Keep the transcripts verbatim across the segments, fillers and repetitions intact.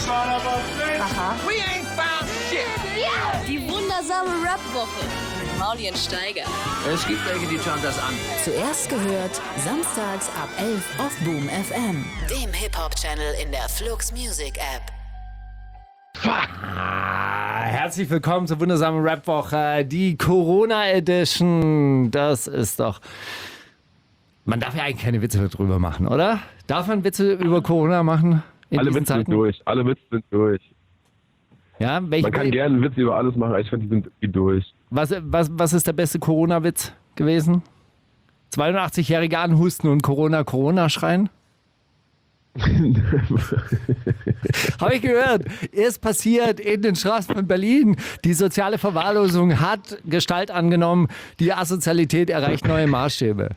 Aha. We ain't found shit. Die wundersame Rap-Woche mit Mauli und Steiger. Es gibt welche, die schauen das an. Zuerst gehört, samstags ab elf auf Boom F M, dem Hip-Hop-Channel in der Flux Music App. Ah, herzlich willkommen zur wundersamen Rap-Woche, die Corona-Edition. Das ist doch... Man darf ja eigentlich keine Witze drüber machen, oder? Darf man Witze über Corona machen? Alle Witze sind durch. Alle Witze sind durch. Ja, welche, Man kann gerne Witze über alles machen, aber ich finde, die sind durch. Was, was, was ist der beste Corona-Witz gewesen? zweiundachtzig-Jährige anhusten und Corona, Corona schreien? Habe ich gehört. Ist passiert in den Straßen von Berlin. Die soziale Verwahrlosung hat Gestalt angenommen. Die Asozialität erreicht neue Maßstäbe.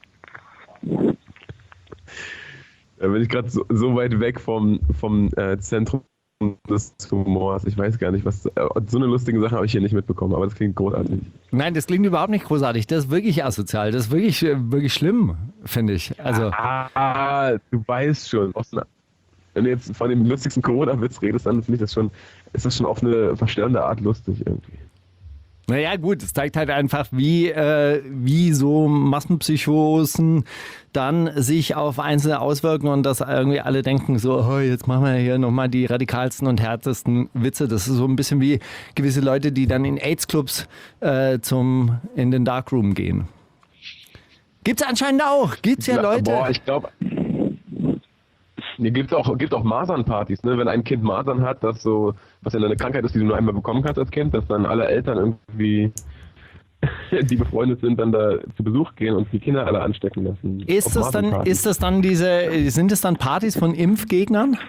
Da bin ich gerade so, so weit weg vom, vom äh, Zentrum des Humors. Ich weiß gar nicht, was. Äh, so eine lustige Sache habe ich hier nicht mitbekommen, aber das klingt großartig. Nein, das klingt überhaupt nicht großartig. Das ist wirklich asozial. Das ist wirklich, wirklich schlimm, finde ich. Also, ah, du weißt schon. Wenn du jetzt von dem lustigsten Corona-Witz redest, dann finde ich das schon, ist das schon auf eine verstörende Art lustig irgendwie. Naja gut, es zeigt halt einfach, wie, äh, wie so Massenpsychosen dann sich auf Einzelne auswirken und dass irgendwie alle denken so, oh, jetzt machen wir hier nochmal die radikalsten und härtesten Witze. Das ist so ein bisschen wie gewisse Leute, die dann in AIDS-Clubs äh, zum, in den Darkroom gehen. Gibt's anscheinend auch. Gibt's ja Leute. Boah, ich glaube... Nee, gibt auch, gibt auch Masernpartys, ne? Wenn ein Kind Masern hat, das so, was ja eine Krankheit ist, die du nur einmal bekommen kannst als Kind, dass dann alle Eltern irgendwie, die befreundet sind, dann da zu Besuch gehen und die Kinder alle anstecken lassen. Ist das dann, ist das dann diese, sind es dann Partys von Impfgegnern?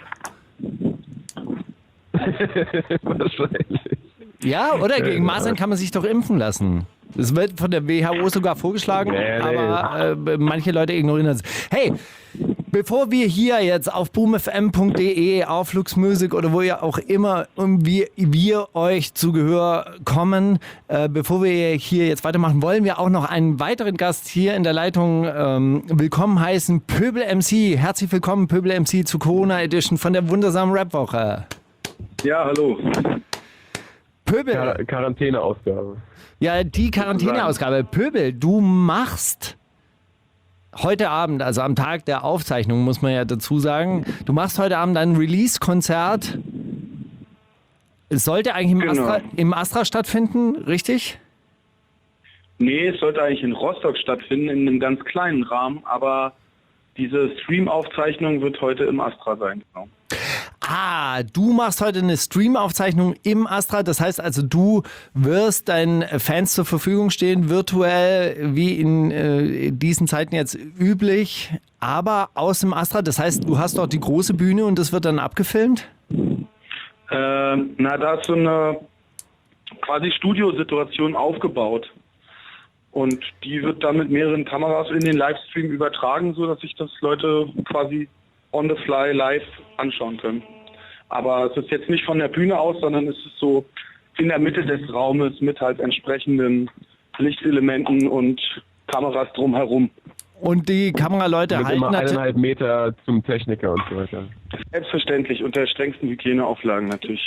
Wahrscheinlich. Ja, oder? Gegen Masern kann man sich doch impfen lassen. Das wird von der W H O sogar vorgeschlagen, nee, nee. aber äh, manche Leute ignorieren das. Hey, bevor wir hier jetzt auf boomfm punkt de, auf Flux Music oder wo ihr auch immer wir, wir euch zu Gehör kommen, äh, bevor wir hier jetzt weitermachen, wollen wir auch noch einen weiteren Gast hier in der Leitung ähm, willkommen heißen. Pöbel M C. Herzlich willkommen, Pöbel M C, zu Corona Edition von der wundersamen Rap-Woche. Ja, hallo. Pöbel. Quar- Quarantäneausgabe. Ja, die Quarantäneausgabe. Pöbel, du machst heute Abend, also am Tag der Aufzeichnung, muss man ja dazu sagen, du machst heute Abend ein Release-Konzert. Es sollte eigentlich im, Genau. Astra, im Astra stattfinden, richtig? Nee, es sollte eigentlich in Rostock stattfinden, in einem ganz kleinen Rahmen, aber diese Stream-Aufzeichnung wird heute im Astra sein. Genau. Ah, du machst heute eine Stream-Aufzeichnung im Astra. Das heißt also, du wirst deinen Fans zur Verfügung stehen, virtuell, wie in äh, diesen Zeiten jetzt üblich, aber aus dem Astra. Das heißt, du hast dort die große Bühne und das wird dann abgefilmt? Ähm, na, da ist so eine quasi Studiosituation aufgebaut. Und die wird dann mit mehreren Kameras in den Livestream übertragen, sodass sich das Leute quasi on the fly live anschauen können. Aber es ist jetzt nicht von der Bühne aus, sondern es ist so in der Mitte des Raumes mit halt entsprechenden Lichtelementen und Kameras drumherum. Und die Kameraleute Mit halten immer natürlich... eineinhalb Meter zum Techniker und so weiter. Selbstverständlich, unter strengsten Hygieneauflagen natürlich.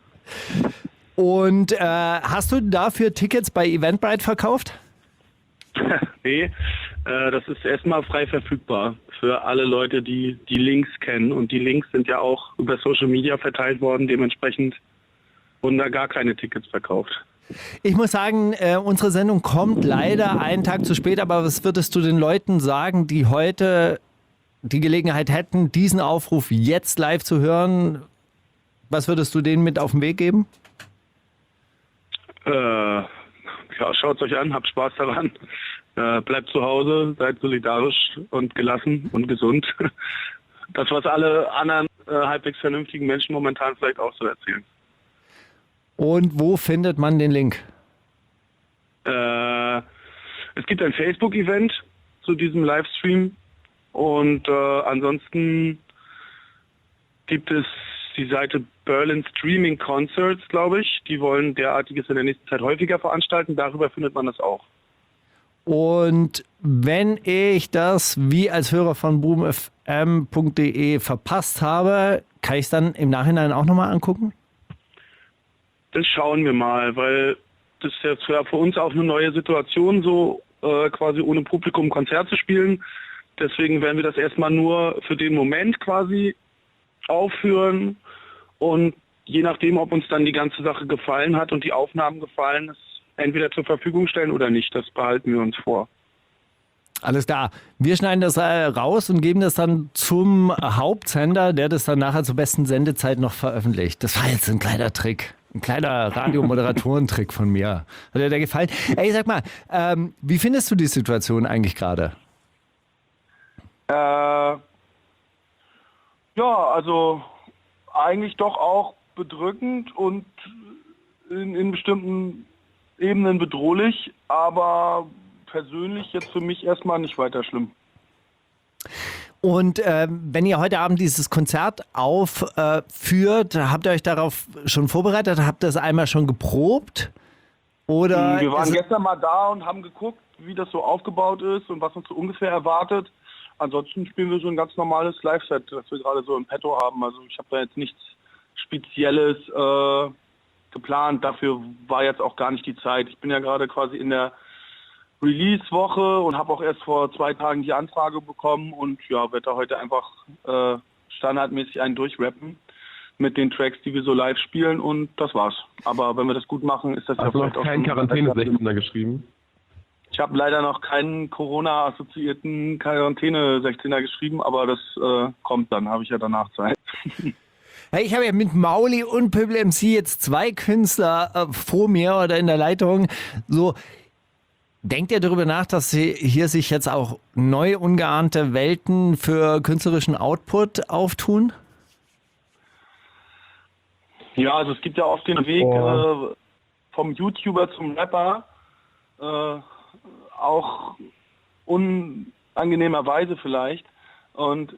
Und äh, hast du dafür Tickets bei Eventbrite verkauft? Nee, äh, das ist erstmal frei verfügbar für alle Leute, die die Links kennen. Und die Links sind ja auch über Social Media verteilt worden. Dementsprechend wurden da gar keine Tickets verkauft. Ich muss sagen, äh, unsere Sendung kommt leider einen Tag zu spät, aber was würdest du den Leuten sagen, die heute die Gelegenheit hätten, diesen Aufruf jetzt live zu hören? Was würdest du denen mit auf den Weg geben? Äh, ja, schaut euch an, habt Spaß daran. Äh, bleibt zu Hause, seid solidarisch und gelassen und gesund. Das, was alle anderen äh, halbwegs vernünftigen Menschen momentan vielleicht auch so erzählen. Und wo findet man den Link? Äh, es gibt ein Facebook-Event zu diesem Livestream und äh, ansonsten gibt es die Seite Berlin Streaming Concerts, glaube ich. Die wollen derartiges in der nächsten Zeit häufiger veranstalten. Darüber findet man das auch. Und wenn ich das wie als Hörer von boom f m punkt d e verpasst habe, kann ich es dann im Nachhinein auch nochmal angucken? Das schauen wir mal, weil das ist jetzt für uns auch eine neue Situation, so äh, quasi ohne Publikum Konzert zu spielen. Deswegen werden wir das erstmal nur für den Moment quasi aufführen und je nachdem, ob uns dann die ganze Sache gefallen hat und die Aufnahmen gefallen ist, entweder zur Verfügung stellen oder nicht. Das behalten wir uns vor. Alles klar. Wir schneiden das äh, raus und geben das dann zum Hauptsender, der das dann nachher zur besten Sendezeit noch veröffentlicht. Das war jetzt ein kleiner Trick. Ein kleiner Radiomoderatorentrick von mir. Hat dir der gefallen? Ey, sag mal, ähm, wie findest du die Situation eigentlich gerade? Äh, ja, also eigentlich doch auch bedrückend und in, in bestimmten Ebenen bedrohlich, aber persönlich jetzt für mich erstmal nicht weiter schlimm. Und ähm, wenn ihr heute Abend dieses Konzert aufführt, äh, habt ihr euch darauf schon vorbereitet? Habt ihr das einmal schon geprobt? Oder Wir waren ist es- gestern mal da und haben geguckt, wie das so aufgebaut ist und was uns so ungefähr erwartet. Ansonsten spielen wir so ein ganz normales Live-Set, das wir gerade so im Petto haben. Also ich habe da jetzt nichts Spezielles äh, geplant. Dafür war jetzt auch gar nicht die Zeit. Ich bin ja gerade quasi in der Release-Woche und habe auch erst vor zwei Tagen die Anfrage bekommen und ja, werde da heute einfach äh, standardmäßig einen durchrappen mit den Tracks, die wir so live spielen und das war's. Aber wenn wir das gut machen, ist das Hast du ja noch vielleicht auch keinen schon- Quarantäne-sechzehner geschrieben? Ich habe leider noch keinen Corona-assoziierten Quarantäne-sechzehner geschrieben, aber das äh, kommt dann, habe ich ja danach Zeit. Hey, ich habe ja mit Mauli und Pöbel M C jetzt zwei Künstler äh, vor mir oder in der Leitung. So, denkt ihr darüber nach, dass sie hier sich jetzt auch neu ungeahnte Welten für künstlerischen Output auftun? Ja, also es gibt ja oft den Weg Oh. äh, vom YouTuber zum Rapper, äh, auch unangenehmerweise vielleicht. Und äh,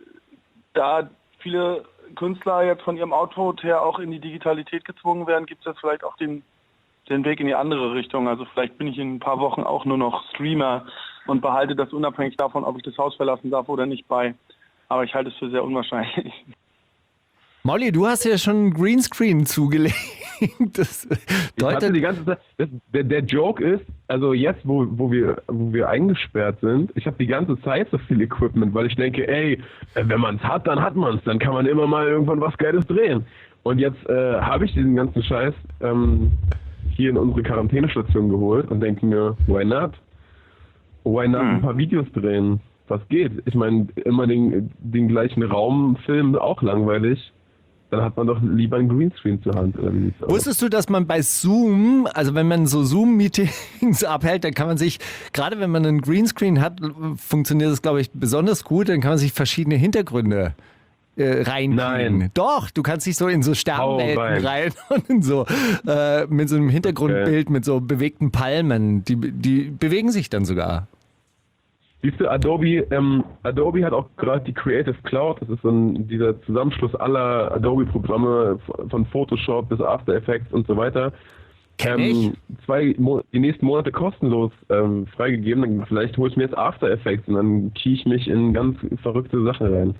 da viele Künstler jetzt von ihrem Output her auch in die Digitalität gezwungen werden, gibt es jetzt vielleicht auch den, den Weg in die andere Richtung. Also vielleicht bin ich in ein paar Wochen auch nur noch Streamer und behalte das unabhängig davon, ob ich das Haus verlassen darf oder nicht bei. Aber ich halte es für sehr unwahrscheinlich. Mauli, du hast ja schon einen Greenscreen zugelegt. Das Ich hatte deutet die ganze Zeit, das, der, der Joke ist, also jetzt, wo, wo, wir, wo wir eingesperrt sind, ich habe die ganze Zeit so viel Equipment, weil ich denke, ey, wenn man es hat, dann hat man es, dann kann man immer mal irgendwann was Geiles drehen. Und jetzt äh, habe ich diesen ganzen Scheiß ähm, hier in unsere Quarantänestation geholt und denke mir, why not? Why not ein paar Videos drehen? Was geht? Ich meine, immer den, den gleichen Raum filmen, auch langweilig. Dann hat man doch lieber einen Greenscreen zur Hand. Oder wie sieht's aus? Wusstest du, dass man bei Zoom, also wenn man so Zoom-Meetings abhält, dann kann man sich, gerade wenn man einen Greenscreen hat, funktioniert das, glaube ich, besonders gut, dann kann man sich verschiedene Hintergründe äh, reinkriegen. Nein. Doch, du kannst dich so in so Sternwelten Hau rein. rein und in so äh, mit so einem Hintergrundbild, Okay. mit so bewegten Palmen, die, die bewegen sich dann sogar. Siehst du, Adobe, ähm, Adobe hat auch gerade die Creative Cloud, das ist so ein, dieser Zusammenschluss aller Adobe-Programme von Photoshop bis After Effects und so weiter. Kenn ich. zwei, Mo- die nächsten Monate kostenlos ähm, freigegeben. Dann vielleicht hole ich mir jetzt After Effects und dann ziehe ich mich in ganz verrückte Sachen rein.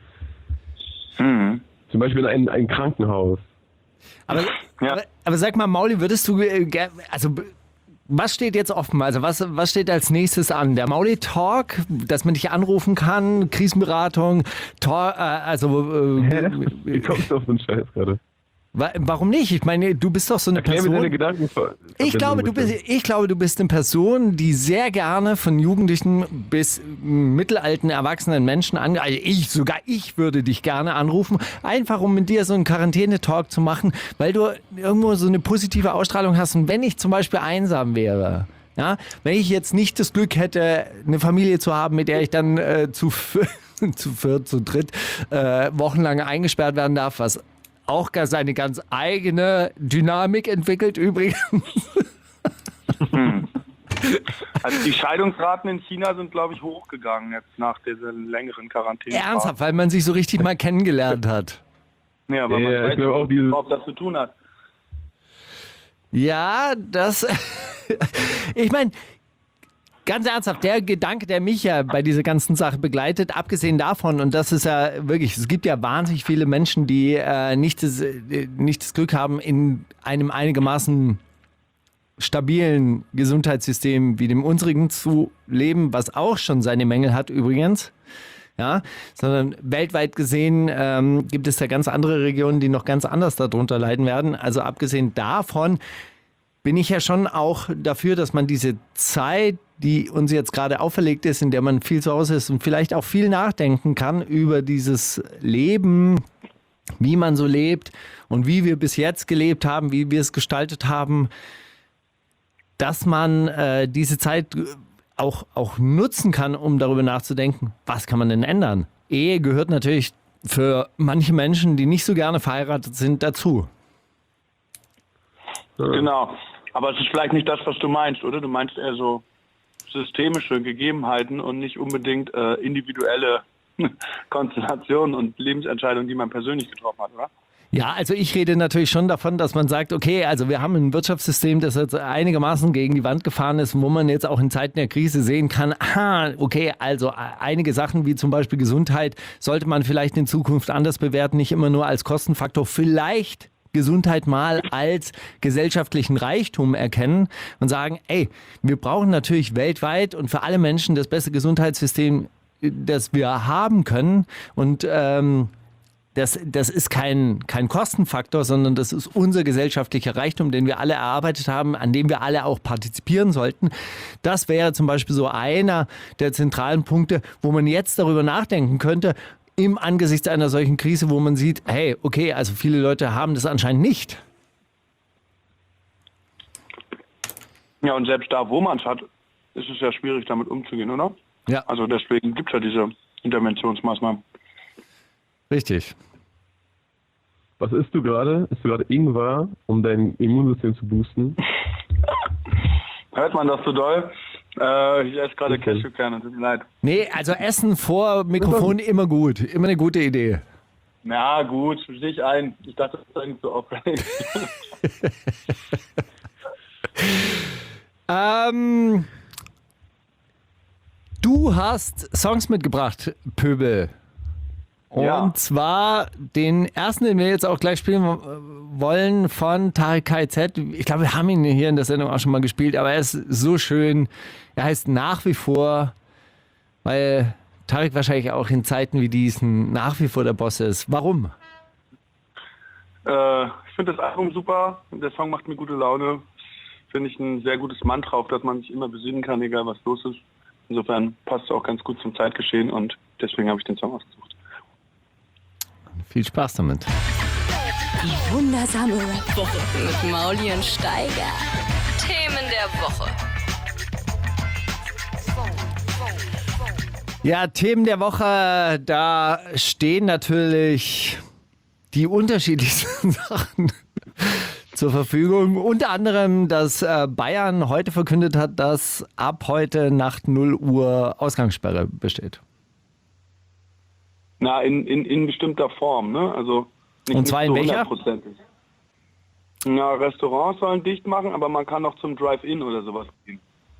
Mhm. Zum Beispiel in ein, ein Krankenhaus. Aber, Ja. aber, aber sag mal, Mauli, würdest du, äh, ger- also b- was steht jetzt offen? Also was, was steht als nächstes an? Der Mauli-Talk, dass man dich anrufen kann, Krisenberatung, Tor, äh, also äh, Wie kommst du auf so einen Scheiß gerade? wa- warum nicht? Ich meine, du bist doch so eine Erklär mir deine Person. Gedanken. Ich glaube, du bist, ich glaube, du bist eine Person, die sehr gerne von Jugendlichen bis mittelalten, erwachsenen Menschen ange... Also ich, sogar ich würde dich gerne anrufen, einfach um mit dir so einen Quarantäne-Talk zu machen, weil du irgendwo so eine positive Ausstrahlung hast. Und wenn ich zum Beispiel einsam wäre, ja, wenn ich jetzt nicht das Glück hätte, eine Familie zu haben, mit der ich dann äh, zu, vier- zu viert, zu dritt äh, wochenlang eingesperrt werden darf, was auch gar seine ganz eigene Dynamik entwickelt übrigens. Also die Scheidungsraten in China sind, glaube ich, hochgegangen jetzt nach dieser längeren Quarantäne. Ernsthaft, weil man sich so richtig mal kennengelernt hat. Ja, aber Ja, man ich weiß glaube auch nicht, dieses- ob das zu tun hat. Ja, das... ich meine, ganz ernsthaft, der Gedanke, der mich ja bei dieser ganzen Sache begleitet, abgesehen davon, und das ist ja wirklich, es gibt ja wahnsinnig viele Menschen, die äh, nicht, das, äh, nicht das Glück haben, in einem einigermaßen stabilen Gesundheitssystem wie dem unsrigen zu leben, was auch schon seine Mängel hat übrigens. Ja, sondern weltweit gesehen ähm, gibt es da ganz andere Regionen, die noch ganz anders darunter leiden werden. Also abgesehen davon bin ich ja schon auch dafür, dass man diese Zeit, die uns jetzt gerade auferlegt ist, in der man viel zu Hause ist und vielleicht auch viel nachdenken kann über dieses Leben, wie man so lebt und wie wir bis jetzt gelebt haben, wie wir es gestaltet haben, dass man äh, diese Zeit auch, auch nutzen kann, um darüber nachzudenken, was kann man denn ändern? Ehe gehört natürlich für manche Menschen, die nicht so gerne verheiratet sind, dazu. Genau. Aber es ist vielleicht nicht das, was du meinst, oder? Du meinst eher so systemische Gegebenheiten und nicht unbedingt äh, individuelle Konstellationen und Lebensentscheidungen, die man persönlich getroffen hat, oder? Ja, also ich rede natürlich schon davon, dass man sagt, okay, also wir haben ein Wirtschaftssystem, das jetzt einigermaßen gegen die Wand gefahren ist, wo man jetzt auch in Zeiten der Krise sehen kann, aha, okay, also einige Sachen wie zum Beispiel Gesundheit sollte man vielleicht in Zukunft anders bewerten, nicht immer nur als Kostenfaktor, vielleicht Gesundheit mal als gesellschaftlichen Reichtum erkennen und sagen, ey, wir brauchen natürlich weltweit und für alle Menschen das beste Gesundheitssystem, das wir haben können und ähm, Das, das ist kein, kein Kostenfaktor, sondern das ist unser gesellschaftlicher Reichtum, den wir alle erarbeitet haben, an dem wir alle auch partizipieren sollten. Das wäre zum Beispiel so einer der zentralen Punkte, wo man jetzt darüber nachdenken könnte, im Angesichts einer solchen Krise, wo man sieht, hey, okay, also viele Leute haben das anscheinend nicht. Ja, und selbst da, wo man es hat, ist es ja schwierig, damit umzugehen, oder? Ja. Also deswegen gibt es ja diese Interventionsmaßnahmen. Richtig. Was isst du gerade? Isst du gerade Ingwer, um dein Immunsystem zu boosten? Hört man das so doll? Äh, ich esse gerade Okay. Cashewkerne, tut mir leid. Nee, also Essen vor Mikrofon immer gut. Immer eine gute Idee. Na gut, sehe ich ein. Ich dachte, das ist nicht so aufregend. ähm, du hast Songs mitgebracht, Pöbel. Und Ja. zwar den ersten, den wir jetzt auch gleich spielen wollen, von Tarek K Z. Ich glaube, wir haben ihn hier in der Sendung auch schon mal gespielt, aber er ist so schön. Er heißt Nach wie vor, weil Tarek wahrscheinlich auch in Zeiten wie diesen nach wie vor der Boss ist. Warum? Äh, ich finde das Album super. Der Song macht mir gute Laune. Finde ich ein sehr gutes Mantra, auf das man sich immer besinnen kann, egal was los ist. Insofern passt es auch ganz gut zum Zeitgeschehen und deswegen habe ich den Song ausgesucht. Viel Spaß damit. Die wundersame Rap-Woche mit Mauli und Steiger. Themen der Woche. Ja, Themen der Woche, da stehen natürlich die unterschiedlichsten Sachen zur Verfügung. Unter anderem, dass äh, Bayern heute verkündet hat, dass ab heute Nacht null Uhr Ausgangssperre besteht. Na, in, in, in bestimmter Form, ne? Also nicht, Und zwar nicht in so welcher? hundertprozentig. Na, Restaurants sollen dicht machen, aber man kann auch zum Drive-In oder sowas gehen.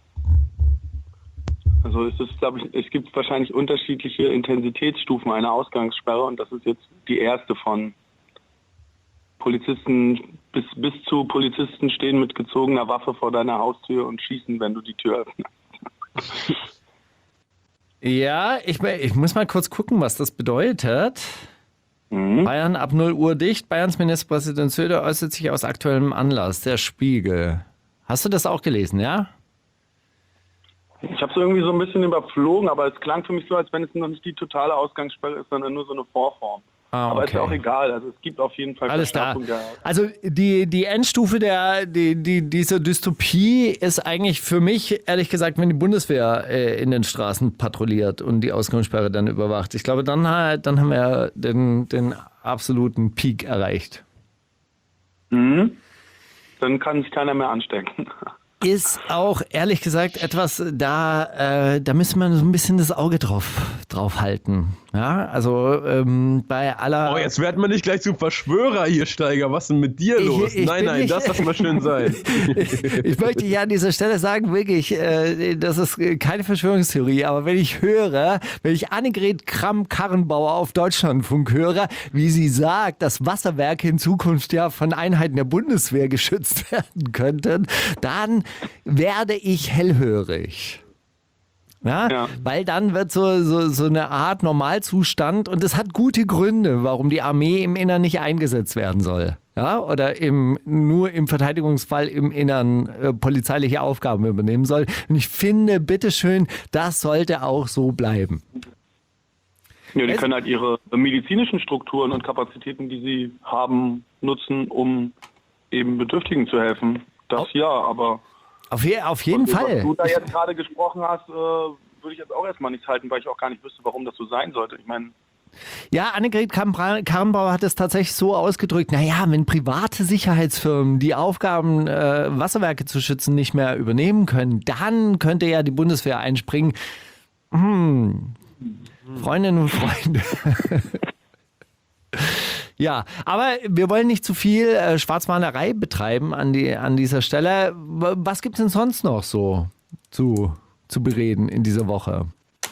Also es ist, glaube ich, es gibt wahrscheinlich unterschiedliche Intensitätsstufen einer Ausgangssperre und das ist jetzt die erste von Polizisten bis bis zu Polizisten stehen mit gezogener Waffe vor deiner Haustür und schießen, wenn du die Tür öffnest. Ja, ich, ich muss mal kurz gucken, was das bedeutet. Mhm. Bayern ab null Uhr dicht. Bayerns Ministerpräsident Söder äußert sich aus aktuellem Anlass. Der Spiegel. Hast du das auch gelesen, ja? Ich habe es irgendwie so ein bisschen überflogen, aber es klang für mich so, als wenn es noch nicht die totale Ausgangssperre ist, sondern nur so eine Vorform. Ah, Aber ist ja okay. auch egal. Also es gibt auf jeden Fall Alles klar. Verschärfung der... Also die, die Endstufe der, die, die, dieser Dystopie ist eigentlich für mich, ehrlich gesagt, wenn die Bundeswehr äh, in den Straßen patrouilliert und die Ausgangssperre dann überwacht. Ich glaube, dann, dann haben wir den, den absoluten Peak erreicht. Mhm. Dann kann sich keiner mehr anstecken. Ist auch, ehrlich gesagt, etwas, da, äh, da müsste man so ein bisschen das Auge drauf, draufhalten. Ja, also ähm, bei aller... Oh, jetzt werden wir nicht gleich zum Verschwörer hier, Steiger. Was ist denn mit dir Ich- los? ich nein, bin nein, nicht- das lassen wir schön sein. Ich möchte hier an dieser Stelle sagen, wirklich, äh, das ist keine Verschwörungstheorie, aber wenn ich höre, wenn ich Annegret Kramp-Karrenbauer auf Deutschlandfunk höre, wie sie sagt, dass Wasserwerke in Zukunft ja von Einheiten der Bundeswehr geschützt werden könnten, dann werde ich hellhörig. Ja, Ja. weil dann wird so, so, so eine Art Normalzustand und es hat gute Gründe, warum die Armee im Innern nicht eingesetzt werden soll. Ja, oder im, nur im Verteidigungsfall im Innern äh, polizeiliche Aufgaben übernehmen soll. Und ich finde, bitteschön, das sollte auch so bleiben. Ja, die Es- können halt ihre medizinischen Strukturen und Kapazitäten, die sie haben, nutzen, um eben Bedürftigen zu helfen. Das ja, aber Auf, je, auf jeden so, was Fall. du da jetzt gerade gesprochen hast, äh, würde ich jetzt auch erstmal nichts halten, weil ich auch gar nicht wüsste, warum das so sein sollte. Ich meine, Ja, Annegret Kramp- Karrenbauer hat es tatsächlich so ausgedrückt, naja, wenn private Sicherheitsfirmen die Aufgaben, äh, Wasserwerke zu schützen, nicht mehr übernehmen können, dann könnte ja die Bundeswehr einspringen. Hm. Freundinnen und Freunde. Ja, aber wir wollen nicht zu viel äh, Schwarzmalerei betreiben an, die, an dieser Stelle. W- Was gibt es denn sonst noch so zu, zu bereden in dieser Woche?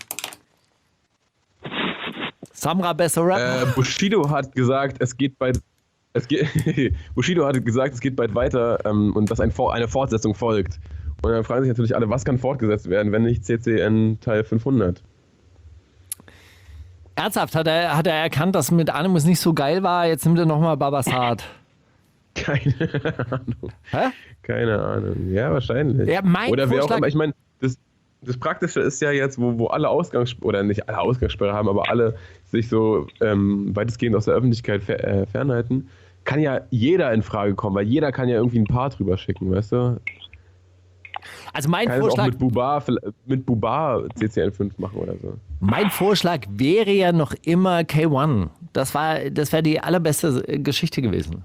Samra, besser Rapper? Äh, Bushido hat gesagt, es geht bald. Es geht, Bushido hat gesagt, es geht bald weiter ähm, und dass ein, For- eine Fortsetzung folgt. Und dann fragen sich natürlich alle, was kann fortgesetzt werden, wenn nicht C C N Teil fünfhundert? Ernsthaft, hat er, hat er erkannt, dass mit Animus nicht so geil war, jetzt nimmt er nochmal Babasat. Keine Ahnung. Hä? Keine Ahnung. Ja, wahrscheinlich. Ja, mein Oder wer auch Vorschlag- immer. Ich meine, das, das Praktische ist ja jetzt, wo, wo alle Ausgangssperre, oder nicht alle Ausgangssperre haben, aber alle sich so ähm, weitestgehend aus der Öffentlichkeit fer äh, fernhalten, kann ja jeder in Frage kommen, weil jeder kann ja irgendwie ein Paar drüber schicken, weißt du? Also mein Kann es auch Vorschlag, mit Bubar, mit Bubar C C N fünf machen oder so. mein Vorschlag wäre ja noch immer K eins. Das war, das wäre die allerbeste äh, Geschichte gewesen.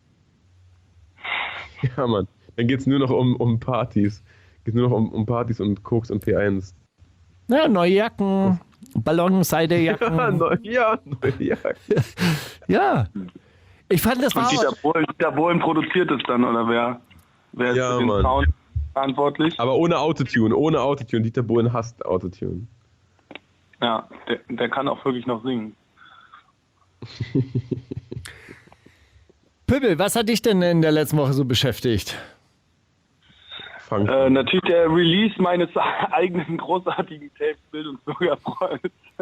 Ja, Mann. Dann geht es nur noch um, um Partys. Geht nur noch um, um Partys und Koks und P eins. Ja, neue Jacken, Ballonseidejacken. Ja, neu, ja, neu, ja. Ja. Ich fand, das war und Dieter auch, Bohlen, Dieter Bohlen produziert es dann, oder wer? Wer ist Ja, für den Mann. Sound verantwortlich? Aber ohne Autotune, ohne Autotune. Dieter Bohlen hasst Autotune. Ja, der, der kann auch wirklich noch singen. Pübbel, was hat dich denn in der letzten Woche so beschäftigt? Frank. Äh, natürlich der Release meines eigenen großartigen Tapes Bildungsbürgerfreund.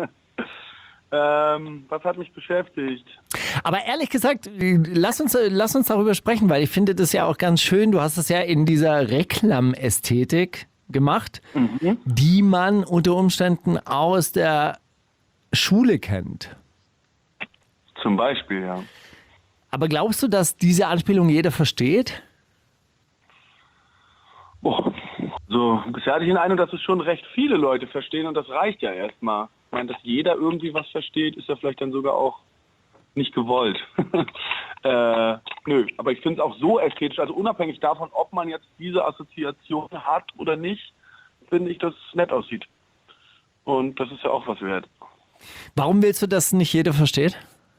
ähm, was hat mich beschäftigt? Aber ehrlich gesagt, lass uns, lass uns darüber sprechen, weil ich finde das ja auch ganz schön. Du hast es ja in dieser Reklamästhetik gemacht, Mhm. die man unter Umständen aus der Schule kennt. Zum Beispiel, ja. Aber glaubst du, dass diese Anspielung jeder versteht? Boah. So, bisher hatte ich den Eindruck, dass es schon recht viele Leute verstehen und das reicht ja erstmal. Ich meine, dass jeder irgendwie was versteht, ist ja vielleicht dann sogar auch nicht gewollt. äh, nö, aber ich finde es auch so ästhetisch, also unabhängig davon, ob man jetzt diese Assoziation hat oder nicht, finde ich, dass es nett aussieht. Und das ist ja auch was wert. Warum willst du, dass nicht jeder versteht?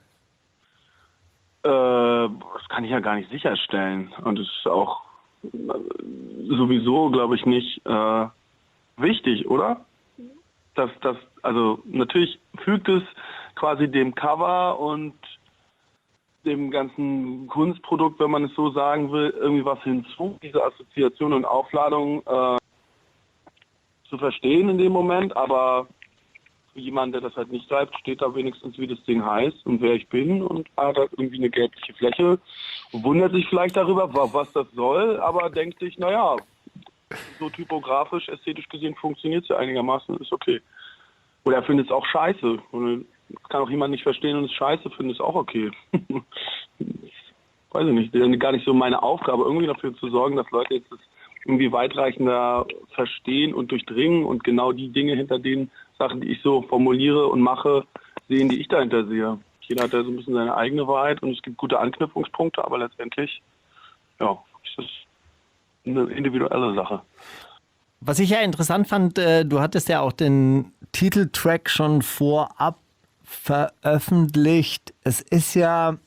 Äh, das kann ich ja gar nicht sicherstellen. Und es ist auch äh, sowieso, glaube ich, nicht äh, wichtig, oder? Dass das, also natürlich fügt es quasi dem Cover und dem ganzen Kunstprodukt, wenn man es so sagen will, irgendwie was hinzu, diese Assoziation und Aufladung äh, zu verstehen in dem Moment, aber für jemanden, der das halt nicht schreibt, steht da wenigstens, wie das Ding heißt und wer ich bin und hat halt irgendwie eine gelbliche Fläche, wundert sich vielleicht darüber, was das soll, aber denkt sich, naja, so typografisch, ästhetisch gesehen funktioniert es ja einigermaßen, ist okay. Oder er findet es auch scheiße. Und das kann auch jemand nicht verstehen und es scheiße findet, ist auch okay. Weiß ich nicht, das ist gar nicht so meine Aufgabe, irgendwie dafür zu sorgen, dass Leute jetzt das irgendwie weitreichender verstehen und durchdringen und genau die Dinge hinter den Sachen, die ich so formuliere und mache, sehen, die ich dahinter sehe. Jeder hat ja so ein bisschen seine eigene Wahrheit und es gibt gute Anknüpfungspunkte, aber letztendlich, ja, ist das eine individuelle Sache. was ich ja interessant fand, äh, du hattest ja auch den Titeltrack schon vorab veröffentlicht. Es ist ja,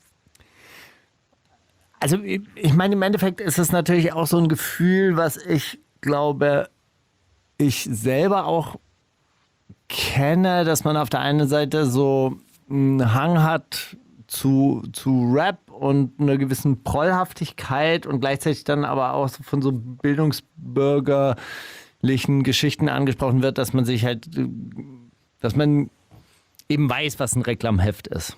also ich meine, im Endeffekt ist es natürlich auch so ein Gefühl, was ich glaube, ich selber auch kenne, dass man auf der einen Seite so einen Hang hat zu, zu Rap und einer gewissen Prollhaftigkeit und gleichzeitig dann aber auch so von so bildungsbürgerlichen Geschichten angesprochen wird, dass man sich halt, dass man eben weiß, was ein Reklamheft ist.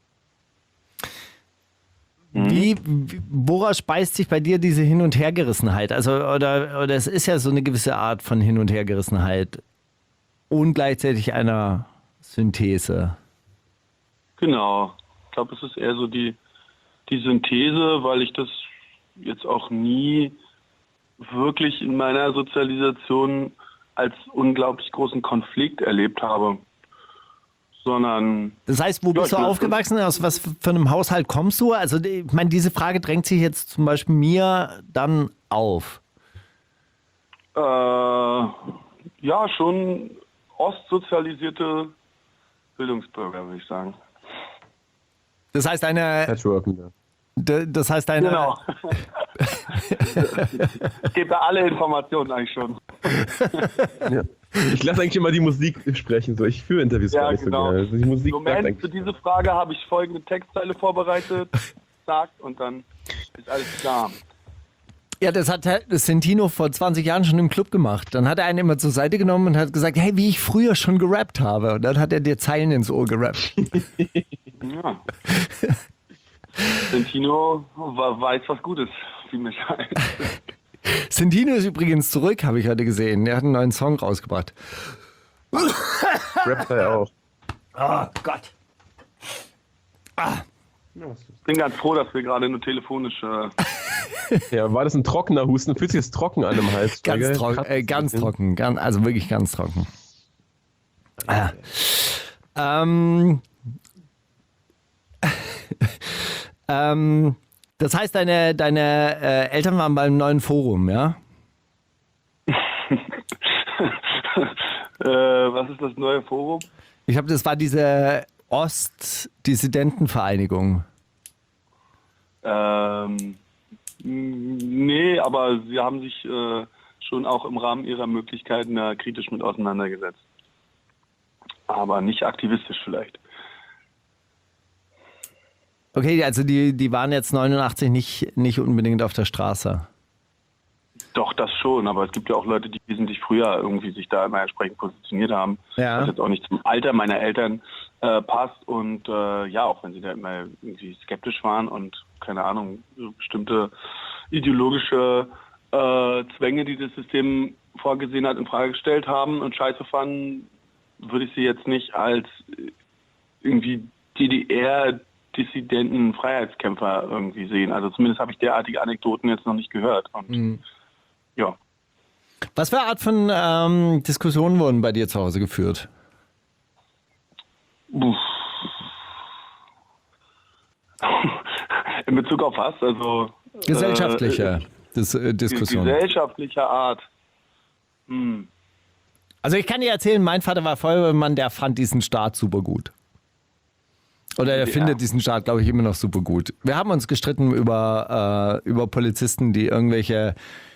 Wie, woraus speist sich bei dir diese Hin- und Hergerissenheit? Also, oder, oder es ist ja so eine gewisse Art von Hin- und Hergerissenheit und gleichzeitig einer Synthese. Genau. Ich glaube, es ist eher so die, die Synthese, weil ich das jetzt auch nie wirklich in meiner Sozialisation als unglaublich großen Konflikt erlebt habe. Sondern. Das heißt, wo bist ja, du aufgewachsen? Aus was für einem Haushalt kommst du? Also, ich meine, diese Frage drängt sich jetzt zum Beispiel mir dann auf. Äh, ja, schon ostsozialisierte Bildungsbürger, würde ich sagen. Das heißt, eine. Patchworken, ja. Das heißt, eine. Genau. Ich gebe da alle Informationen eigentlich schon. Ja. Ich lasse eigentlich immer die Musik sprechen, so ich führe Interviews Ja, gar nicht genau. so gerne. Also die Musik sagt Moment, eigentlich- für diese Frage habe ich folgende Textzeile vorbereitet, sagt und dann ist alles klar. Ja, das hat Sentino vor zwanzig Jahren schon im Club gemacht. Dann hat er einen immer zur Seite genommen und hat gesagt, hey, wie ich früher schon gerappt habe. Und dann hat er dir Zeilen ins Ohr gerappt. Ja. Sentino weiß, was gut ist, wie mich halt. Sentino ist übrigens zurück, habe ich heute gesehen. Der hat einen neuen Song rausgebracht. Rappt er auch. Oh Gott. Ich bin ganz froh, dass wir gerade nur telefonisch. Äh Ja, war das ein trockener Husten? Fühlt sich das trocken an im Hals? Ganz Steiger? trocken, äh, ganz trocken, ganz, also wirklich ganz trocken. Ah. Ähm, ähm, das heißt, deine, deine äh, Eltern waren beim neuen Forum, ja? äh, was ist das neue Forum? Ich glaube, das war diese Ost-Dissidentenvereinigung. Ähm, nee, aber sie haben sich äh, schon auch im Rahmen ihrer Möglichkeiten äh, kritisch mit auseinandergesetzt. Aber nicht aktivistisch vielleicht. Okay, also die, die waren jetzt neunundachtzig nicht, nicht unbedingt auf der Straße. Doch, das schon, aber es gibt ja auch Leute, die wesentlich früher irgendwie sich da immer entsprechend positioniert haben. Ja. Was jetzt auch nicht zum Alter meiner Eltern äh, passt und äh, ja, auch wenn sie da immer irgendwie skeptisch waren und keine Ahnung, so bestimmte ideologische äh, Zwänge, die das System vorgesehen hat, in Frage gestellt haben und scheiße fanden, würde ich sie jetzt nicht als irgendwie D D R-Dissidenten, Freiheitskämpfer irgendwie sehen. Also zumindest habe ich derartige Anekdoten jetzt noch nicht gehört. Und Mhm. ja. Was für eine Art von ähm, Diskussionen wurden bei dir zu Hause geführt? Uff. In Bezug auf was? Also Gesellschaftliche äh, Dis äh, Diskussionen. Gesellschaftlicher Art. Hm. Also ich kann dir erzählen, mein Vater war Feuerwehrmann, der fand diesen Staat super gut. Oder er Ja. findet diesen Staat, glaube ich, immer noch super gut. Wir haben uns gestritten über, äh, über Polizisten, die irgendwelche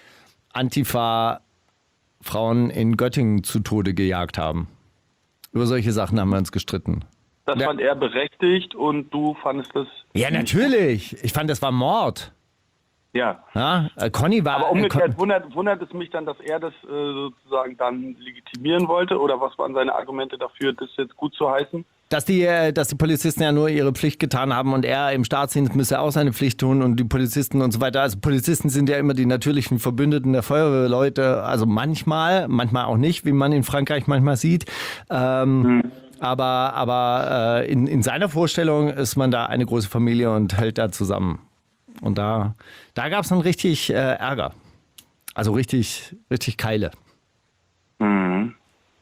Antifa-Frauen in Göttingen zu Tode gejagt haben. Über solche Sachen haben wir uns gestritten. Das Ja. fand er berechtigt und du fandest das. Ja, natürlich. Ich fand, das war Mord. Ja. Ja, äh, Conny war... Aber äh, umgekehrt Con- wundert, wundert es mich dann, dass er das äh, sozusagen dann legitimieren wollte oder was waren seine Argumente dafür, das jetzt gut zu heißen? Dass die, äh, dass die Polizisten ja nur ihre Pflicht getan haben und er im Staatsdienst müsse auch seine Pflicht tun und die Polizisten und so weiter. Also Polizisten sind ja immer die natürlichen Verbündeten der Feuerwehrleute. Also manchmal, manchmal auch nicht, wie man in Frankreich manchmal sieht. Ähm, Mhm. Aber, aber äh, in, in seiner Vorstellung ist man da eine große Familie und hält da zusammen. Und da, da gab es dann richtig äh, Ärger. Also richtig, richtig Keile. Mhm.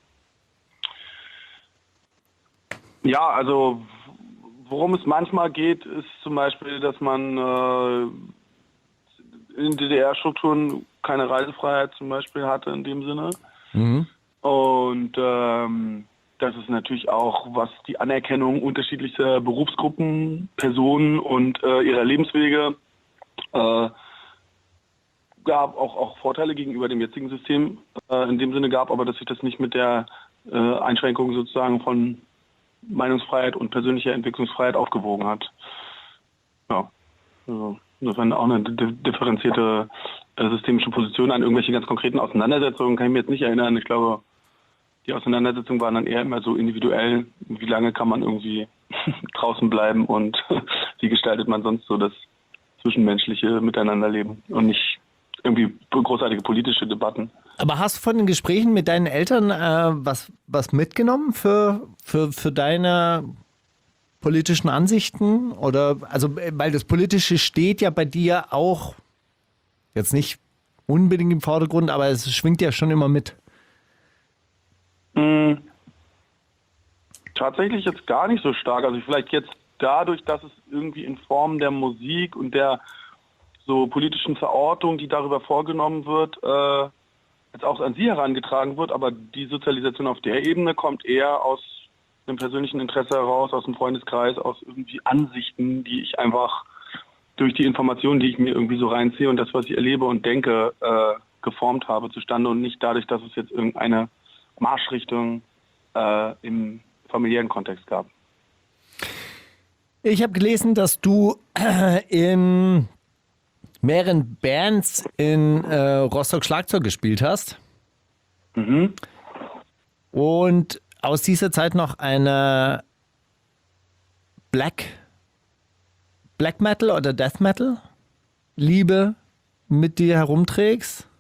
Ja, also worum es manchmal geht, ist zum Beispiel, dass man äh, in D D R-Strukturen keine Reisefreiheit zum Beispiel hatte in dem Sinne. Mhm. Und ähm, dass es natürlich auch, was die Anerkennung unterschiedlicher Berufsgruppen, Personen und äh, ihrer Lebenswege äh, gab, auch, auch Vorteile gegenüber dem jetzigen System äh, in dem Sinne gab, aber dass sich das nicht mit der äh, Einschränkung sozusagen von Meinungsfreiheit und persönlicher Entwicklungsfreiheit aufgewogen hat. Ja, also insofern auch eine differenzierte äh, systemische Position. An irgendwelche ganz konkreten Auseinandersetzungen kann ich mir jetzt nicht erinnern. Ich glaube, die Auseinandersetzungen waren dann eher immer so individuell. Wie lange kann man irgendwie draußen bleiben und wie gestaltet man sonst so das zwischenmenschliche Miteinanderleben und nicht irgendwie großartige politische Debatten. Aber hast du von den Gesprächen mit deinen Eltern äh, was, was mitgenommen für, für, für deine politischen Ansichten? Oder, also, weil das Politische steht ja bei dir auch jetzt nicht unbedingt im Vordergrund, aber es schwingt ja schon immer mit. Hm. Tatsächlich jetzt gar nicht so stark. Also vielleicht jetzt dadurch, dass es irgendwie in Form der Musik und der so politischen Verortung, die darüber vorgenommen wird, äh, jetzt auch an sie herangetragen wird, aber die Sozialisation auf der Ebene kommt eher aus einem persönlichen Interesse heraus, aus dem Freundeskreis, aus irgendwie Ansichten, die ich einfach durch die Informationen, die ich mir irgendwie so reinziehe und das, was ich erlebe und denke, äh, geformt habe zustande und nicht dadurch, dass es jetzt irgendeine Marschrichtung äh, im familiären Kontext gab. Ich habe gelesen, dass du in mehreren Bands in äh, Rostock Schlagzeug gespielt hast. Mhm. Und aus dieser Zeit noch eine Black, Black Metal oder Death Metal Liebe mit dir herumträgst?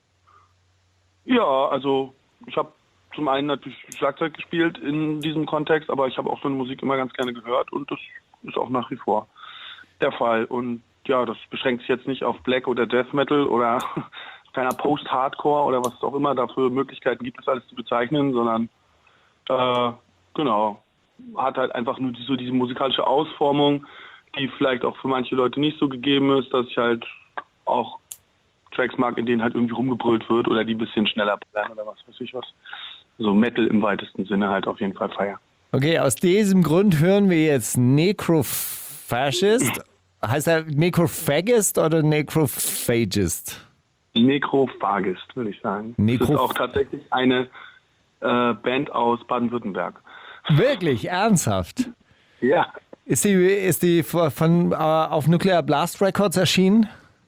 Ja, also ich habe zum einen natürlich Schlagzeug gespielt in diesem Kontext, aber ich habe auch so eine Musik immer ganz gerne gehört und das ist auch nach wie vor der Fall. Und ja, das beschränkt sich jetzt nicht auf Black oder Death Metal oder keiner Post-Hardcore oder was es auch immer dafür Möglichkeiten gibt, das alles zu bezeichnen, sondern äh, genau, hat halt einfach nur die, so diese musikalische Ausformung, die vielleicht auch für manche Leute nicht so gegeben ist, dass ich halt auch Tracks mag, in denen halt irgendwie rumgebrüllt wird oder die ein bisschen schneller bleiben oder was weiß ich was. So Metal im weitesten Sinne halt auf jeden Fall feiern. Okay, aus diesem Grund hören wir jetzt Necrophagist. Heißt er Necrophagist oder Necrophagist? Necrophagist, würde ich sagen. Necro- das ist auch tatsächlich eine äh, Band aus Baden-Württemberg. Wirklich? Ernsthaft? Ja. Ist die, ist die von, äh, auf Nuclear Blast Records erschienen?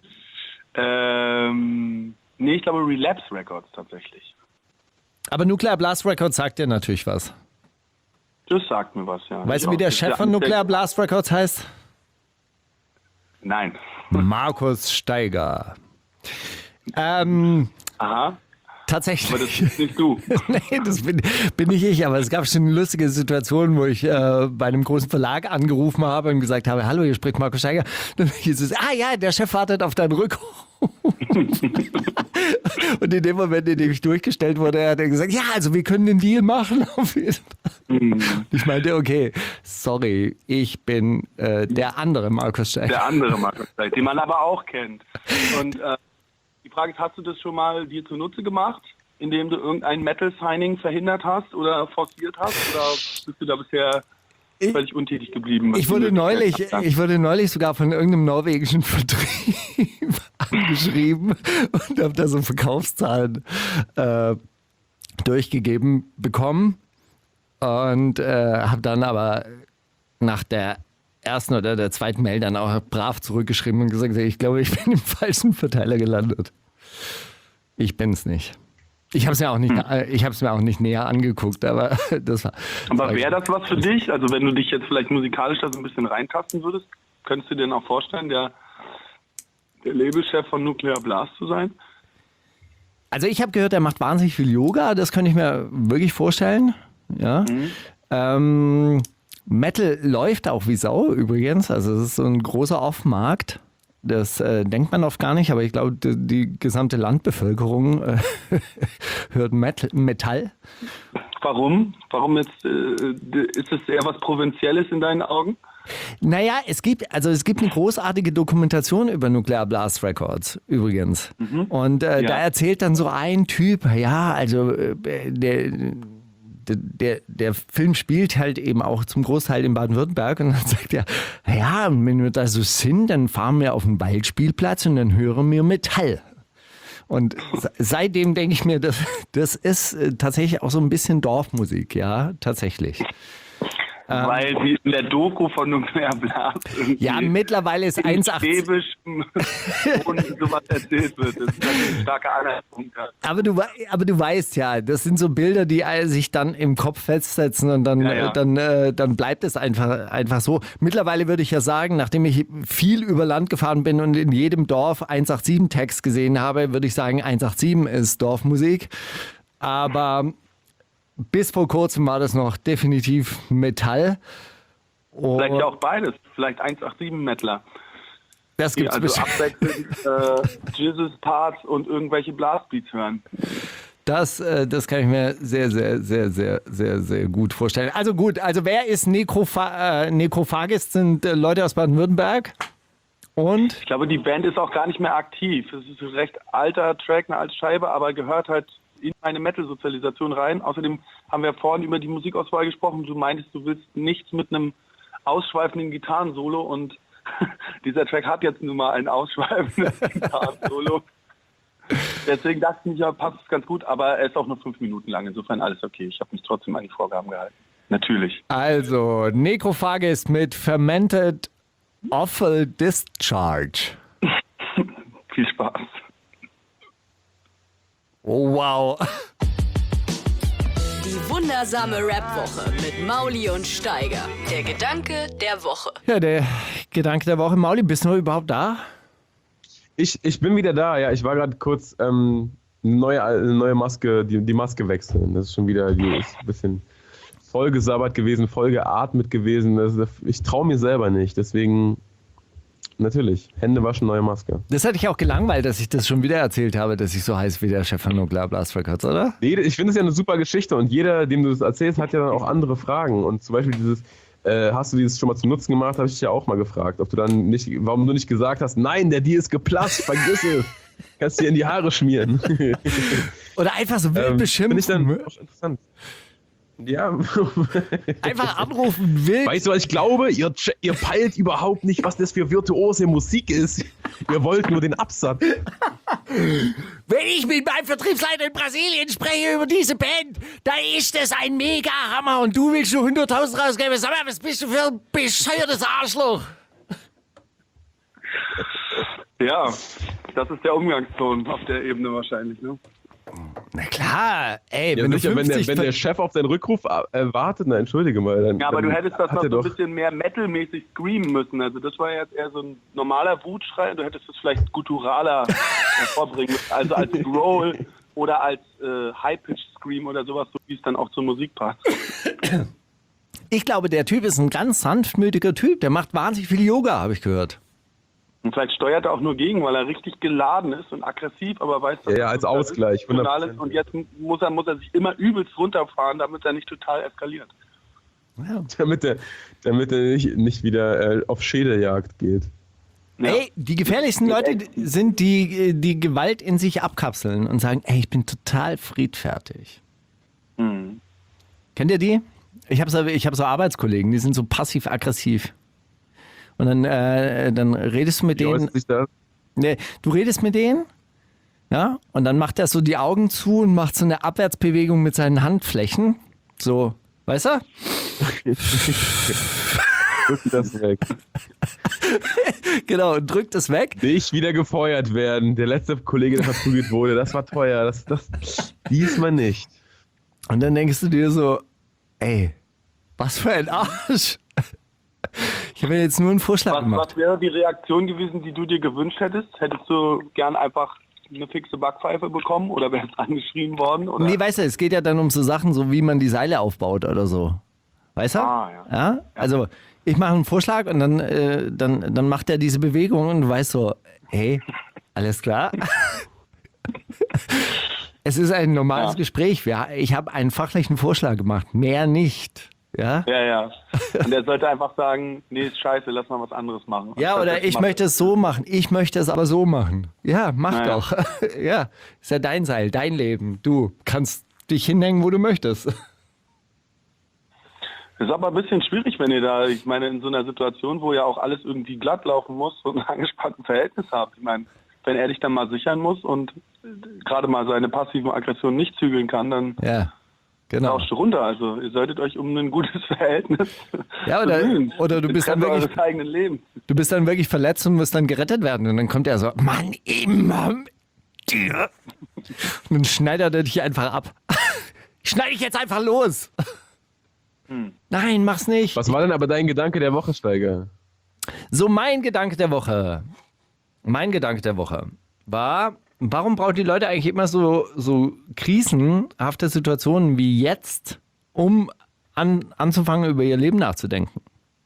Ähm, nee, ich glaube Relapse Records tatsächlich. Aber Nuclear Blast Records sagt dir natürlich was. Das sagt mir was, ja. Weißt du, wie der Chef von Nuclear Blast Records heißt? Nein. Markus Steiger. Ähm, Aha. Tatsächlich. Aber das bist nicht du. Nee, das bin, bin nicht ich, aber es gab schon lustige Situationen, wo ich äh, bei einem großen Verlag angerufen habe und gesagt habe, hallo, hier spricht Markus Steiger. Dann hieß es, ah ja, der Chef wartet auf deinen Rückruf. Und in dem Moment, in dem ich durchgestellt wurde, hat er gesagt, ja, also wir können den Deal machen. Und ich meinte, okay, sorry, ich bin äh, der andere Markus Steiger. Der andere Markus Steiger, den man aber auch kennt. Und äh, die Frage ist, hast du das schon mal dir zunutze gemacht, indem du irgendein Metal-Signing verhindert hast oder forciert hast? Oder bist du da bisher ich, völlig untätig geblieben? Ich wurde, neulich, ich wurde neulich sogar von irgendeinem norwegischen Vertrieb angeschrieben und habe da so Verkaufszahlen äh, durchgegeben bekommen und äh, habe dann aber nach der ersten oder der zweiten Mail dann auch brav zurückgeschrieben und gesagt, ich glaube, ich bin im falschen Verteiler gelandet. Ich bin's nicht. Ich habe es mir auch nicht, hm. ich habe es mir auch nicht näher angeguckt, aber das war. Aber wäre das was für dich? Also wenn du dich jetzt vielleicht musikalisch da so ein bisschen reintasten würdest, könntest du dir denn auch vorstellen, der, der Labelchef von Nuclear Blast zu sein? Also ich habe gehört, er macht wahnsinnig viel Yoga. Das könnte ich mir wirklich vorstellen. Ja. Mhm. Ähm, Metal läuft auch wie Sau übrigens. Also es ist so ein großer Off-Markt. Das äh, denkt man oft gar nicht, aber ich glaube, die, die gesamte Landbevölkerung äh, hört Metal, Metall. Warum? Warum jetzt? Äh, ist es eher was Provinzielles in deinen Augen? Naja, es gibt, also es gibt eine großartige Dokumentation über Nuclear Blast Records übrigens. Mhm. Und äh, Ja. da erzählt dann so ein Typ, ja, also äh, der, der, der Film spielt halt eben auch zum Großteil in Baden-Württemberg und dann sagt er, ja, wenn wir da so sind, dann fahren wir auf den Waldspielplatz und dann hören wir Metall. Und seitdem denke ich mir, das, das ist äh, tatsächlich auch so ein bisschen Dorfmusik, ja, tatsächlich. Weil die in der Doku von Nuclear Blast irgendwie Ja, mittlerweile ist in eins Komma achtzig. schwäbischem Ton sowas erzählt wird. Das ist natürlich ein starker Anhaltspunkt. Ja. Aber du, wei- aber du weißt ja, das sind so Bilder, die äh, sich dann im Kopf festsetzen und dann, Ja, ja. äh, dann, äh, dann bleibt es einfach, einfach so. Mittlerweile würde ich ja sagen, nachdem ich viel über Land gefahren bin und in jedem Dorf eins acht sieben Text gesehen habe, würde ich sagen, eins acht sieben ist Dorfmusik. Aber bis vor kurzem war das noch definitiv Metall. Und Vielleicht ja auch beides. Vielleicht eins acht sieben Mettler. das Die gibt's also bestimmt. abwechselnd äh, Jesus-Parts und irgendwelche Blastbeats hören. Das, äh, das kann ich mir sehr, sehr, sehr, sehr, sehr, sehr gut vorstellen. Also gut, also wer ist Nekropha äh, Nekrophagist? Sind äh, Leute aus Baden-Württemberg. Und Ich glaube, die Band ist auch gar nicht mehr aktiv. Es ist ein recht alter Track, eine alte Scheibe, aber gehört halt in eine Metal-Sozialisation rein. Außerdem haben wir vorhin über die Musikauswahl gesprochen. Du meintest, du willst nichts mit einem ausschweifenden Gitarrensolo und dieser Track hat jetzt nun mal ein ausschweifendes Gitarrensolo. Deswegen dachte ich, ja, passt es ganz gut, aber er ist auch nur fünf Minuten lang. Insofern alles okay. Ich habe mich trotzdem an die Vorgaben gehalten. Natürlich. also Nekrophagist mit Fermented Offal Discharge. Viel Spaß. Oh, wow. Die wundersame Rap-Woche mit Mauli und Steiger. Der Gedanke der Woche. Ja, der Gedanke der Woche. Mauli, bist du überhaupt da? Ich, ich bin wieder da, ja. Ich war gerade kurz ähm, eine neue, eine neue Maske, die, die Maske wechseln. Das ist schon wieder die ist ein bisschen vollgesabbert gewesen, vollgeatmet gewesen. Das, ich traue mir selber nicht. Deswegen, natürlich, Hände waschen, neue Maske. Das hatte ich auch gelangweilt, dass ich das schon wieder erzählt habe, dass ich so heiß wie der Chef von Nuclear Blast Records, oder? Nee, ich finde es ja eine super Geschichte und jeder, dem du das erzählst, hat ja dann auch andere Fragen. Und zum Beispiel dieses, äh, hast du dieses schon mal zum Nutzen gemacht, habe ich dich ja auch mal gefragt. Ob du dann nicht, warum du nicht gesagt hast, nein, der Deal ist geplatzt, vergiss es. Kannst dir in die Haare schmieren. Oder einfach so wild ähm, beschimpfen. Finde ich dann auch interessant. Ja. Einfach anrufen, wild. Weißt du, was ich glaube? Ihr, ihr peilt überhaupt nicht, was das für virtuose Musik ist. Ihr wollt nur den Absatz. Wenn ich mit meinem Vertriebsleiter in Brasilien spreche über diese Band, dann ist das ein Mega-Hammer und du willst nur hunderttausend rausgeben. Sag mal, was bist du für ein bescheuertes Arschloch? Ja, das ist der Umgangston auf der Ebene wahrscheinlich, ne? Na klar, ey, Ja, wenn, sicher, du wenn, der, fünfzig wenn der Chef auf seinen Rückruf äh, wartet, na entschuldige mal. Dann, Ja, aber dann du hättest das hat noch er so ein doch- bisschen mehr metalmäßig screamen müssen. Also das war jetzt eher so ein normaler Wutschrei. Du hättest es vielleicht gutturaler hervorbringen müssen. Also als Growl oder als äh, High-Pitch-Scream oder sowas, so wie es dann auch zur Musik passt. Ich glaube, der Typ ist ein ganz sanftmütiger Typ. Der macht wahnsinnig viel Yoga, habe ich gehört. Und vielleicht steuert er auch nur gegen, weil er richtig geladen ist und aggressiv, aber weiß, dass Ja, ja, das als total Ausgleich, emotional hundert ist. Und jetzt muss er, muss er sich immer übelst runterfahren, damit er nicht total eskaliert. Damit er, damit er nicht, nicht wieder äh, auf Schädeljagd geht. Ja. Ey, die gefährlichsten Leute sind die, die Gewalt in sich abkapseln und sagen, ey, ich bin total friedfertig. Mhm. Kennt ihr die? Ich habe so, ich hab so Arbeitskollegen, die sind so passiv-aggressiv. Und dann, äh, dann redest du mit Wie denen. äußert sich das? Nee, du redest mit denen, ja, und dann macht er so die Augen zu und macht so eine Abwärtsbewegung mit seinen Handflächen. So, weißt du? Drück das weg. Genau, und drückt es weg. Nicht wieder gefeuert werden. Der letzte Kollege, der verprügelt wurde, das war teuer. Das, das, diesmal nicht. Und dann denkst du dir so, ey, was für ein Arsch. Ich habe jetzt nur einen Vorschlag Was, gemacht. was wäre die Reaktion gewesen, die du dir gewünscht hättest? Hättest du gern einfach eine fixe Backpfeife bekommen oder wärst angeschrien worden? Oder? Nee, weißt du, es geht ja dann um so Sachen, so wie man die Seile aufbaut oder so. Weißt du? Ah, ja. Ja? Also, ich mache einen Vorschlag und dann, äh, dann, dann macht er diese Bewegung und du weißt so, hey, alles klar? Es ist ein normales Ja. Gespräch. Wir, ich habe einen fachlichen Vorschlag gemacht, mehr nicht. Ja? Ja, ja. Und er sollte einfach sagen, nee, ist scheiße, lass mal was anderes machen. Ja, Anstatt oder das ich macht- möchte es so machen. Ich möchte es aber so machen. Ja, mach Naja. doch. Ja, ist ja dein Seil, dein Leben. Du kannst dich hinhängen, wo du möchtest. Ist aber ein bisschen schwierig, wenn ihr da, ich meine, in so einer Situation, wo ja auch alles irgendwie glatt laufen muss und ein angespannten Verhältnis habt. Ich meine, wenn er dich dann mal sichern muss und gerade mal seine passiven Aggressionen nicht zügeln kann, dann Ja, genau. tauscht du runter. Also ihr solltet euch um ein gutes Verhältnis Ja, oder- bemühen. oder du bist dann Getrennt wirklich- eures eigenen Lebens. Du bist dann wirklich verletzt und musst dann gerettet werden. Und dann kommt er so, Mann, immer mit dir. Und dann schneidet er dich einfach ab. Ich schneide dich jetzt einfach los. Nein, mach's nicht. Was war denn aber dein Gedanke der Woche, Steiger? So, mein Gedanke der Woche. Mein Gedanke der Woche war, warum brauchen die Leute eigentlich immer so, so krisenhafte Situationen wie jetzt, um an, anzufangen, über ihr Leben nachzudenken?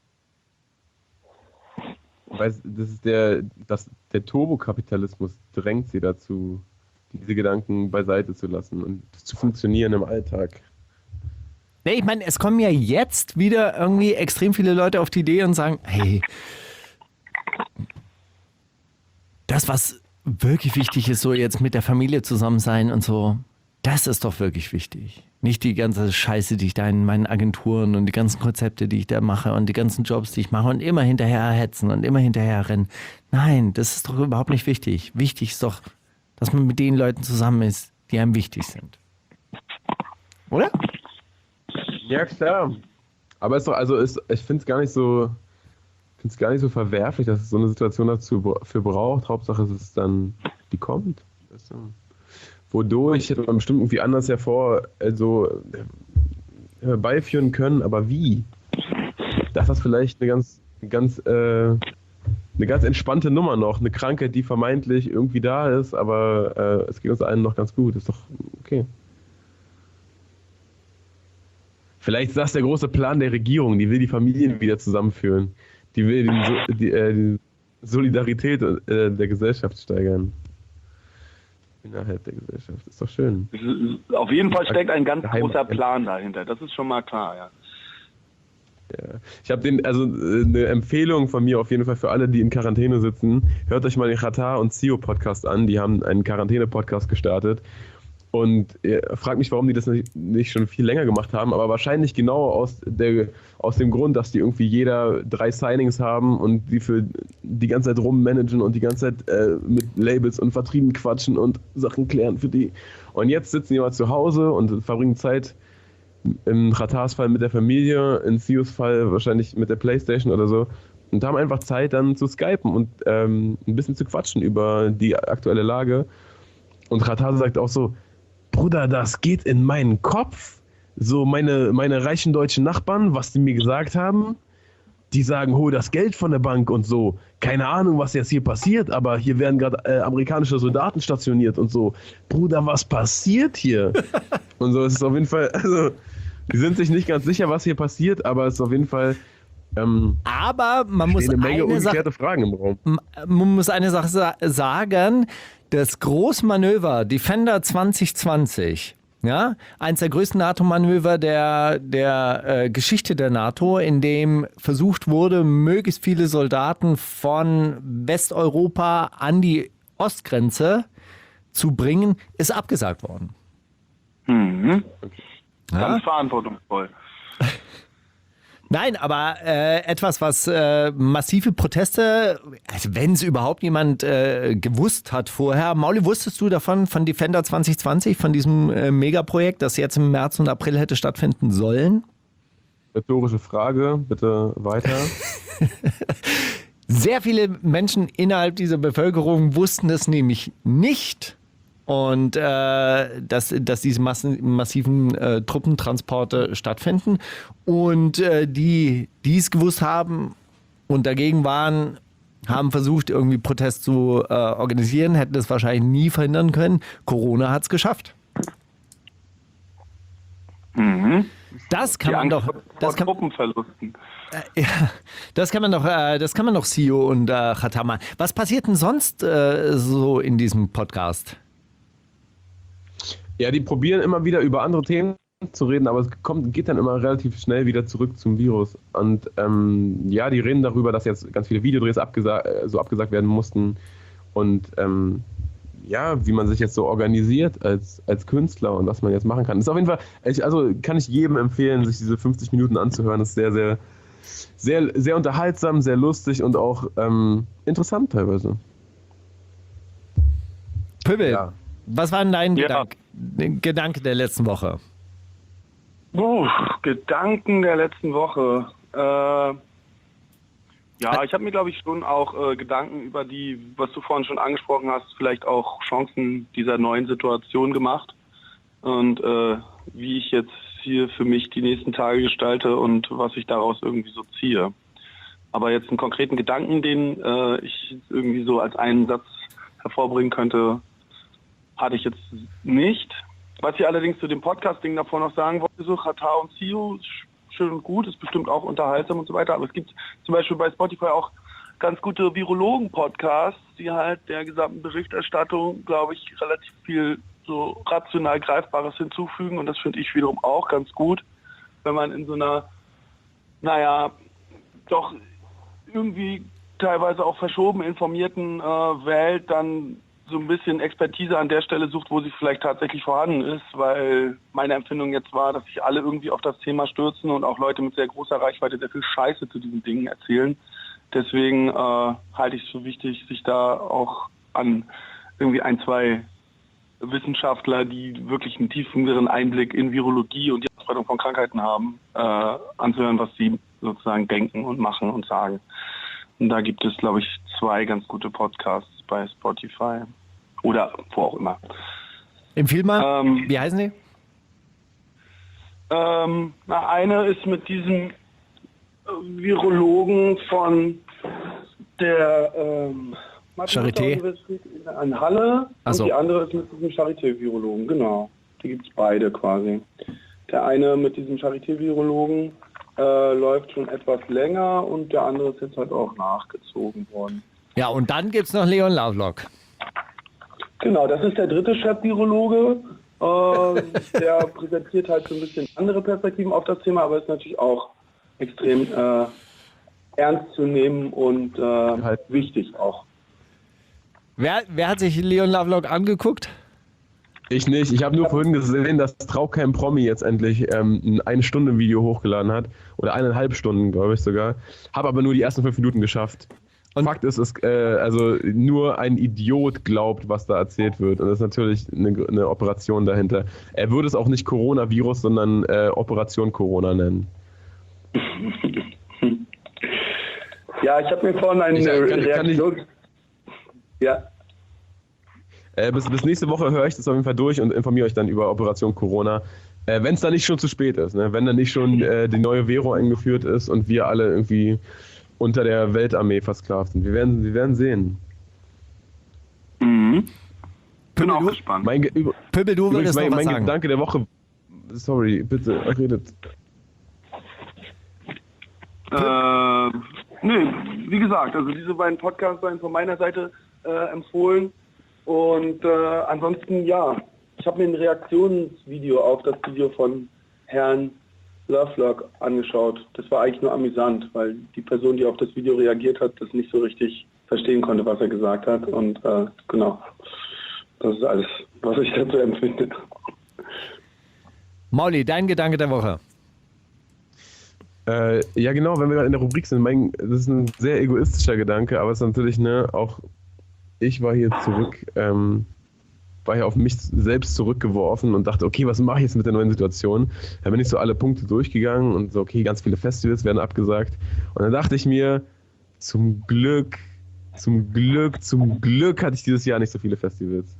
Weil das ist der, das, der Turbokapitalismus drängt sie dazu, diese Gedanken beiseite zu lassen und zu funktionieren im Alltag. Nee, ich meine, es kommen ja jetzt wieder irgendwie extrem viele Leute auf die Idee und sagen, hey, das, was wirklich wichtig ist, so jetzt mit der Familie zusammen sein und so, das ist doch wirklich wichtig. Nicht die ganze Scheiße, die ich da in meinen Agenturen und die ganzen Konzepte, die ich da mache und die ganzen Jobs, die ich mache und immer hinterher hetzen und immer hinterher rennen. Nein, das ist doch überhaupt nicht wichtig. Wichtig ist doch, dass man mit den Leuten zusammen ist, die einem wichtig sind. Oder? Ja, klar. Aber es ist doch, also ist, ich finde es gar nicht so, finde es gar nicht so verwerflich, dass es so eine Situation dazu bra- für braucht. Hauptsache es ist dann, die kommt. Weißt du? Wodurch hätte man bestimmt irgendwie anders hervor, also äh, herbeiführen können, aber wie? Das ist vielleicht eine ganz, ganz, äh, eine ganz entspannte Nummer noch. Eine Krankheit, die vermeintlich irgendwie da ist, aber äh, es geht uns allen noch ganz gut. Ist doch okay. Vielleicht ist das der große Plan der Regierung, die will die Familien wieder zusammenführen. Die will den so, die, äh, die Solidarität äh, der Gesellschaft steigern. Innerhalb der Gesellschaft. Ist doch schön. Es ist- Auf jeden Fall steckt ein ganz Geheim- großer Plan dahinter. Das ist schon mal klar, ja. Ja. Ich habe den, also äh, eine Empfehlung von mir auf jeden Fall für alle, die in Quarantäne sitzen. Hört euch mal den Qatar und C I O Podcast an. Die haben einen Quarantäne-Podcast gestartet. Und äh, fragt mich, warum die das nicht, nicht schon viel länger gemacht haben, aber wahrscheinlich genau aus, der, aus dem Grund, dass die irgendwie jeder drei Signings haben und die für die ganze Zeit rummanagen und die ganze Zeit äh, mit Labels und Vertrieben quatschen und Sachen klären für die. Und jetzt sitzen die mal zu Hause und verbringen Zeit im Qatars Fall mit der Familie, in C I Os Fall wahrscheinlich mit der Playstation oder so und haben einfach Zeit dann zu skypen und ähm, ein bisschen zu quatschen über die aktuelle Lage. Und Qatar sagt auch so, Bruder, das geht in meinen Kopf. So meine, meine reichen deutschen Nachbarn, was die mir gesagt haben, die sagen, hol das Geld von der Bank und so. Keine Ahnung, was jetzt hier passiert, aber hier werden gerade äh, amerikanische Soldaten stationiert und so. Bruder, was passiert hier? Und so ist es auf jeden Fall, also, die sind sich nicht ganz sicher, was hier passiert, aber es ist auf jeden Fall ähm, Aber man muss eine Menge eine Sache, ungeklärte Fragen im Raum. man muss eine Sache sa- sagen. Das Großmanöver Defender zwanzig zwanzig, ja, eins der größten NATO-Manöver der, der äh, Geschichte der NATO, in dem versucht wurde, möglichst viele Soldaten von Westeuropa an die Ostgrenze zu bringen, ist abgesagt worden. Mhm. Ja? Ganz verantwortungsvoll. Nein, aber äh, etwas, was äh, massive Proteste, also wenn es überhaupt jemand äh, gewusst hat vorher. Mauli, wusstest du davon, von Defender zwanzig zwanzig, von diesem äh, Megaprojekt, das jetzt im März und April hätte stattfinden sollen? Rhetorische Frage, bitte weiter. Sehr viele Menschen innerhalb dieser Bevölkerung wussten es nämlich nicht. Und äh, dass, dass diese Massen, massiven äh, Truppentransporte stattfinden. Und äh, die, die es gewusst haben und dagegen waren, haben versucht, irgendwie Protest zu äh, organisieren, hätten das wahrscheinlich nie verhindern können. Corona hat es geschafft. Mhm. Das kann Die man Angst doch. vor Das kann, Truppenverlusten. ja, das kann man doch. Äh, das kann man doch C I O und äh, Khatama. Was passiert denn sonst äh, so in diesem Podcast? Ja, die probieren immer wieder über andere Themen zu reden, aber es kommt, geht dann immer relativ schnell wieder zurück zum Virus. Und ähm, ja, die reden darüber, dass jetzt ganz viele Videodrehs abgesa- äh, so abgesagt werden mussten. Und ähm, ja, wie man sich jetzt so organisiert als, als Künstler und was man jetzt machen kann. Das ist auf jeden Fall, also kann ich jedem empfehlen, sich diese fünfzig Minuten anzuhören. Das ist sehr, sehr, sehr, sehr unterhaltsam, sehr lustig und auch ähm, interessant teilweise. Pöbel, Ja. was war denn dein Ja. Gedank Gedanke der letzten Woche? Puh, Gedanken der letzten Woche. Äh, ja, ich habe mir, glaube ich, schon auch äh, Gedanken über die, was du vorhin schon angesprochen hast, vielleicht auch Chancen dieser neuen Situation gemacht. Und äh, wie ich jetzt hier für mich die nächsten Tage gestalte und was ich daraus irgendwie so ziehe. Aber jetzt einen konkreten Gedanken, den äh, ich irgendwie so als einen Satz hervorbringen könnte, hatte ich jetzt nicht. Was ich allerdings zu dem Podcast-Ding davor noch sagen wollte, so Chata und Sio, ist schön und gut, ist bestimmt auch unterhaltsam und so weiter, aber es gibt zum Beispiel bei Spotify auch ganz gute Virologen-Podcasts, die halt der gesamten Berichterstattung, glaube ich, relativ viel so rational Greifbares hinzufügen und das finde ich wiederum auch ganz gut, wenn man in so einer, naja, doch irgendwie teilweise auch verschoben informierten äh, Welt dann so ein bisschen Expertise an der Stelle sucht, wo sie vielleicht tatsächlich vorhanden ist, weil meine Empfindung jetzt war, dass sich alle irgendwie auf das Thema stürzen und auch Leute mit sehr großer Reichweite sehr viel Scheiße zu diesen Dingen erzählen. Deswegen äh, halte ich es für wichtig, sich da auch an irgendwie ein, zwei Wissenschaftler, die wirklich einen tieferen Einblick in Virologie und die Ausbreitung von Krankheiten haben, äh, anzuhören, was sie sozusagen denken und machen und sagen. Und da gibt es, glaube ich, zwei ganz gute Podcasts bei Spotify oder wo auch immer. Empfehl mal, Ähm, wie heißen die? Ähm, na, eine ist mit diesem Virologen von der ähm, Charité? Universität in Halle Ach so. und die andere ist mit diesem Charité-Virologen, genau. Die gibt es beide quasi. Der eine mit diesem Charité-Virologen äh, läuft schon etwas länger und der andere ist jetzt halt auch nachgezogen worden. Ja, und dann gibt's noch Leon Lovelock. Genau, das ist der dritte Chef-Virologe. Äh, der präsentiert halt so ein bisschen andere Perspektiven auf das Thema, aber ist natürlich auch extrem äh, ernst zu nehmen und äh, halt wichtig auch. Wer, wer hat sich Leon Lovelock angeguckt? Ich nicht. Ich habe nur vorhin gesehen, dass Traukeim Promi jetzt endlich ähm, ein Eine-Stunde-Video hochgeladen hat. Oder eineinhalb Stunden, glaube ich sogar. Habe aber nur die ersten fünf Minuten geschafft. Und Fakt ist, es, äh, also nur ein Idiot glaubt, was da erzählt wird. Und das ist natürlich eine, eine Operation dahinter. Er würde es auch nicht Coronavirus, sondern äh, Operation Corona nennen. Ja, ich habe mir vorhin eine Ich, kann, Reaktion... kann ich, ja. Äh, bis, bis nächste Woche höre ich das auf jeden Fall durch und informiere euch dann über Operation Corona. Äh, wenn es dann nicht schon zu spät ist, ne? Wenn dann nicht schon äh, die neue Währung eingeführt ist und wir alle irgendwie unter der Weltarmee versklavt sind. Wir werden, wir werden sehen. Mhm. Bin auch du- gespannt. Mein, Ge- über, Pöbel, du übrigens, würdest noch mein, was mein sagen. Gedanke der Woche. Sorry, bitte, redet. Äh, nö, wie gesagt, also diese beiden Podcasts seien von meiner Seite äh, empfohlen. Und äh, ansonsten, ja, ich habe mir ein Reaktionsvideo auf das Video von Herrn Lovelock angeschaut. Das war eigentlich nur amüsant, weil die Person, die auf das Video reagiert hat, das nicht so richtig verstehen konnte, was er gesagt hat. Und äh, genau, das ist alles, was ich dazu empfinde. Mauli, dein Gedanke der Woche. Äh, ja, genau, wenn wir gerade in der Rubrik sind, mein, das ist ein sehr egoistischer Gedanke, aber es ist natürlich, ne, auch ich war hier zurück, ähm, war hier auf mich selbst zurückgeworfen und dachte, okay, was mache ich jetzt mit der neuen Situation? Da bin ich so alle Punkte durchgegangen und so, okay, ganz viele Festivals werden abgesagt. Und dann dachte ich mir, zum Glück, zum Glück, zum Glück hatte ich dieses Jahr nicht so viele Festivals.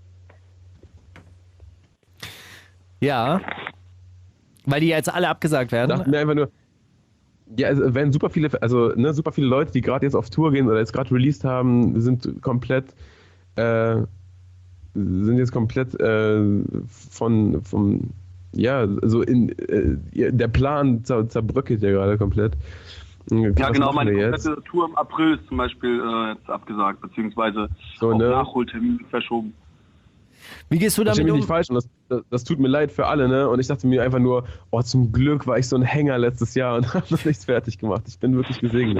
Ja, weil die jetzt alle abgesagt Ich werden. dachte mir einfach nur, ja, es werden super viele, also ne, super viele Leute, die gerade jetzt auf Tour gehen oder jetzt gerade released haben, sind komplett, äh, sind jetzt komplett äh, von, vom, ja, so in, äh, der Plan zer, zerbröckelt ja gerade komplett. Okay, Ja, was genau, machen meine wir jetzt? komplette Tour im April ist zum Beispiel äh, jetzt abgesagt, beziehungsweise So, auf ne? Nachholtermin verschoben. Wie gehst du Versteh damit mich um? nicht falsch und das, das, das tut mir leid für alle, ne? Und ich dachte mir einfach nur, oh, zum Glück war ich so ein Hänger letztes Jahr und habe noch nichts fertig gemacht. Ich bin wirklich gesegnet.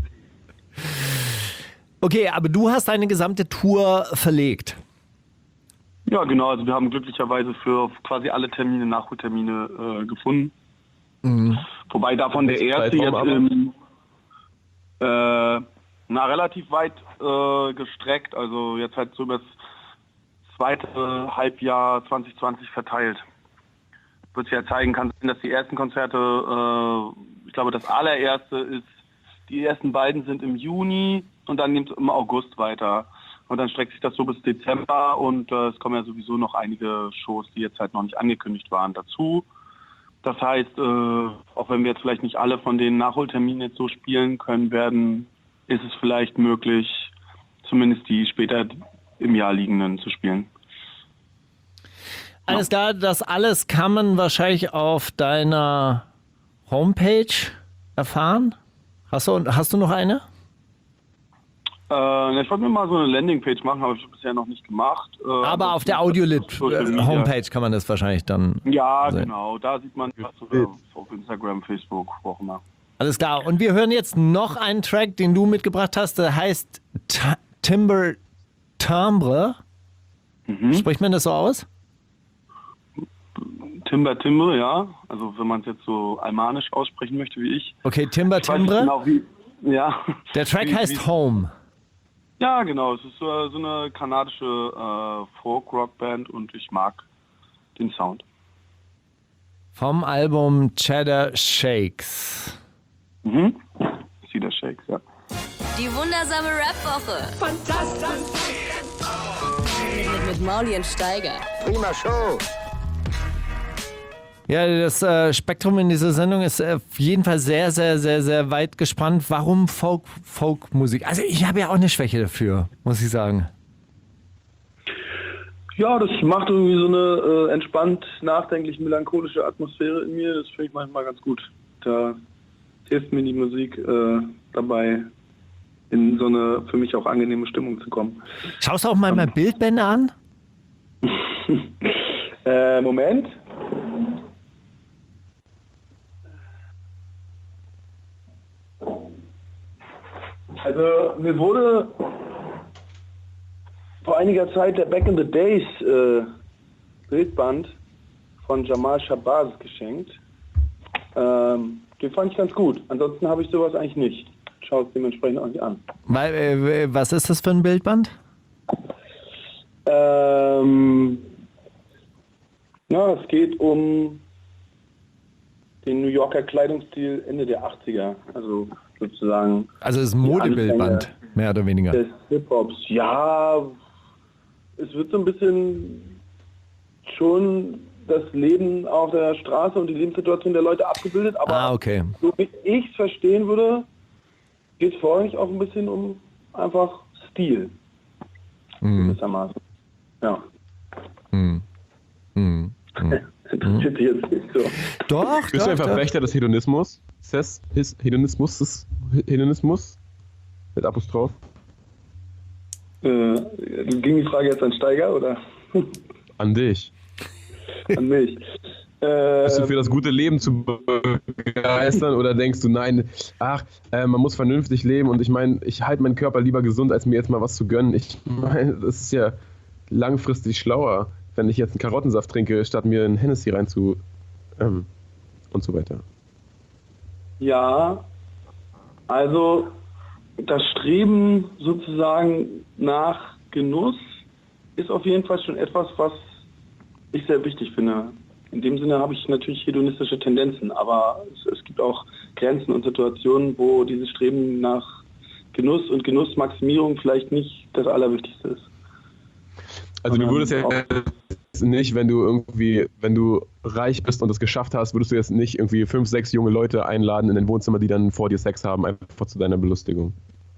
Okay, aber du hast deine gesamte Tour verlegt. Ja, genau. Also wir haben glücklicherweise für quasi alle Termine Nachholtermine äh, gefunden. Mhm. Wobei davon der erste jetzt im, äh, na, relativ weit äh, gestreckt, also jetzt halt so über das zweite Halbjahr zwanzig zwanzig verteilt. Wird sich ja zeigen, kann sein, dass die ersten Konzerte, äh, ich glaube das allererste ist, die ersten beiden sind im Juni und dann nimmt es im August weiter. Und dann streckt sich das so bis Dezember und äh, es kommen ja sowieso noch einige Shows, die jetzt halt noch nicht angekündigt waren, dazu. Das heißt, äh, auch wenn wir jetzt vielleicht nicht alle von den Nachholterminen jetzt so spielen können werden, ist es vielleicht möglich, zumindest die später im Jahr liegenden zu spielen. Alles klar, das alles kann man wahrscheinlich auf deiner Homepage erfahren. Hast du, hast du noch eine? Äh, ich wollte mir mal so eine Landingpage machen, habe ich bisher noch nicht gemacht. Äh, Aber auf der Audiolit-Homepage kann man das wahrscheinlich dann Ja, sehen. Genau. Da sieht man was oder auf Instagram, Facebook, wo auch immer. Alles klar. Und wir hören jetzt noch einen Track, den du mitgebracht hast. Der heißt T- Timber Timbre. Mhm. Spricht man das so aus? Timber Timbre, ja. Also wenn man es jetzt so almanisch aussprechen möchte wie ich. Okay, Timber Ich weiß nicht Timbre. genau, wie, ja. Der Track Wie- heißt wie- Home. Ja, genau. Es ist so, so eine kanadische äh, Folk-Rock-Band und ich mag den Sound. Vom Album Cheddar Shakes. Mhm. Cedar Shakes, ja. Die wundersame Rap-Woche. Fantastisch. Mit, mit Mauli und Steiger. Prima Show. Ja, das äh, Spektrum in dieser Sendung ist äh, auf jeden Fall sehr, sehr, sehr, sehr weit gespannt. Warum Folk, Folkmusik? Also ich habe ja auch eine Schwäche dafür, muss ich sagen. Ja, das macht irgendwie so eine äh, entspannt, nachdenklich, melancholische Atmosphäre in mir. Das finde ich manchmal ganz gut. Da hilft mir die Musik äh, dabei, in so eine für mich auch angenehme Stimmung zu kommen. Schaust du auch mal mal Bildbände an? äh, Moment. Also mir wurde vor einiger Zeit der Back in the Days äh, Bildband von Jamal Shabazz geschenkt. Ähm, den fand ich ganz gut. Ansonsten habe ich sowas eigentlich nicht. Schau es dementsprechend auch nicht an. Weil, äh, was ist das für ein Bildband? Ähm, ja, es geht um den New Yorker Kleidungsstil Ende der achtziger. Also sozusagen Also es ist ein Modebildband, mehr oder weniger. des Hip-Hops. Ja, es wird so ein bisschen schon das Leben auf der Straße und die Lebenssituation der Leute abgebildet, aber Ah, okay. so wie ich es verstehen würde, geht es vorrangig auch ein bisschen um einfach Stil. Mhm. Gewissermaßen. Ja. Mhm. Mhm. Interessiert dich jetzt nicht so. Doch, Bist du doch, ein doch. Verfechter des Hedonismus? Ses, his, Hedonismus? Des, Hedonismus? Mit Apostroph? Äh, ging die Frage jetzt an Steiger oder An dich. an mich? Äh, Bist du für das gute Leben zu begeistern oder denkst du, nein, ach, äh, man muss vernünftig leben und ich meine, ich halte meinen Körper lieber gesund, als mir jetzt mal was zu gönnen. Ich meine, das ist ja langfristig schlauer, wenn ich jetzt einen Karottensaft trinke, statt mir einen Hennessy rein zu ähm, und so weiter. Ja, also das Streben sozusagen nach Genuss ist auf jeden Fall schon etwas, was ich sehr wichtig finde. In dem Sinne habe ich natürlich hedonistische Tendenzen, aber es, es gibt auch Grenzen und Situationen, wo dieses Streben nach Genuss und Genussmaximierung vielleicht nicht das Allerwichtigste ist. Also du Ähm, würdest ja auch- jetzt nicht, wenn du irgendwie, wenn du reich bist und es geschafft hast, würdest du jetzt nicht irgendwie fünf, sechs junge Leute einladen in dein Wohnzimmer, die dann vor dir Sex haben, einfach zu deiner Belustigung.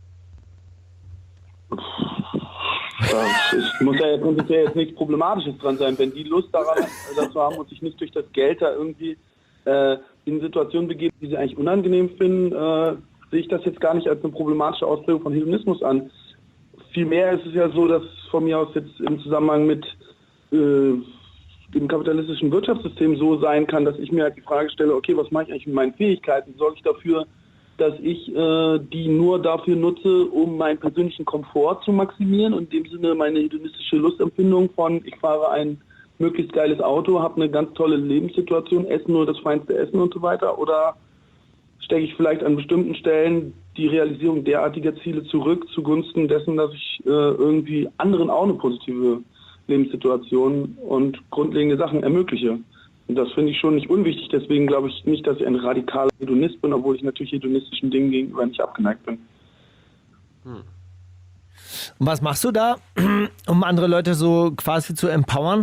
Äh, Es muss ja jetzt, muss ja jetzt nichts Problematisches dran sein. Wenn die Lust daran dazu haben und sich nicht durch das Geld da irgendwie äh, in Situationen begeben, die sie eigentlich unangenehm finden, äh, sehe ich das jetzt gar nicht als eine problematische Ausprägung von Hedonismus an. Vielmehr ist es ja so, dass von mir aus jetzt im Zusammenhang mit äh, dem kapitalistischen Wirtschaftssystem so sein kann, dass ich mir halt die Frage stelle, okay, was mache ich eigentlich mit meinen Fähigkeiten? Sorge ich dafür, dass ich äh, die nur dafür nutze, um meinen persönlichen Komfort zu maximieren und in dem Sinne meine hedonistische Lustempfindung von, ich fahre ein möglichst geiles Auto, habe eine ganz tolle Lebenssituation, esse nur das feinste Essen und so weiter, oder stecke ich vielleicht an bestimmten Stellen die Realisierung derartiger Ziele zurück zugunsten dessen, dass ich äh, irgendwie anderen auch eine positive Lebenssituation und grundlegende Sachen ermögliche. Und das finde ich schon nicht unwichtig. Deswegen glaube ich nicht, dass ich ein radikaler Hedonist bin, obwohl ich natürlich hedonistischen Dingen gegenüber nicht abgeneigt bin. Hm. Und was machst du da, um andere Leute so quasi zu empowern?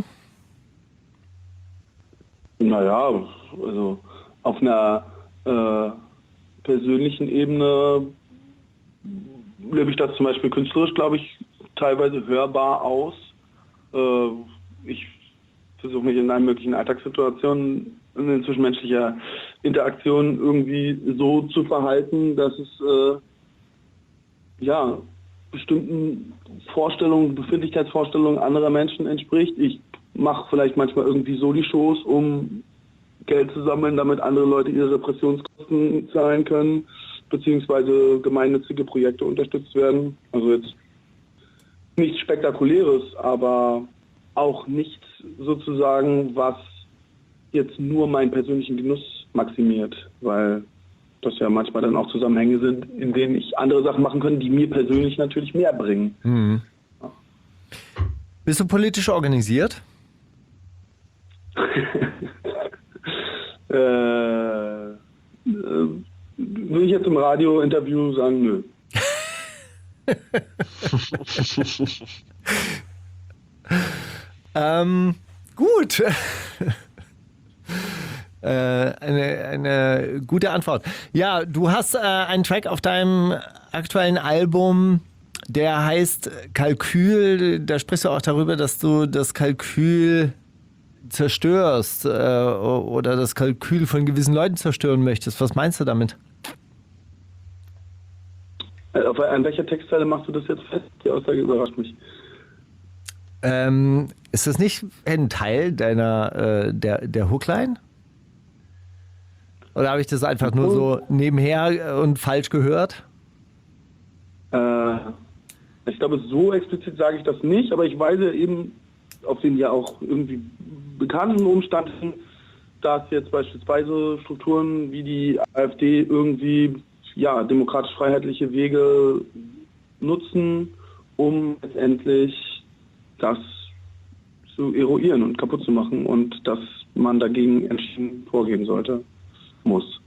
Naja, also auf einer äh, persönlichen Ebene lebe ich das zum Beispiel künstlerisch, glaube ich, teilweise hörbar aus. Äh, ich versuche mich in allen möglichen Alltagssituationen in zwischenmenschlicher Interaktion irgendwie so zu verhalten, dass es äh, ja bestimmten Vorstellungen, Befindlichkeitsvorstellungen anderer Menschen entspricht. Ich mache vielleicht manchmal irgendwie so die Shows, um Geld zu sammeln, damit andere Leute ihre Repressionskosten zahlen können, beziehungsweise gemeinnützige Projekte unterstützt werden. Also jetzt nichts Spektakuläres, aber auch nichts sozusagen, was jetzt nur meinen persönlichen Genuss maximiert, weil das ja manchmal dann auch Zusammenhänge sind, in denen ich andere Sachen machen kann, die mir persönlich natürlich mehr bringen. Mhm. Ja. Bist du politisch organisiert? äh, äh, will ich jetzt im Radio-Interview sagen, nö. ähm, gut. äh, eine, eine gute Antwort. Ja, du hast äh, einen Track auf deinem aktuellen Album, der heißt Kalkül. Da sprichst du auch darüber, dass du das Kalkül zerstörst äh, oder das Kalkül von gewissen Leuten zerstören möchtest. Was meinst du damit? Auf, an welcher Textzeile machst du das jetzt fest? Die Aussage überrascht mich. Ähm, ist das nicht ein Teil deiner äh, der, der Hookline? Oder habe ich das einfach nur so nebenher und falsch gehört? Äh, ich glaube, so explizit sage ich das nicht, aber ich weise eben auf den ja auch irgendwie bekannten Umstand hin, dass jetzt beispielsweise Strukturen wie die AfD irgendwie ja, demokratisch-freiheitliche Wege nutzen, um letztendlich das zu eruieren und kaputt zu machen und dass man dagegen entschieden vorgehen sollte, muss.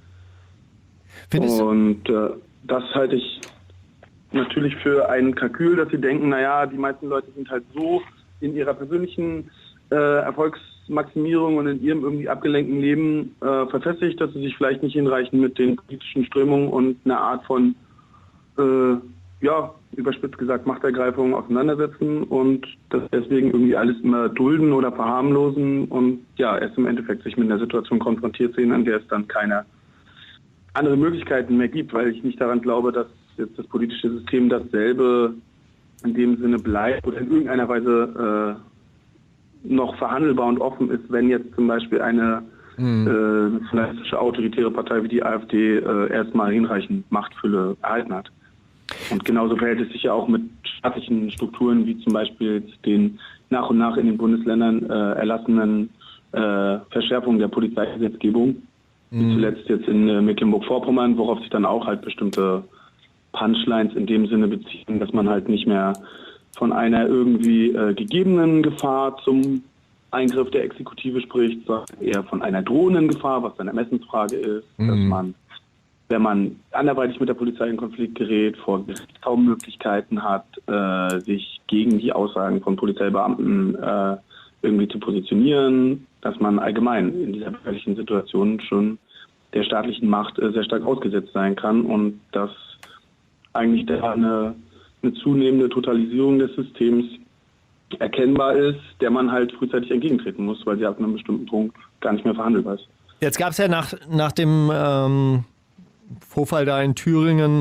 Findest und äh, das halte ich natürlich für ein Kalkül, dass sie denken, naja, die meisten Leute sind halt so in ihrer persönlichen äh, Erfolgsmaximierung und in ihrem irgendwie abgelenkten Leben äh, verfestigt, dass sie sich vielleicht nicht hinreichend mit den politischen Strömungen und einer Art von, äh, ja, überspitzt gesagt, Machtergreifung auseinandersetzen und das deswegen irgendwie alles immer dulden oder verharmlosen und ja, erst im Endeffekt sich mit einer Situation konfrontiert sehen, an der es dann keine andere Möglichkeiten mehr gibt, weil ich nicht daran glaube, dass jetzt das politische System dasselbe in dem Sinne bleibt oder in irgendeiner Weise äh, noch verhandelbar und offen ist, wenn jetzt zum Beispiel eine mhm. äh, nationalistische, autoritäre Partei wie die AfD äh, erstmal hinreichend Machtfülle erhalten hat. Und genauso verhält es sich ja auch mit staatlichen Strukturen wie zum Beispiel den nach und nach in den Bundesländern äh, erlassenen äh, Verschärfungen der Polizeigesetzgebung, mhm. wie zuletzt jetzt in äh, Mecklenburg-Vorpommern, worauf sich dann auch halt bestimmte Punchlines in dem Sinne beziehen, dass man halt nicht mehr von einer irgendwie äh, gegebenen Gefahr zum Eingriff der Exekutive spricht, sondern eher von einer drohenden Gefahr, was dann Ermessensfrage ist, mhm. dass man, wenn man anderweitig mit der Polizei in Konflikt gerät, vor Gericht kaum Möglichkeiten hat, äh, sich gegen die Aussagen von Polizeibeamten äh, irgendwie zu positionieren, dass man allgemein in dieser gefährlichen Situation schon der staatlichen Macht äh, sehr stark ausgesetzt sein kann und dass eigentlich da eine, eine zunehmende Totalisierung des Systems erkennbar ist, der man halt frühzeitig entgegentreten muss, weil sie ab einem bestimmten Punkt gar nicht mehr verhandelbar ist. Jetzt gab es ja nach, nach dem ähm, Vorfall da in Thüringen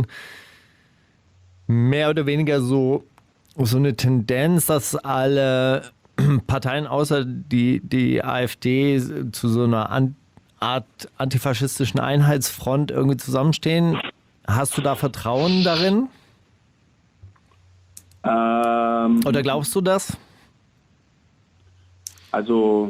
mehr oder weniger so, so eine Tendenz, dass alle Parteien außer die, die AfD zu so einer An- Art antifaschistischen Einheitsfront irgendwie zusammenstehen? Hast du da Vertrauen darin? Ähm, Oder glaubst du das? Also,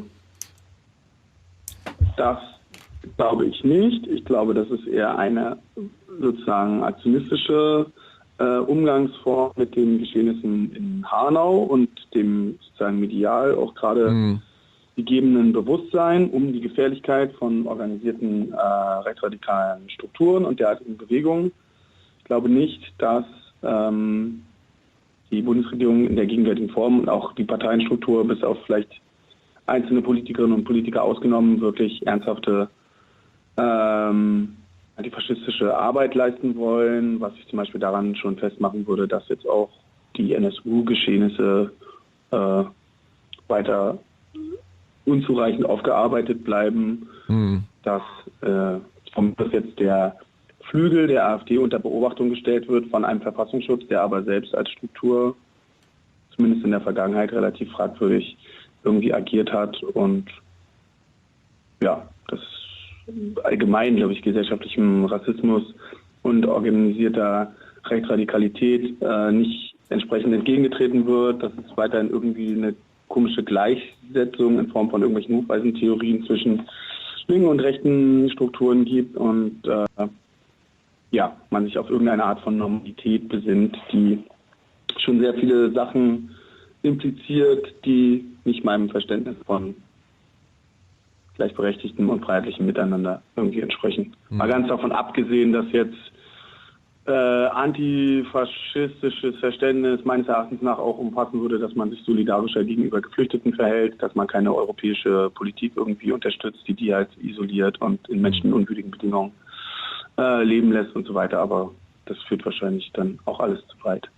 das glaube ich nicht. Ich glaube, das ist eher eine sozusagen aktionistische äh, Umgangsform mit den Geschehnissen in Hanau und dem sozusagen medial auch gerade mhm. gegebenen Bewusstsein um die Gefährlichkeit von organisierten äh, rechtsradikalen Strukturen und derartigen Bewegungen. Ich glaube nicht, dass ähm, die Bundesregierung in der gegenwärtigen Form und auch die Parteienstruktur bis auf vielleicht einzelne Politikerinnen und Politiker ausgenommen wirklich ernsthafte ähm, antifaschistische Arbeit leisten wollen, was ich zum Beispiel daran schon festmachen würde, dass jetzt auch die N S U-Geschehnisse äh, weiter unzureichend aufgearbeitet bleiben, mhm. dass, äh, dass jetzt der Flügel der AfD unter Beobachtung gestellt wird von einem Verfassungsschutz, der aber selbst als Struktur, zumindest in der Vergangenheit, relativ fragwürdig irgendwie agiert hat und ja, das allgemein, glaube ich, gesellschaftlichem Rassismus und organisierter Rechtsradikalität äh, nicht entsprechend entgegengetreten wird, dass es weiterhin irgendwie eine komische Gleichsetzung in Form von irgendwelchen Hufeisentheorien zwischen linken und rechten Strukturen gibt und äh, ja, man sich auf irgendeine Art von Normalität besinnt, die schon sehr viele Sachen impliziert, die nicht meinem Verständnis von gleichberechtigtem und freiheitlichem Miteinander irgendwie entsprechen. Mhm. Mal ganz davon abgesehen, dass jetzt äh, antifaschistisches Verständnis meines Erachtens nach auch umfassen würde, dass man sich solidarischer gegenüber Geflüchteten verhält, dass man keine europäische Politik irgendwie unterstützt, die die halt isoliert und in menschenunwürdigen Bedingungen äh, leben lässt und so weiter. Aber das führt wahrscheinlich dann auch alles zu weit.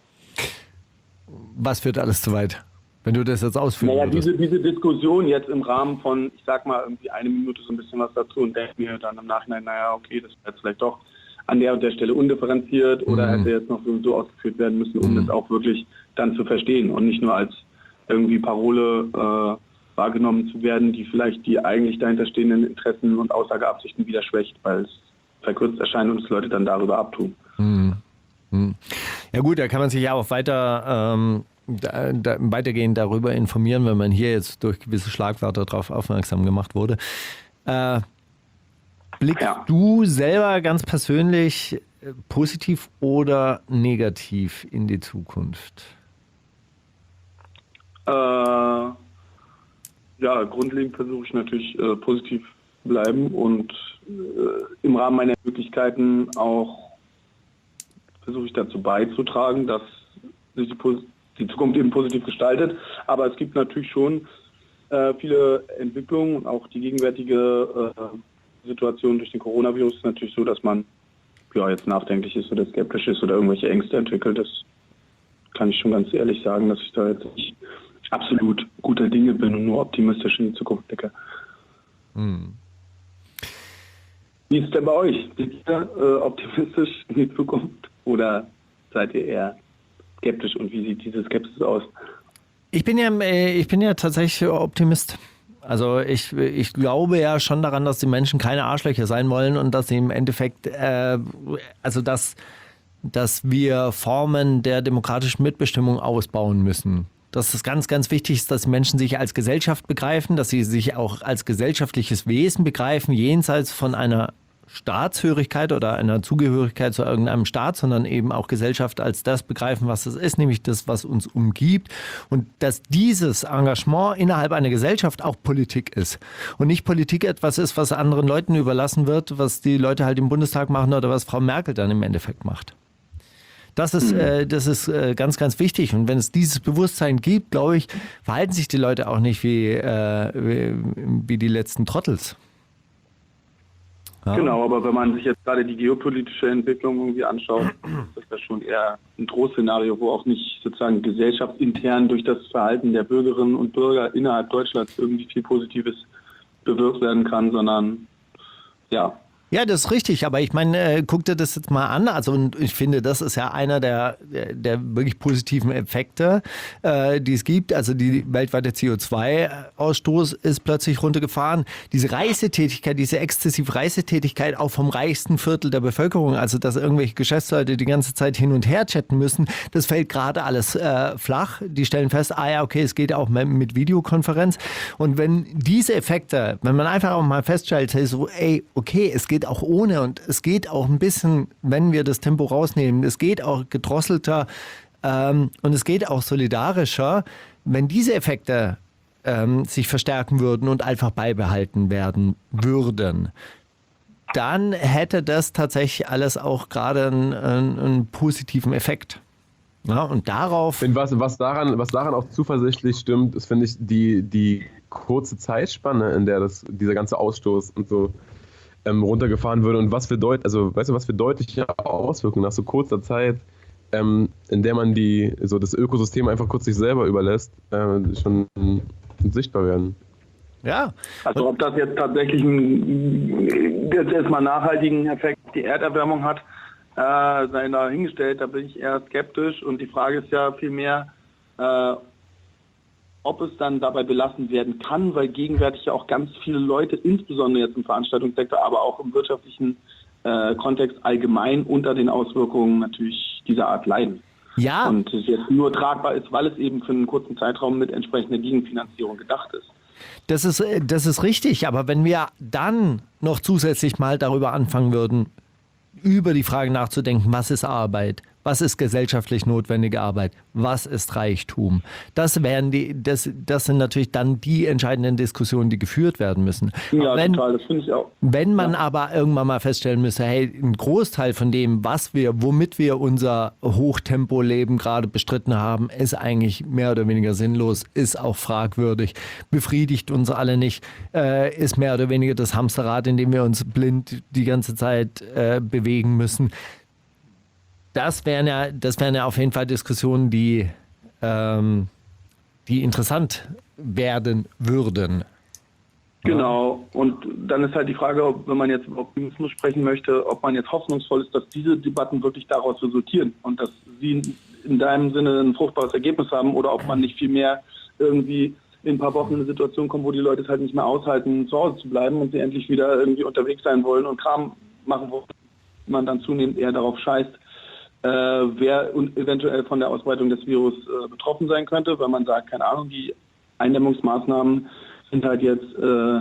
Was führt alles zu weit? Wenn du das jetzt ausführen naja, würdest. Diese, diese Diskussion jetzt im Rahmen von, ich sag mal, irgendwie eine Minute so ein bisschen was dazu und denke mir dann im Nachhinein, naja, okay, das wäre jetzt vielleicht doch an der und der Stelle undifferenziert oder mhm. hätte jetzt noch so, so ausgeführt werden müssen, um mhm. das auch wirklich dann zu verstehen und nicht nur als irgendwie Parole äh, wahrgenommen zu werden, die vielleicht die eigentlich dahinterstehenden Interessen und Aussageabsichten wieder schwächt, weil es verkürzt erscheint und es Leute dann darüber abtun. Mhm. Mhm. Ja gut, da kann man sich ja auch weiter ähm Da, da, weitergehend darüber informieren, wenn man hier jetzt durch gewisse Schlagwörter darauf aufmerksam gemacht wurde. Äh, blickst ja. du selber ganz persönlich positiv oder negativ in die Zukunft? Äh, ja, grundlegend versuche ich natürlich äh, positiv zu bleiben und äh, im Rahmen meiner Möglichkeiten auch versuche ich dazu beizutragen, dass sich die Position die Zukunft eben positiv gestaltet. Aber es gibt natürlich schon äh, viele Entwicklungen und auch die gegenwärtige äh, Situation durch den Coronavirus ist natürlich so, dass man ja jetzt nachdenklich ist oder skeptisch ist oder irgendwelche Ängste entwickelt. Das kann ich schon ganz ehrlich sagen, dass ich da jetzt nicht absolut guter Dinge bin und nur optimistisch in die Zukunft blicke. Hm. Wie ist es denn bei euch? Seid ihr äh, optimistisch in die Zukunft oder seid ihr eher skeptisch und wie sieht diese Skepsis aus? Ich bin ja, ich bin ja tatsächlich Optimist. Also ich, ich glaube ja schon daran, dass die Menschen keine Arschlöcher sein wollen und dass sie im Endeffekt, äh, also dass, dass wir Formen der demokratischen Mitbestimmung ausbauen müssen. Dass es ganz, ganz wichtig ist, dass die Menschen sich als Gesellschaft begreifen, dass sie sich auch als gesellschaftliches Wesen begreifen, jenseits von einer Staatshörigkeit oder einer Zugehörigkeit zu irgendeinem Staat, sondern eben auch Gesellschaft als das begreifen, was es ist, nämlich das, was uns umgibt. Und dass dieses Engagement innerhalb einer Gesellschaft auch Politik ist. Und nicht Politik etwas ist, was anderen Leuten überlassen wird, was die Leute halt im Bundestag machen oder was Frau Merkel dann im Endeffekt macht. Das ist, äh, das ist äh, ganz, ganz wichtig. Und wenn es dieses Bewusstsein gibt, glaube ich, verhalten sich die Leute auch nicht wie, äh, wie, wie die letzten Trottels. Ja. Genau, aber wenn man sich jetzt gerade die geopolitische Entwicklung irgendwie anschaut, ist das schon eher ein Drohszenario, wo auch nicht sozusagen gesellschaftsintern durch das Verhalten der Bürgerinnen und Bürger innerhalb Deutschlands irgendwie viel Positives bewirkt werden kann, sondern ja, Ja, das ist richtig, aber ich meine, äh, guck dir das jetzt mal an. Also und ich finde, das ist ja einer der, der, der wirklich positiven Effekte, äh, die es gibt. Also die weltweite C O zwei Ausstoß ist plötzlich runtergefahren. Diese Reisetätigkeit, diese exzessive Reisetätigkeit auch vom reichsten Viertel der Bevölkerung, also dass irgendwelche Geschäftsleute die ganze Zeit hin und her chatten müssen, das fällt gerade alles äh, flach. Die stellen fest, ah ja, okay, es geht auch mit Videokonferenz. Und wenn diese Effekte, wenn man einfach auch mal feststellt, hey, so, ey, okay, es geht auch ohne und es geht auch ein bisschen, wenn wir das Tempo rausnehmen, es geht auch gedrosselter ähm, und es geht auch solidarischer, wenn diese Effekte ähm, sich verstärken würden und einfach beibehalten werden würden, dann hätte das tatsächlich alles auch gerade einen, einen, einen positiven Effekt. Ja, und darauf... Und was, was, daran, was daran auch zuversichtlich stimmt, ist, finde ich, die, die kurze Zeitspanne, in der das, dieser ganze Ausstoß und so ähm, runtergefahren würde und was für deut, also weißt du, was für deutliche Auswirkungen nach so kurzer Zeit, ähm, in der man die, so das Ökosystem einfach kurz sich selber überlässt, äh, schon sichtbar werden. Ja. Also ob das jetzt tatsächlich einen jetzt erstmal nachhaltigen Effekt die Erderwärmung hat, äh, sei dahingestellt, da bin ich eher skeptisch und die Frage ist ja vielmehr, äh, ob es dann dabei belassen werden kann, weil gegenwärtig ja auch ganz viele Leute, insbesondere jetzt im Veranstaltungssektor, aber auch im wirtschaftlichen äh, Kontext allgemein unter den Auswirkungen natürlich dieser Art leiden. Ja. Und es jetzt nur tragbar ist, weil es eben für einen kurzen Zeitraum mit entsprechender Gegenfinanzierung gedacht ist. Das ist, das ist richtig, aber wenn wir dann noch zusätzlich mal darüber anfangen würden, über die Frage nachzudenken, was ist Arbeit, was ist gesellschaftlich notwendige Arbeit, was ist Reichtum, das wären die, das, das sind natürlich dann die entscheidenden Diskussionen, die geführt werden müssen. Ja, wenn, total, das finde ich auch. Wenn man ja. aber irgendwann mal feststellen müsste, hey, ein Großteil von dem, was wir, womit wir unser Hochtempo-Leben gerade bestritten haben, ist eigentlich mehr oder weniger sinnlos, ist auch fragwürdig, befriedigt uns alle nicht, äh, ist mehr oder weniger das Hamsterrad, in dem wir uns blind die ganze Zeit äh, bewegen müssen. Das wären ja, das wären ja auf jeden Fall Diskussionen, die, ähm, die interessant werden würden. Genau, und dann ist halt die Frage, ob, wenn man jetzt über Optimismus sprechen möchte, ob man jetzt hoffnungsvoll ist, dass diese Debatten wirklich daraus resultieren und dass sie in deinem Sinne ein fruchtbares Ergebnis haben oder ob man nicht vielmehr irgendwie in ein paar Wochen in eine Situation kommt, wo die Leute es halt nicht mehr aushalten, zu Hause zu bleiben und sie endlich wieder irgendwie unterwegs sein wollen und Kram machen wollen, man dann zunehmend eher darauf scheißt, Äh, wer eventuell von der Ausbreitung des Virus äh, betroffen sein könnte, weil man sagt, keine Ahnung, die Eindämmungsmaßnahmen sind halt jetzt äh,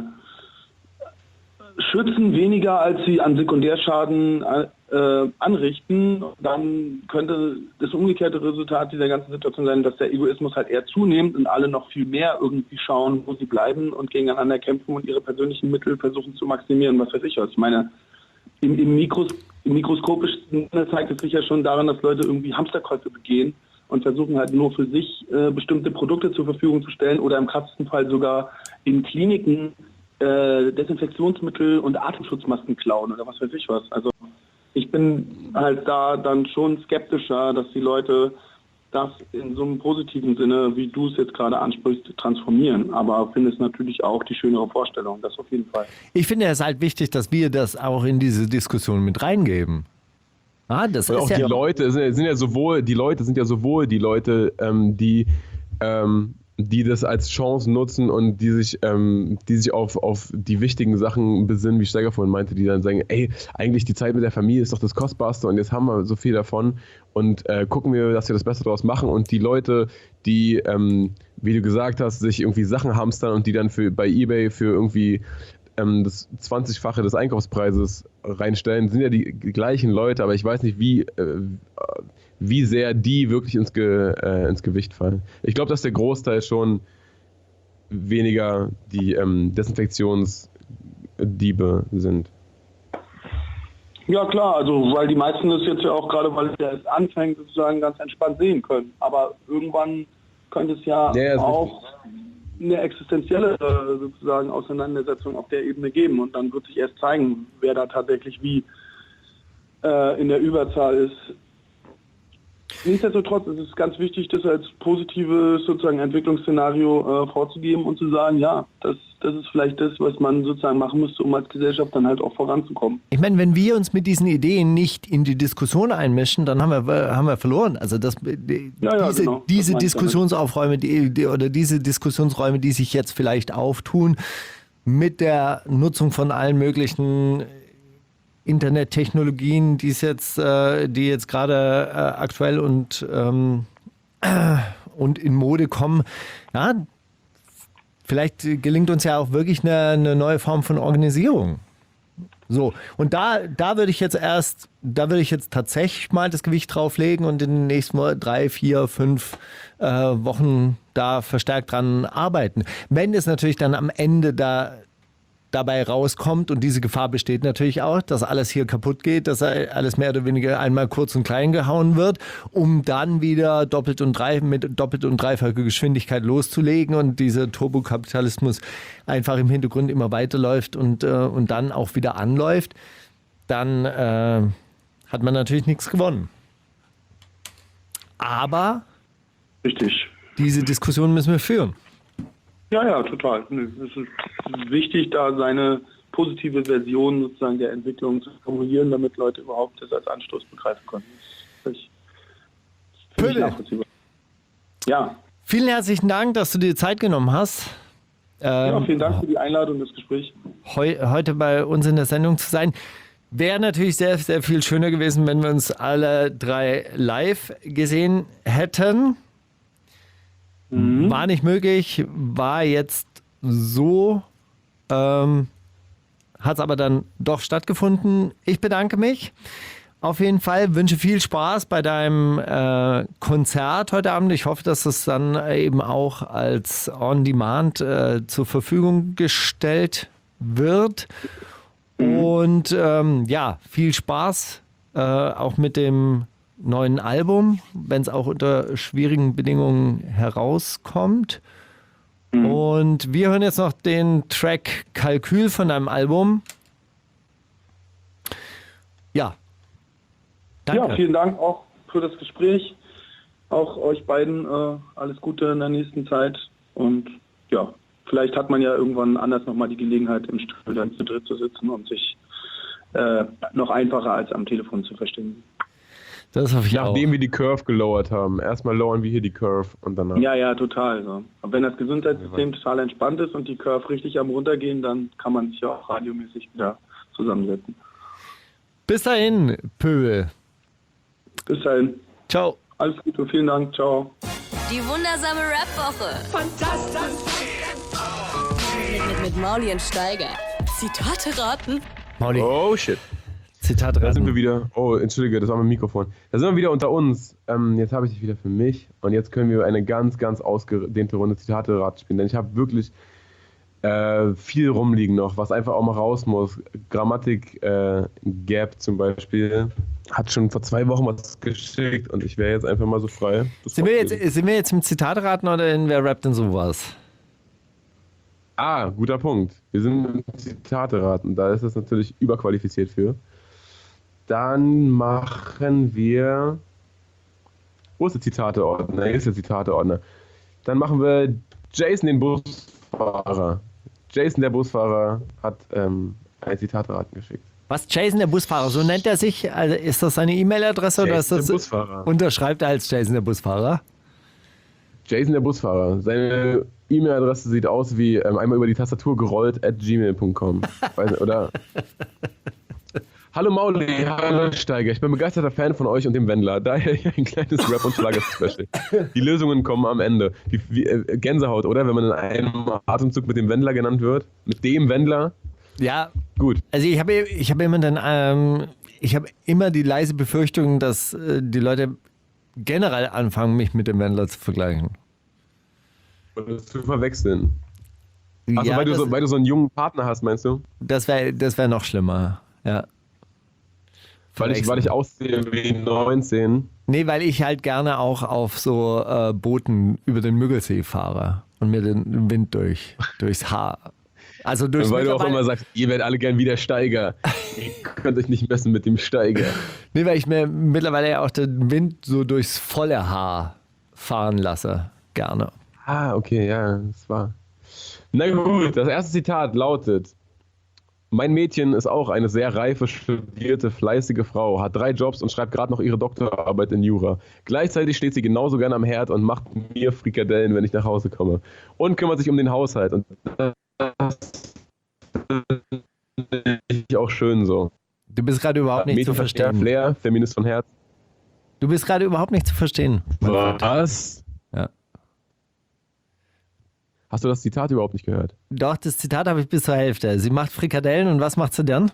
schützen weniger, als sie an Sekundärschaden äh, anrichten. Dann könnte das umgekehrte Resultat dieser ganzen Situation sein, dass der Egoismus halt eher zunimmt und alle noch viel mehr irgendwie schauen, wo sie bleiben und gegeneinander kämpfen und ihre persönlichen Mittel versuchen zu maximieren, was weiß ich was. Ich meine, im, im Mikros Im mikroskopischsten Sinne zeigt es sich ja schon daran, dass Leute irgendwie Hamsterkäufe begehen und versuchen halt nur für sich äh, bestimmte Produkte zur Verfügung zu stellen oder im krassesten Fall sogar in Kliniken äh, Desinfektionsmittel und Atemschutzmasken klauen oder was weiß ich was. Also ich bin halt da dann schon skeptischer, dass die Leute das in so einem positiven Sinne, wie du es jetzt gerade ansprichst, transformieren. Aber finde es natürlich auch die schönere Vorstellung, das auf jeden Fall. Ich finde es halt wichtig, dass wir das auch in diese Diskussion mit reingeben. Ah, das ist auch ja die Leute sind, sind ja sowohl, die Leute sind ja sowohl die Leute, ähm, die ähm, die das als Chance nutzen und die sich, ähm, die sich auf, auf die wichtigen Sachen besinnen, wie Steiger vorhin meinte, die dann sagen, ey, eigentlich die Zeit mit der Familie ist doch das Kostbarste und jetzt haben wir so viel davon und äh, gucken wir, dass wir das Beste daraus machen. Und die Leute, die, ähm, wie du gesagt hast, sich irgendwie Sachen hamstern und die dann für bei eBay für irgendwie ähm, das zwanzigfache des Einkaufspreises reinstellen, sind ja die gleichen Leute, aber ich weiß nicht, wie äh, wie sehr die wirklich ins, Ge, äh, ins Gewicht fallen. Ich glaube, dass der Großteil schon weniger die ähm, Desinfektionsdiebe sind. Ja klar, also weil die meisten das jetzt ja auch gerade, weil es ja erst anfängt, sozusagen ganz entspannt sehen können. Aber irgendwann könnte es ja, ja auch eine existenzielle äh, sozusagen Auseinandersetzung auf der Ebene geben. Und dann wird sich erst zeigen, wer da tatsächlich wie äh, in der Überzahl ist. nichtsdestotrotz ist es ganz wichtig, das als positives sozusagen Entwicklungsszenario äh, vorzugeben und zu sagen, ja, das, das ist vielleicht das, was man sozusagen machen müsste, um als Gesellschaft dann halt auch voranzukommen. Ich meine, wenn wir uns mit diesen Ideen nicht in die Diskussion einmischen, dann haben wir, haben wir verloren. Also das, die, Ja, ja, diese, genau. Das diese meine ich Diskussionsaufräume die, die, oder diese Diskussionsräume, die sich jetzt vielleicht auftun, mit der Nutzung von allen möglichen Internettechnologien, die es jetzt, äh, die jetzt gerade äh, aktuell und, ähm, äh, und in Mode kommen, ja, vielleicht gelingt uns ja auch wirklich eine, eine neue Form von Organisierung. So, und da, da würde ich jetzt erst, da würde ich jetzt tatsächlich mal das Gewicht drauflegen und in den nächsten drei, vier, fünf äh, Wochen da verstärkt dran arbeiten. Wenn es natürlich dann am Ende da dabei rauskommt und diese Gefahr besteht natürlich auch, dass alles hier kaputt geht, dass alles mehr oder weniger einmal kurz und klein gehauen wird, um dann wieder doppelt und drei, mit doppelt und dreifacher Geschwindigkeit loszulegen und dieser Turbokapitalismus einfach im Hintergrund immer weiterläuft und, äh, und dann auch wieder anläuft, dann äh, hat man natürlich nichts gewonnen. Aber Richtig. diese Diskussion müssen wir führen. Ja, ja, total. Nö, es ist wichtig, da seine positive Version sozusagen der Entwicklung zu formulieren, damit Leute überhaupt das als Anstoß begreifen können. Das ist für mich nachvollziehbar. Ja. Vielen herzlichen Dank, dass du dir Zeit genommen hast. Ähm, ja, vielen Dank für die Einladung und das Gespräch. Heu, heute bei uns in der Sendung zu sein. Wäre natürlich sehr, sehr viel schöner gewesen, wenn wir uns alle drei live gesehen hätten. Mhm. War nicht möglich, war jetzt so, ähm, hat es aber dann doch stattgefunden. Ich bedanke mich auf jeden Fall, wünsche viel Spaß bei deinem äh, Konzert heute Abend. Ich hoffe, dass es dann eben auch als On-Demand äh, zur Verfügung gestellt wird. Mhm. Und ähm, ja, viel Spaß äh, auch mit dem neuen Album, wenn es auch unter schwierigen Bedingungen herauskommt. Mhm. Und wir hören jetzt noch den Track Kalkül von deinem Album. Ja. Danke. Ja, vielen Dank auch für das Gespräch. Auch euch beiden äh, alles Gute in der nächsten Zeit. Und ja, vielleicht hat man ja irgendwann anders nochmal die Gelegenheit, im Studio dann zu dritt zu sitzen und sich äh, noch einfacher als am Telefon zu verstehen. Das hoffe ich Nachdem auch. wir die Curve gelowert haben. Erstmal lowern wir hier die Curve und danach. Ja, ja, total. So. Aber wenn das Gesundheitssystem total entspannt ist und die Curve richtig am runtergehen, dann kann man sich ja auch radiomäßig wieder zusammensetzen. Bis dahin, Pöbel. Bis dahin. Ciao. Alles Gute, vielen Dank. Ciao. Die wundersame Rap-Woche. Fantastisch. Mit, mit, mit Mauli und Steiger. Zitate raten. Mauli, Oh shit. Zitat Da sind wir retten. wieder. Oh, entschuldige, das war mein Mikrofon. Da sind wir wieder unter uns. Ähm, jetzt habe ich dich wieder für mich. Und jetzt können wir eine ganz, ganz ausgedehnte Runde Zitate-Rat spielen. Denn ich habe wirklich äh, viel rumliegen noch, was einfach auch mal raus muss. Grammatik, äh, Gap zum Beispiel, hat schon vor zwei Wochen was geschickt. Und ich wäre jetzt einfach mal so frei. das Sind wir, jetzt, vorzulesen. sind wir jetzt im Zitat raten oder in Wer rappt denn sowas? Ah, guter Punkt. Wir sind im Zitate-Raten. Da ist das natürlich überqualifiziert für. Dann machen wir. Wo ist der Zitate-Ordner? Hier ist der Zitate-Ordner. Dann machen wir Jason, den Busfahrer. Jason, der Busfahrer, hat ähm, ein Zitate-Raten geschickt. Was? Jason, der Busfahrer, so nennt er sich? Also ist das seine E-Mail-Adresse oder ist Jason, das. der Busfahrer. Unterschreibt er als Jason, der Busfahrer? Jason, der Busfahrer. Seine E-Mail-Adresse sieht aus wie ähm, einmal über die Tastatur gerollt at gmail punkt com. Weiß nicht, oder? Hallo Mauli, hallo Steiger. Ich bin begeisterter Fan von euch und dem Wendler. Daher hier ein kleines Rap- und Schlager-Special. Die Lösungen kommen am Ende. Die, wie, äh, Gänsehaut, oder? Wenn man in einem Atemzug mit dem Wendler genannt wird. Mit dem Wendler. Ja. Gut. Also ich habe ich hab immer dann, ähm, ich habe immer die leise Befürchtung, dass äh, die Leute generell anfangen, mich mit dem Wendler zu vergleichen. Oder zu verwechseln. Also ja, weil, du das, so, weil du so einen jungen Partner hast, meinst du? das wäre das wär noch schlimmer. Ja. Weil ich, weil ich aussehe wie neunzehn. Nee, weil ich halt gerne auch auf so äh, Booten über den Müggelsee fahre und mir den Wind durch, durchs Haar Also durch Weil du auch mittlerweile- immer sagst, ihr werdet alle gern wie der Steiger. Ihr könnt euch nicht messen mit dem Steiger. Nee, weil ich mir mittlerweile ja auch den Wind so durchs volle Haar fahren lasse. Gerne. Ah, okay, ja, das war. Na gut, das erste Zitat lautet: Mein Mädchen ist auch eine sehr reife, studierte, fleißige Frau, hat drei Jobs und schreibt gerade noch ihre Doktorarbeit in Jura. Gleichzeitig steht sie genauso gern am Herd und macht mir Frikadellen, wenn ich nach Hause komme. Und kümmert sich um den Haushalt. Und das finde ich auch schön so. Du bist gerade überhaupt nicht zu Mädchenversteher, verstehen. Flair, Feminist von Herz. Du bist gerade überhaupt nicht zu verstehen. Was? Ja. Hast du das Zitat überhaupt nicht gehört? Doch, das Zitat habe ich bis zur Hälfte. Sie macht Frikadellen und was macht sie dann?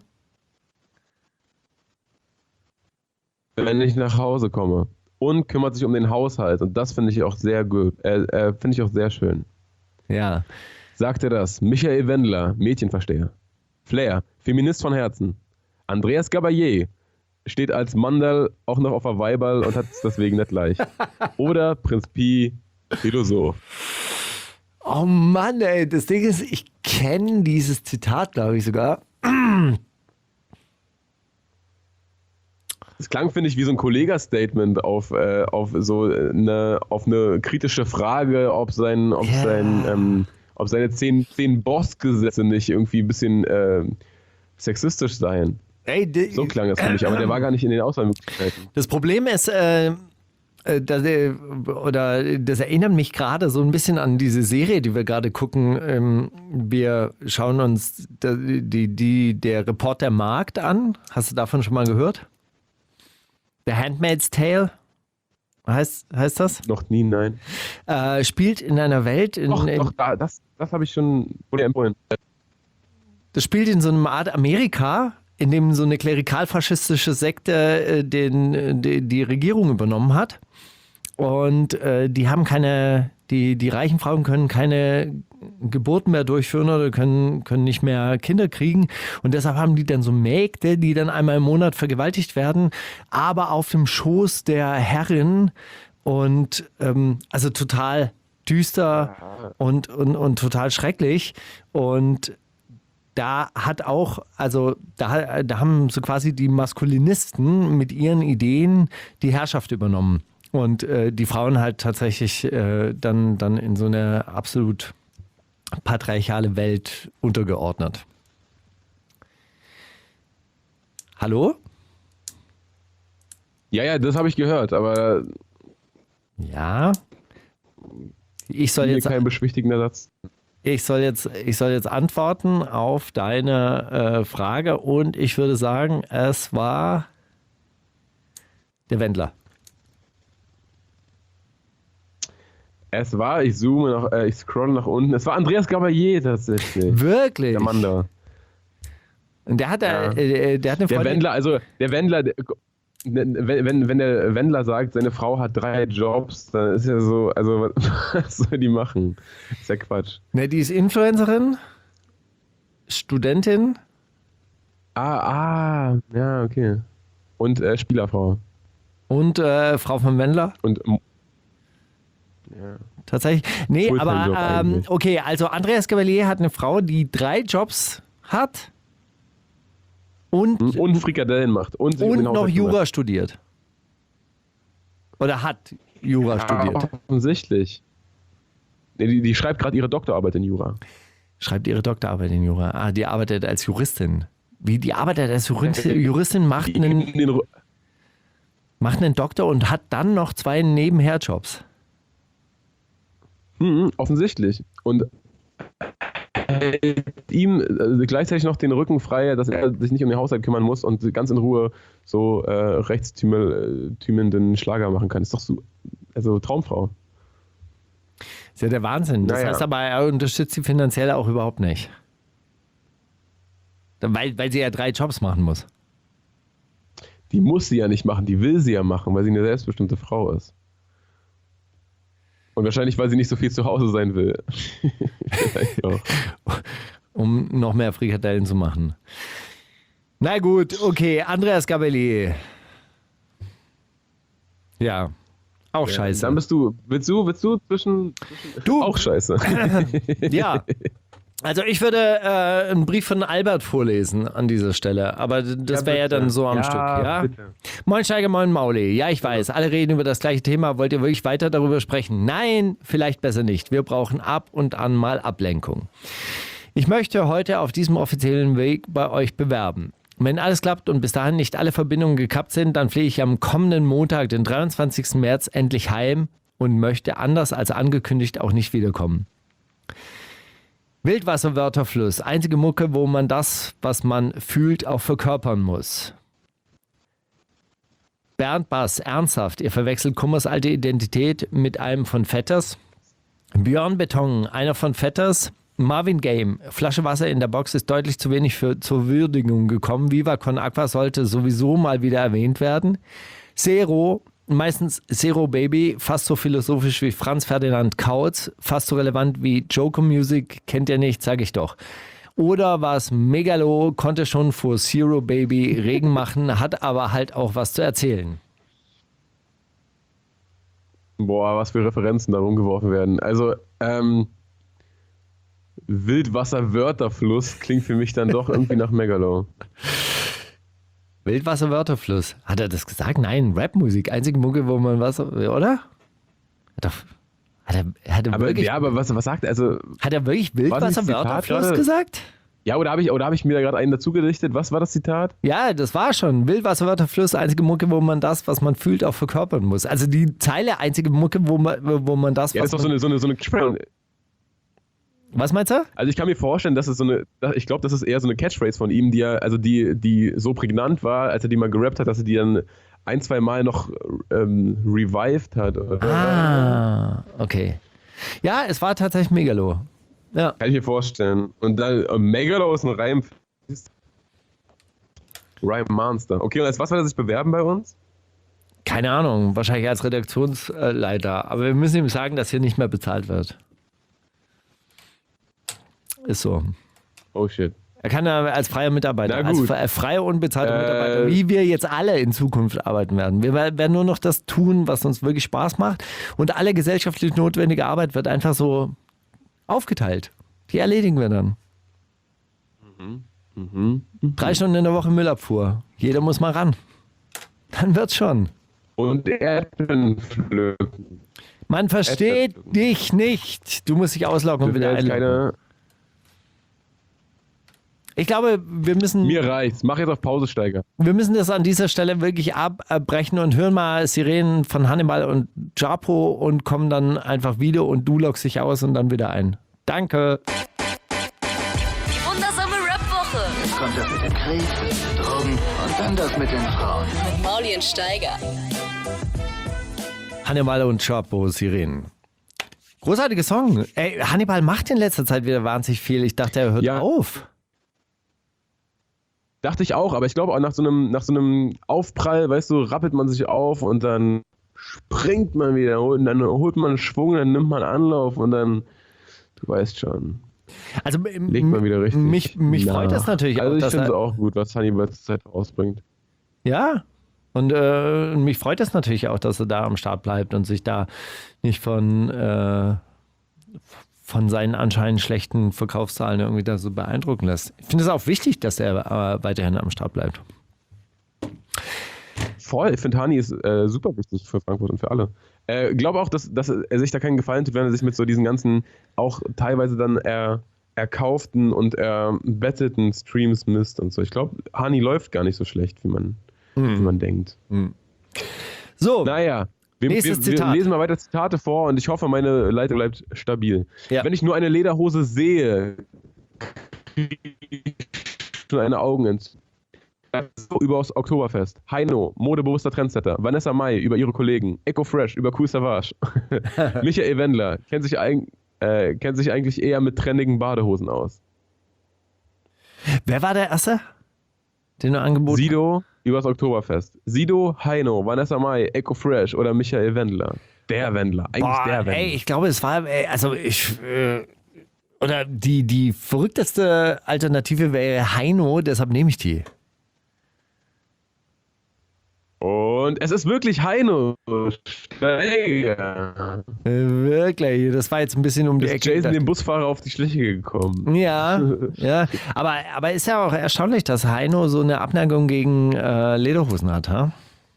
Wenn ich nach Hause komme. Und kümmert sich um den Haushalt. Und das finde ich auch sehr gut. Äh, äh, finde ich auch sehr schön. Ja. Sagt er das? Michael Wendler, Mädchenversteher. Flair, Feminist von Herzen. Andreas Gabalier steht als Mandal auch noch auf der Weiberl und hat es deswegen nicht leicht. Oder Prinz Pi, Philosoph. Oh Mann, ey, das Ding ist, ich kenne dieses Zitat, glaube ich sogar. Das klang, finde ich, wie so ein Kollega-Statement auf, äh, auf so eine, auf eine kritische Frage, ob sein, ob Ja. sein, ähm, ob seine zehn, zehn Boss-Gesetze nicht irgendwie ein bisschen äh, sexistisch seien. Ey, d- So klang das für mich, aber der war gar nicht in den Auswahlmöglichkeiten. Das Problem ist, äh, äh, dass, äh, oder das erinnert mich gerade so ein bisschen an diese Serie, die wir gerade gucken. Ähm, wir schauen uns die, die, die, der Reporter Markt an. Hast du davon schon mal gehört? The Handmaid's Tale heißt, heißt das? Noch nie, nein. Äh, spielt in einer Welt, in, Doch, in, doch, da, das, das habe ich schon wurde empfohlen. das spielt in so einer Art Amerika, in dem so eine klerikal-faschistische Sekte äh, den, äh, die, die Regierung übernommen hat. Und äh, die haben keine, die, die reichen Frauen können keine Geburten mehr durchführen oder können, können nicht mehr Kinder kriegen. Und deshalb haben die dann so Mägde, die dann einmal im Monat vergewaltigt werden, aber auf dem Schoß der Herrin. Und ähm, also total düster und, und, und total schrecklich. Und da hat auch, also da, da haben so quasi die Maskulinisten mit ihren Ideen die Herrschaft übernommen. Und äh, die Frauen halt tatsächlich äh, dann, dann in so eine absolut patriarchale Welt untergeordnet. Hallo? Ja, ja, das habe ich gehört, aber Ja. Ich soll hier jetzt, kein beschwichtigender Satz. ich soll jetzt, ich soll jetzt antworten auf deine äh, Frage und ich würde sagen, es war der Wendler. Es war, ich zoome nach, äh, ich scroll nach unten. Es war Andreas Gabalier tatsächlich. Wirklich? Der Mann da. Und der hat, Ja. äh, der hat eine Der Freundin. Wendler, also der Wendler, der, wenn, wenn, wenn der Wendler sagt, seine Frau hat drei Jobs, dann ist ja so, also was soll die machen? Ist ja Quatsch. Ne, die ist Influencerin, Studentin. Ah, ah, ja, okay. Und äh, Spielerfrau. Und äh, Frau von Wendler? Und ja. Tatsächlich? Nee, Fulltime-Job aber ähm, eigentlich. okay, also Andreas Gabalier hat eine Frau, die drei Jobs hat und, Und Frikadellen macht. Und, sich um und den noch Haushalt kümmert. Jura studiert. Oder hat Jura studiert. Ja, offensichtlich. Nee, die, die schreibt gerade ihre Doktorarbeit in Jura. Schreibt ihre Doktorarbeit in Jura. Ah, die arbeitet als Juristin. Wie, die arbeitet als Juristin, Juristin macht Die, einen, den, Ru- macht einen Doktor und hat dann noch zwei Nebenherjobs. Mhm, offensichtlich. Und hält ihm äh, gleichzeitig noch den Rücken frei, dass er sich nicht um den Haushalt kümmern muss und ganz in Ruhe so äh, rechtstümenden Schlager machen kann. Ist doch so, also Traumfrau. Ist ja der Wahnsinn. Das Naja. heißt aber, er unterstützt sie finanziell auch überhaupt nicht. Weil, weil sie ja drei Jobs machen muss. Die muss sie ja nicht machen, die will sie ja machen, weil sie eine selbstbestimmte Frau ist. Und wahrscheinlich, weil sie nicht so viel zu Hause sein will. Vielleicht auch. Um noch mehr Frikadellen zu machen. Na gut, okay, Andreas Gabalier. Ja, auch scheiße. Dann bist du, willst du, willst du zwischen, zwischen Du. auch scheiße. Ja, Also ich würde äh, einen Brief von Albert vorlesen an dieser Stelle, aber das Ja, wäre ja bitte. dann so am Ja, Stück, ja? bitte. Moin Steiger, moin Mauli. Ja, ich weiß, alle reden über das gleiche Thema. Wollt ihr wirklich weiter darüber sprechen? Nein, vielleicht besser nicht. Wir brauchen ab und an mal Ablenkung. Ich möchte heute auf diesem offiziellen Weg bei euch bewerben. Wenn alles klappt und bis dahin nicht alle Verbindungen gekappt sind, dann fliege ich am kommenden Montag, den dreiundzwanzigsten März, endlich heim und möchte anders als angekündigt auch nicht wiederkommen. Wildwasserwörterfluss, einzige Mucke, wo man das, was man fühlt, auch verkörpern muss. Bernd Bass, ernsthaft, ihr verwechselt Kummers alte Identität mit einem von Vetters. Björn Beton, einer von Vetters. Marvin Game, Flasche Wasser in der Box ist deutlich zu wenig für, zur Würdigung gekommen. Viva Con Aqua sollte sowieso mal wieder erwähnt werden. Zero, meistens Zero Baby, fast so philosophisch wie Franz Ferdinand Kautz, fast so relevant wie Joker Music, kennt ihr nicht, sag ich doch. Oder war es Megalo, konnte schon vor Zero Baby Regen machen, hat aber halt auch was zu erzählen. Boah, was für Referenzen da rumgeworfen werden. Also, ähm, Wildwasser-Wörterfluss klingt für mich dann doch irgendwie nach Megalo. Wildwasser-Wörterfluss. Hat er das gesagt? Nein, Rapmusik. Einzige Mucke, wo man was, oder? Hat er, hat er, hat er Aber wirklich, ja, aber was, was sagt er? Also, hat er wirklich War das ein Zitat Wildwasser-Wörterfluss gerade? gesagt? ja, oder habe ich, oder hab ich mir da gerade einen dazu gedichtet? Was war das Zitat? Ja, das war schon. Wildwasser-Wörterfluss, einzige Mucke, wo man das, was man fühlt, auch verkörpern muss. Also die Zeile, einzige Mucke, wo man, wo man das, Ja, was das ist doch so man, eine, so eine, so eine Was meinst du? Also ich kann mir vorstellen, dass es so eine, ich glaube, das ist eher so eine Catchphrase von ihm, die er, also die, die so prägnant war, als er die mal gerappt hat, dass er die dann ein, zwei Mal noch ähm, revived hat. Oder? Ah, okay. Ja, es war tatsächlich Megalo. Ja. Kann ich mir vorstellen. Und dann äh, Megalo ist ein Reim. Rhyme Monster. Okay, und als was soll er sich bewerben bei uns? Keine Ahnung, wahrscheinlich als Redaktionsleiter. Aber wir müssen ihm sagen, dass hier nicht mehr bezahlt wird. Ist so. Oh shit. Er kann ja als freier Mitarbeiter, Na als gut. fre- freie unbezahlte Äh. Mitarbeiter, wie wir jetzt alle in Zukunft arbeiten werden. Wir wer- werden nur noch das tun, was uns wirklich Spaß macht. Und alle gesellschaftlich notwendige Arbeit wird einfach so aufgeteilt. Die erledigen wir dann. Mhm. Drei Stunden in der Woche Müllabfuhr. Jeder muss mal ran. Dann wird's schon. Und Erdbeeren pflücken. Man versteht Äpfel. dich nicht. Du musst dich ausloggen und Dürfen wieder wir jetzt einloggen. keine. Ich glaube, wir müssen, Mir reicht's. Mach jetzt auf Pause, Steiger. wir müssen das an dieser Stelle wirklich abbrechen und hören mal Sirenen von Hannibal und Japo und kommen dann einfach wieder und du loggst dich aus und dann wieder ein. Danke. Die wundersame Rap-Woche Jetzt kommt das mit dem Krieg, Drogen und dann das mit den Frauen. mit Mauli und Steiger. Hannibal und Japo, Sirenen. Großartiger Song. Ey, Hannibal macht in letzter Zeit wieder wahnsinnig viel. Ich dachte, er hört Ja. auf. Dachte ich auch, aber ich glaube auch nach so einem, nach so einem Aufprall, weißt du, rappelt man sich auf und dann springt man wieder und dann holt man Schwung, dann nimmt man Anlauf und dann, du weißt schon, Also legt man wieder richtig. mich, mich nach. freut das natürlich Also auch, ich dass finde es er, auch gut, was Hannibal zur Zeit rausbringt. ja, und äh, mich freut das natürlich auch, dass er da am Start bleibt und sich da nicht von äh, von seinen anscheinend schlechten Verkaufszahlen irgendwie da so beeindrucken lässt. Ich finde es auch wichtig, dass er äh, weiterhin am Start bleibt. Voll, ich finde Hani ist äh, super wichtig für Frankfurt und für alle. Äh, glaube auch, dass, dass er sich da keinen Gefallen tut, wenn er sich mit so diesen ganzen, auch teilweise dann er, erkauften und erbetteten Streams misst und so. Ich glaube, Hani läuft gar nicht so schlecht, wie man, Mhm. wie man denkt. So, Naja, wir, Nächstes wir, wir Zitat. lesen mal weiter Zitate vor und ich hoffe, meine Leitung bleibt stabil. Ja. Wenn ich nur eine Lederhose sehe, kriege ich schon eine Augenentzündung. So über das Oktoberfest. Heino, modebewusster Trendsetter. Vanessa Mai über ihre Kollegen. Eco Fresh über Cool Savage. Michael Wendler kennt sich, eig äh, kennt sich eigentlich eher mit trendigen Badehosen aus. wer war der Erste, den du angeboten hast? Sido über das Oktoberfest. Sido, Heino, Vanessa Mai, Eco Fresh oder Michael Wendler. Der Wendler. Eigentlich Boah, der Wendler. ey, ich glaube, es war, ey, also ich, äh, oder die, die verrückteste Alternative wäre Heino, deshalb nehme ich die. Und es ist wirklich Heino Steiger. Äh, wirklich, das war jetzt ein bisschen um die Ist Ecke. Jason dem Busfahrer auf die Schliche gekommen. Ja, ja. Aber, aber ist ja auch erstaunlich, dass Heino so eine Abneigung gegen äh, Lederhosen hat, ha?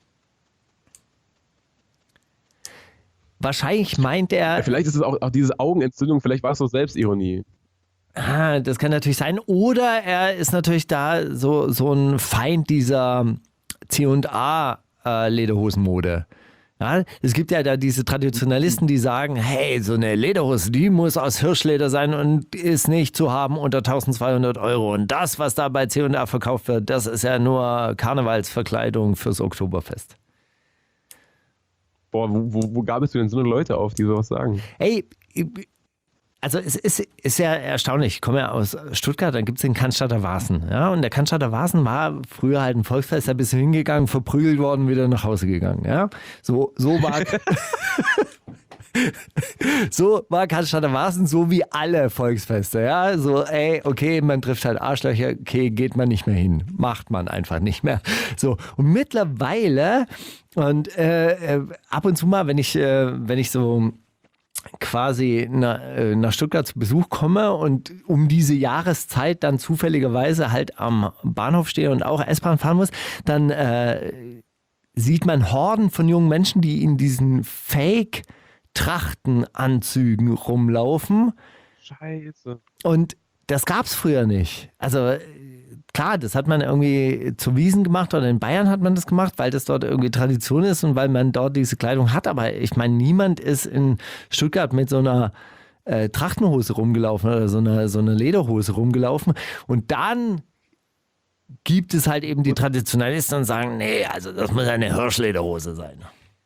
Wahrscheinlich meint er. Ja, vielleicht ist es auch, auch diese Augenentzündung, vielleicht war es so Selbstironie. Ah, das kann natürlich sein. Oder er ist natürlich da so, so ein Feind dieser C und A äh, Lederhosenmode. Ja, es gibt ja da diese Traditionalisten, die sagen, hey, so eine Lederhose, die muss aus Hirschleder sein und ist nicht zu haben unter eintausendzweihundert Euro. Und das, was da bei C und A verkauft wird, das ist ja nur Karnevalsverkleidung fürs Oktoberfest. Boah, wo, wo, wo gabest du denn so eine Leute auf, die sowas sagen? Ey, also es ist, ist ja erstaunlich. Ich komme ja aus Stuttgart, dann gibt es den Cannstatter Wasen. Ja? Und der Cannstatter Wasen war früher halt ein Volksfest, da bist du hingegangen, verprügelt worden, wieder nach Hause gegangen. Ja? So, so war so war Cannstatter Wasen, so wie alle Volksfeste. Ja? So, ey, okay, man trifft halt Arschlöcher, okay, geht man nicht mehr hin. Macht man einfach nicht mehr. So, und mittlerweile, und äh, ab und zu mal, wenn ich, äh, wenn ich so quasi nach, äh, nach Stuttgart zu Besuch komme und um diese Jahreszeit dann zufälligerweise halt am Bahnhof stehe und auch S-Bahn fahren muss, dann äh, sieht man Horden von jungen Menschen, die in diesen Fake-Trachtenanzügen rumlaufen. Scheiße. Und das gab's früher nicht. Also klar, das hat man irgendwie zu Wiesn gemacht oder in Bayern hat man das gemacht, weil das dort irgendwie Tradition ist und weil man dort diese Kleidung hat. Aber ich meine, niemand ist in Stuttgart mit so einer äh, Trachtenhose rumgelaufen oder so einer, so einer Lederhose rumgelaufen. Und dann gibt es halt eben die Traditionalisten und sagen, nee, also das muss eine Hirschlederhose sein.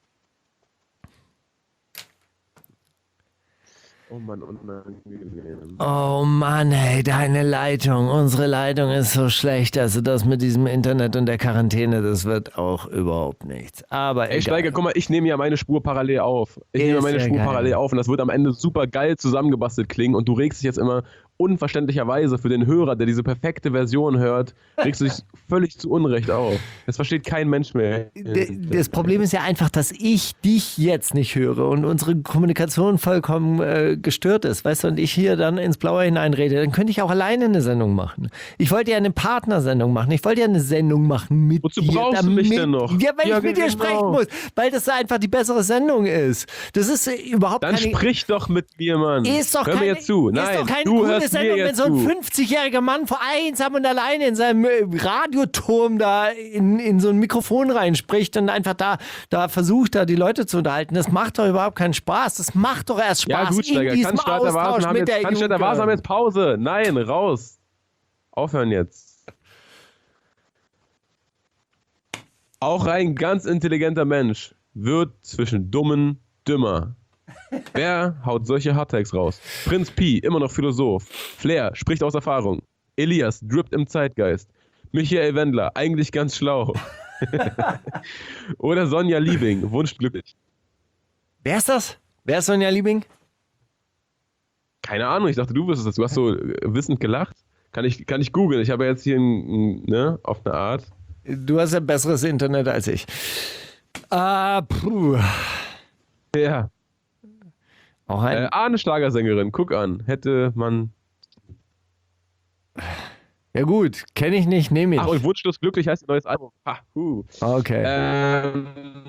Oh Mann, unangenehm. Oh Mann, ey, deine Leitung, unsere Leitung ist so schlecht, also das mit diesem Internet und der Quarantäne, das wird auch überhaupt nichts. Aber Ey, egal. Steiger, guck mal, ich nehme ja meine Spur parallel auf. Ich nehme Ist meine ja Spur geil. parallel auf und das wird am Ende super geil zusammengebastelt klingen und du regst dich jetzt immer unverständlicherweise für den Hörer, der diese perfekte Version hört, regst du dich völlig zu Unrecht auf. Das versteht kein Mensch mehr. D- Das Problem ist ja einfach, dass ich dich jetzt nicht höre und unsere Kommunikation vollkommen äh, gestört ist, weißt du, und ich hier dann ins Blaue hineinrede, dann könnte ich auch alleine eine Sendung machen. Ich wollte ja eine Partnersendung machen, ich wollte ja eine Sendung machen mit Wozu dir. brauchst du mich denn noch? Ja, weil Ja, ich mit dir genau. sprechen muss, weil das einfach die bessere Sendung ist. Das ist äh, überhaupt Dann keine... sprich doch mit mir, Mann. Ist doch Hör keine, mir jetzt zu. ist Nein, doch keine du coole hörst Sendung, mir wenn jetzt so ein zu. fünfzigjähriger Mann vor einsam und alleine in seinem äh, Radioturm da in, in so ein Mikrofon reinspricht und einfach da, da versucht, da die Leute zu unterhalten. Das macht doch überhaupt keinen Spaß. Das macht doch erst Ja Spaß gut, in Steiger, diesem Cannstatter Austausch Vasen haben mit jetzt, der Cannstatter Vasen haben Jugend. jetzt Pause. Nein, raus. Aufhören jetzt. Auch ein ganz intelligenter Mensch wird zwischen Dummen dümmer. Wer haut solche Hardtags raus? Prinz Pi, immer noch Philosoph. Flair, spricht aus Erfahrung. Elias, drippt im Zeitgeist. Michael Wendler, eigentlich ganz schlau. Oder Sonja Liebing, wunschglücklich. Wer ist das? Wer ist Sonja Liebing? Keine Ahnung, ich dachte, du wüsstest das. Du hast so äh, wissend gelacht. Kann ich, kann ich googeln. Ich habe jetzt hier ein, ein, ne, auf eine Art. Du hast ja besseres Internet als ich. Ah, puh. Ja. Auch ein... Äh, ah, eine Schlagersängerin, guck an. Hätte man. Ja gut, kenne ich nicht, nehme ich. Ach, und Wunschlos glücklich heißt ein neues Album. Ha, huh. Okay. Ähm.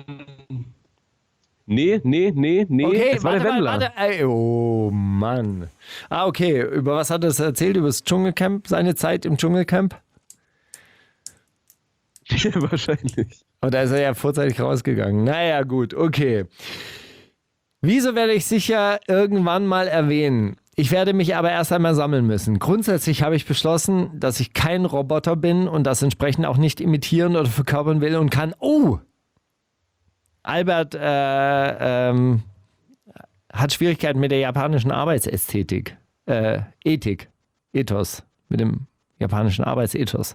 Nee, nee, nee, nee. Okay, es war warte, der warte, Wendler. warte. Ey, oh Mann. Ah, okay. Über was hat er das erzählt? Über das Dschungelcamp? Seine Zeit im Dschungelcamp? Wahrscheinlich. Und da ist er ja vorzeitig rausgegangen. Naja, gut, okay. Wieso werde ich sicher irgendwann mal erwähnen? Ich werde mich aber erst einmal sammeln müssen. Grundsätzlich habe ich beschlossen, dass ich kein Roboter bin und das entsprechend auch nicht imitieren oder verkörpern will und kann. Oh! Albert äh, ähm, hat Schwierigkeiten mit der japanischen Arbeitsästhetik. Äh, Ethik. Ethos. Mit dem japanischen Arbeitsethos.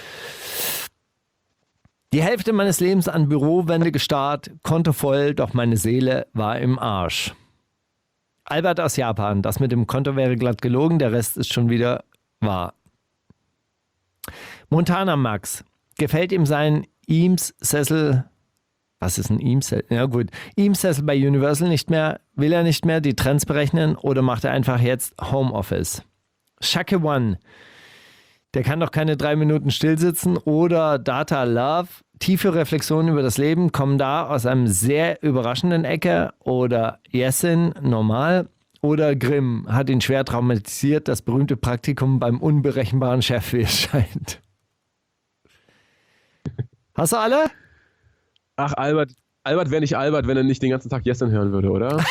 Die Hälfte meines Lebens an Bürowände gestarrt, Konto voll, doch meine Seele war im Arsch. Albert aus Japan, das mit dem Konto wäre glatt gelogen, der Rest ist schon wieder wahr. Montana Max, gefällt ihm sein Eames-Sessel Was ist ein Eames-Sessel? Ja gut, Eames-Sessel bei Universal nicht mehr, will er nicht mehr die Trends berechnen oder macht er einfach jetzt Homeoffice? Shaka One, der kann doch keine drei Minuten stillsitzen oder Data Love, tiefe Reflexionen über das Leben kommen da aus einem sehr überraschenden Ecke oder Jessin, normal oder Grimm hat ihn schwer traumatisiert, das berühmte Praktikum beim unberechenbaren Chef, wie es scheint. Hast du alle? Ach, Albert, Albert wäre nicht Albert, wenn er nicht den ganzen Tag Jessin hören würde, oder?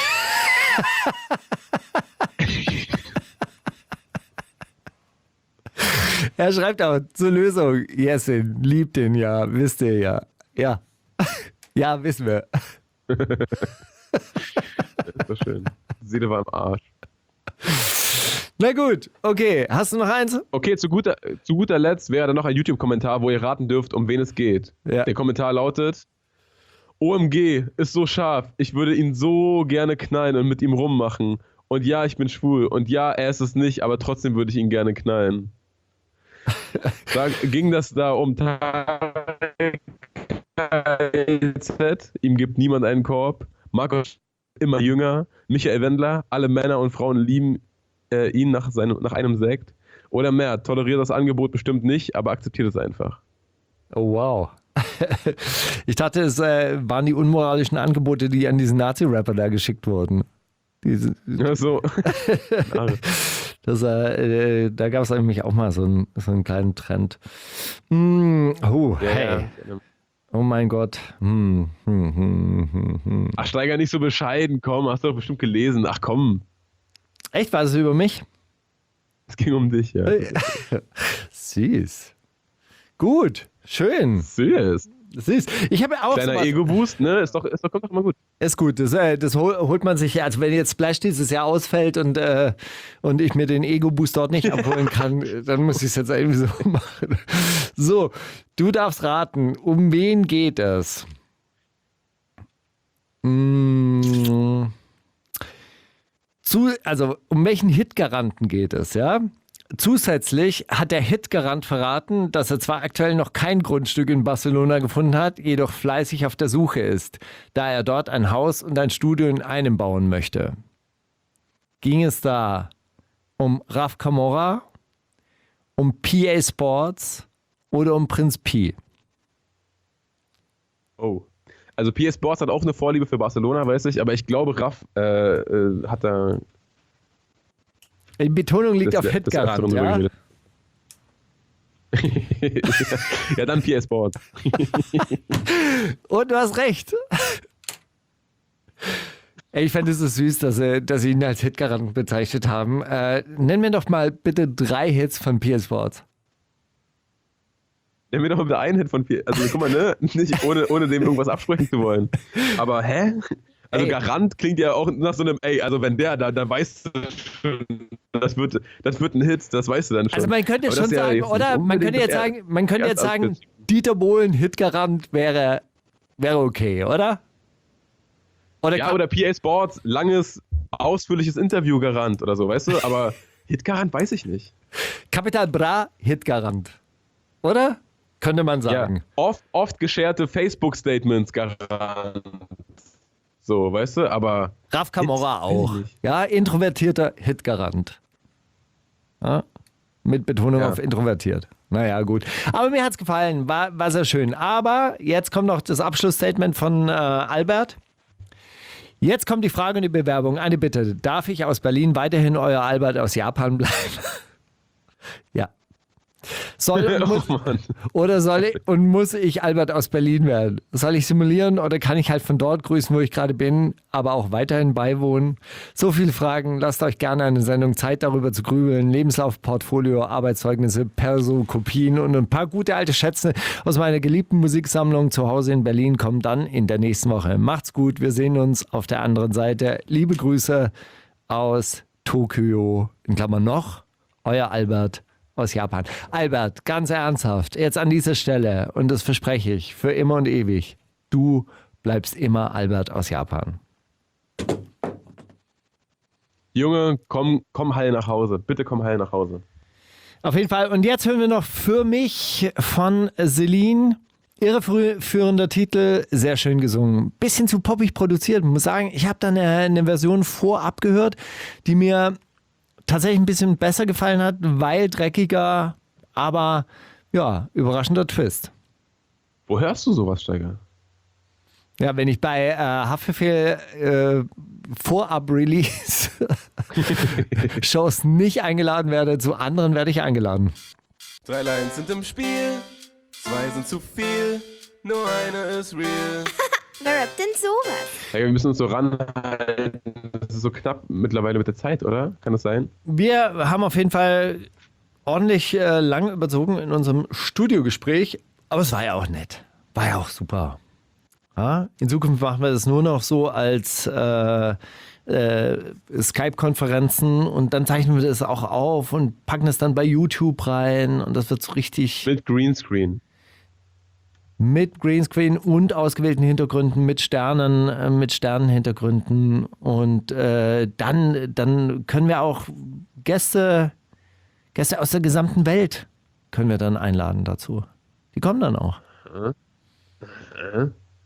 Er schreibt auch zur Lösung, Jessin, liebt den ja, wisst ihr ja. Ja, ja, wissen wir. Das ist doch schön. Seele war im Arsch. Na gut, okay. Hast du noch eins? Okay, zu guter, zu guter Letzt wäre da noch ein YouTube-Kommentar, wo ihr raten dürft, um wen es geht. Ja. Der Kommentar lautet: O M G, ist so scharf. Ich würde ihn so gerne knallen und mit ihm rummachen. Und ja, ich bin schwul. Und ja, er ist es nicht, aber trotzdem würde ich ihn gerne knallen. Da ging das da um Z, ihm gibt niemand einen Korb. Markus immer jünger. Michael Wendler, alle Männer und Frauen lieben äh, ihn nach, seinem, nach einem Sekt. Oder mehr, toleriert das Angebot bestimmt nicht, aber akzeptiert es einfach. Oh wow. Ich dachte, es äh, waren die unmoralischen Angebote, die an diesen Nazi-Rapper da geschickt wurden. Diese, ja, so. das, äh, da gab es nämlich auch mal so einen, so einen kleinen Trend. Mm, oh, ja, hey. ja. Oh mein Gott. Hm, hm, hm, hm, hm. Ach, Steiger, nicht so bescheiden, komm, hast du doch bestimmt gelesen. Ach komm. Echt, war das über mich? Es ging um dich, ja. Süß. Gut, schön. Süß. Süß. Ich habe auch Kleiner Ego-Boost, ne? Ist doch, ist doch, kommt doch immer gut. Ist gut, das, äh, das hol, holt man sich, also wenn jetzt Splash dieses Jahr ausfällt und, äh, und ich mir den Ego-Boost dort nicht abholen kann, dann muss ich es jetzt irgendwie so machen. So, du darfst raten, um wen geht es? Mm, zu, also um welchen Hitgaranten geht es, ja? Zusätzlich hat der Hitgarant verraten, dass er zwar aktuell noch kein Grundstück in Barcelona gefunden hat, jedoch fleißig auf der Suche ist, da er dort ein Haus und ein Studio in einem bauen möchte. Ging es da um Raf Camora, um P A Sports oder um Prinz Pi? Oh. Also P A Sports hat auch eine Vorliebe für Barcelona, weiß ich, aber ich glaube, Raf äh, äh, hat da... Die Betonung liegt das, auf Hitgarant, ja? Ja, dann P A Sports. Und du hast recht. Ey, ich fand es so süß, dass sie, dass sie ihn als Hitgarant bezeichnet haben. Äh, nenn mir doch mal bitte drei Hits von P A Sports. Nenn mir doch mal bitte einen Hit von P A. Also guck mal, ne? Nicht ohne, ohne dem irgendwas absprechen zu wollen. Aber hä? Also ey. Garant klingt ja auch nach so einem, ey, also wenn der, da, da weißt du schon, das wird, das wird ein Hit, das weißt du dann schon. Also man könnte aber schon sagen, ja oder man könnte jetzt sagen, man könnte jetzt sagen, Dieter Bohlen, Hitgarant wäre, wäre okay, oder? Oder ja, oder P A Sports, langes, ausführliches Interview Garant oder so, weißt du? Aber Hitgarant weiß ich nicht. Capital Bra, Hitgarant, oder? Könnte man sagen. Ja, oft, oft gescherte Facebook-Statements Garant. So, weißt du, aber... Raf Camora auch. Ja, introvertierter Hitgarant. Ja, mit Betonung ja. auf introvertiert. Naja, gut. Aber mir hat's gefallen, war, war sehr schön. Aber jetzt kommt noch das Abschlussstatement von äh, Albert. Jetzt kommt die Frage und die Bewerbung. Eine Bitte, darf ich aus Berlin weiterhin euer Albert aus Japan bleiben? Ja. Soll und muss, oh oder soll ich und muss ich Albert aus Berlin werden? Soll ich simulieren oder kann ich halt von dort grüßen, wo ich gerade bin, aber auch weiterhin beiwohnen? So viele Fragen. Lasst euch gerne eine Sendung Zeit, darüber zu grübeln. Lebenslauf, Portfolio, Arbeitszeugnisse, Perso, Kopien und ein paar gute alte Schätze aus meiner geliebten Musiksammlung zu Hause in Berlin kommen dann in der nächsten Woche. Macht's gut. Wir sehen uns auf der anderen Seite. Liebe Grüße aus Tokio. In Klammern noch. Euer Albert aus Japan. Albert, ganz ernsthaft, jetzt an dieser Stelle, und das verspreche ich, für immer und ewig, du bleibst immer Albert aus Japan. Junge, komm, komm heil nach Hause. Bitte komm heil nach Hause. Auf jeden Fall. Und jetzt hören wir noch Für mich von Celine. Irreführender Titel, sehr schön gesungen. Bisschen zu poppig produziert, muss sagen. Ich habe da eine, eine Version vorab gehört, die mir tatsächlich ein bisschen besser gefallen hat, weil dreckiger, aber ja, überraschender Twist. Wo hörst du sowas, Steiger? Ja, wenn ich bei äh, Haftbefehl äh, Vorab-Release Shows nicht eingeladen werde, zu anderen werde ich eingeladen. Drei Lines sind im Spiel, zwei sind zu viel, nur eine ist real. Wer rappt denn sowas? Hey, wir müssen uns so ranhalten. Das ist so knapp mittlerweile mit der Zeit, oder? Kann das sein? Wir haben auf jeden Fall ordentlich äh, lang überzogen in unserem Studiogespräch, aber es war ja auch nett. War ja auch super. Ja? In Zukunft machen wir das nur noch so als äh, äh, Skype-Konferenzen und dann zeichnen wir das auch auf und packen es dann bei YouTube rein und das wird so richtig... Mit Greenscreen. Mit Greenscreen und ausgewählten Hintergründen, mit Sternen, äh, mit Sternenhintergründen. Und äh, dann, dann können wir auch Gäste, Gäste aus der gesamten Welt können wir dann einladen dazu. Die kommen dann auch. Äh.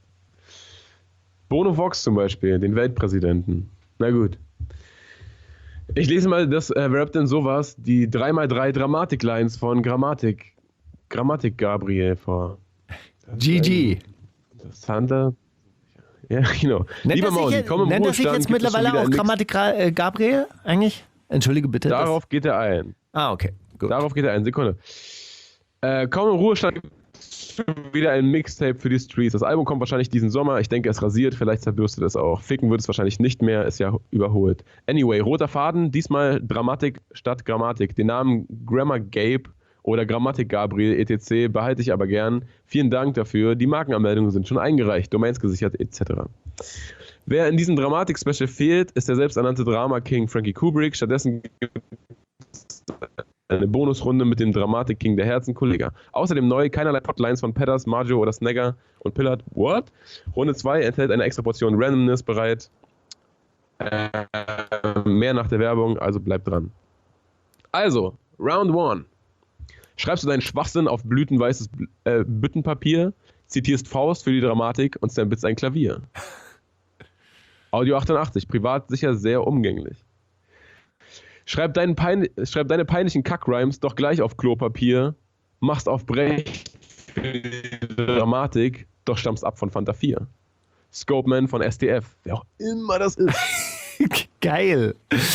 Bono Vox zum Beispiel, den Weltpräsidenten. Na gut. Ich lese mal das, äh, wer rappt denn sowas? Die drei mal drei Dramatik-Lines von Grammatik. Grammatik Gabriel vor. G G. Interessanter. Ja, genau. Nennt Lieber er sich, Mauli, jetzt, komm im nennt er sich Ruhestand, jetzt gibt es schon mittlerweile wieder auch ein Mix- Grammatik äh, Gabriel eigentlich? Entschuldige bitte. das- Darauf geht er ein. Ah, okay. Gut. Darauf geht er ein. Sekunde. Äh, kaum im Ruhestand gibt es schon wieder ein Mixtape für die Streets. Das Album kommt wahrscheinlich diesen Sommer. Ich denke, es rasiert. Vielleicht zerbürstet es auch. Ficken wird es wahrscheinlich nicht mehr. Ist ja überholt. Anyway, roter Faden. Diesmal Dramatik statt Grammatik. Den Namen Grammar Gabe oder Grammatik Gabriel et cetera behalte ich aber gern. Vielen Dank dafür. Die Markenanmeldungen sind schon eingereicht, Domains gesichert et cetera. Wer in diesem Dramatik-Special fehlt, ist der selbsternannte Drama-King Frankie Kubrick. Stattdessen gibt es eine Bonusrunde mit dem Dramatik-King der Herzen, Kollega. Außerdem neu, keinerlei Potlines von Pedders, Maggio oder Snagger und Pillard. What? Runde zwei enthält eine extra Portion Randomness bereit. Äh, mehr nach der Werbung, also bleibt dran. Also, Round one. Schreibst du deinen Schwachsinn auf blütenweißes äh, Büttenpapier, zitierst Faust für die Dramatik und stampitst ein Klavier. Audio achtundachtzig, privat sicher sehr umgänglich. Schreib, deinen pein- schreib deine peinlichen Kack-Rhymes doch gleich auf Klopapier, machst auf Brech für die Dramatik, doch stammst ab von Fanta vier. Scopeman von S T F, wer auch immer das ist. Geil.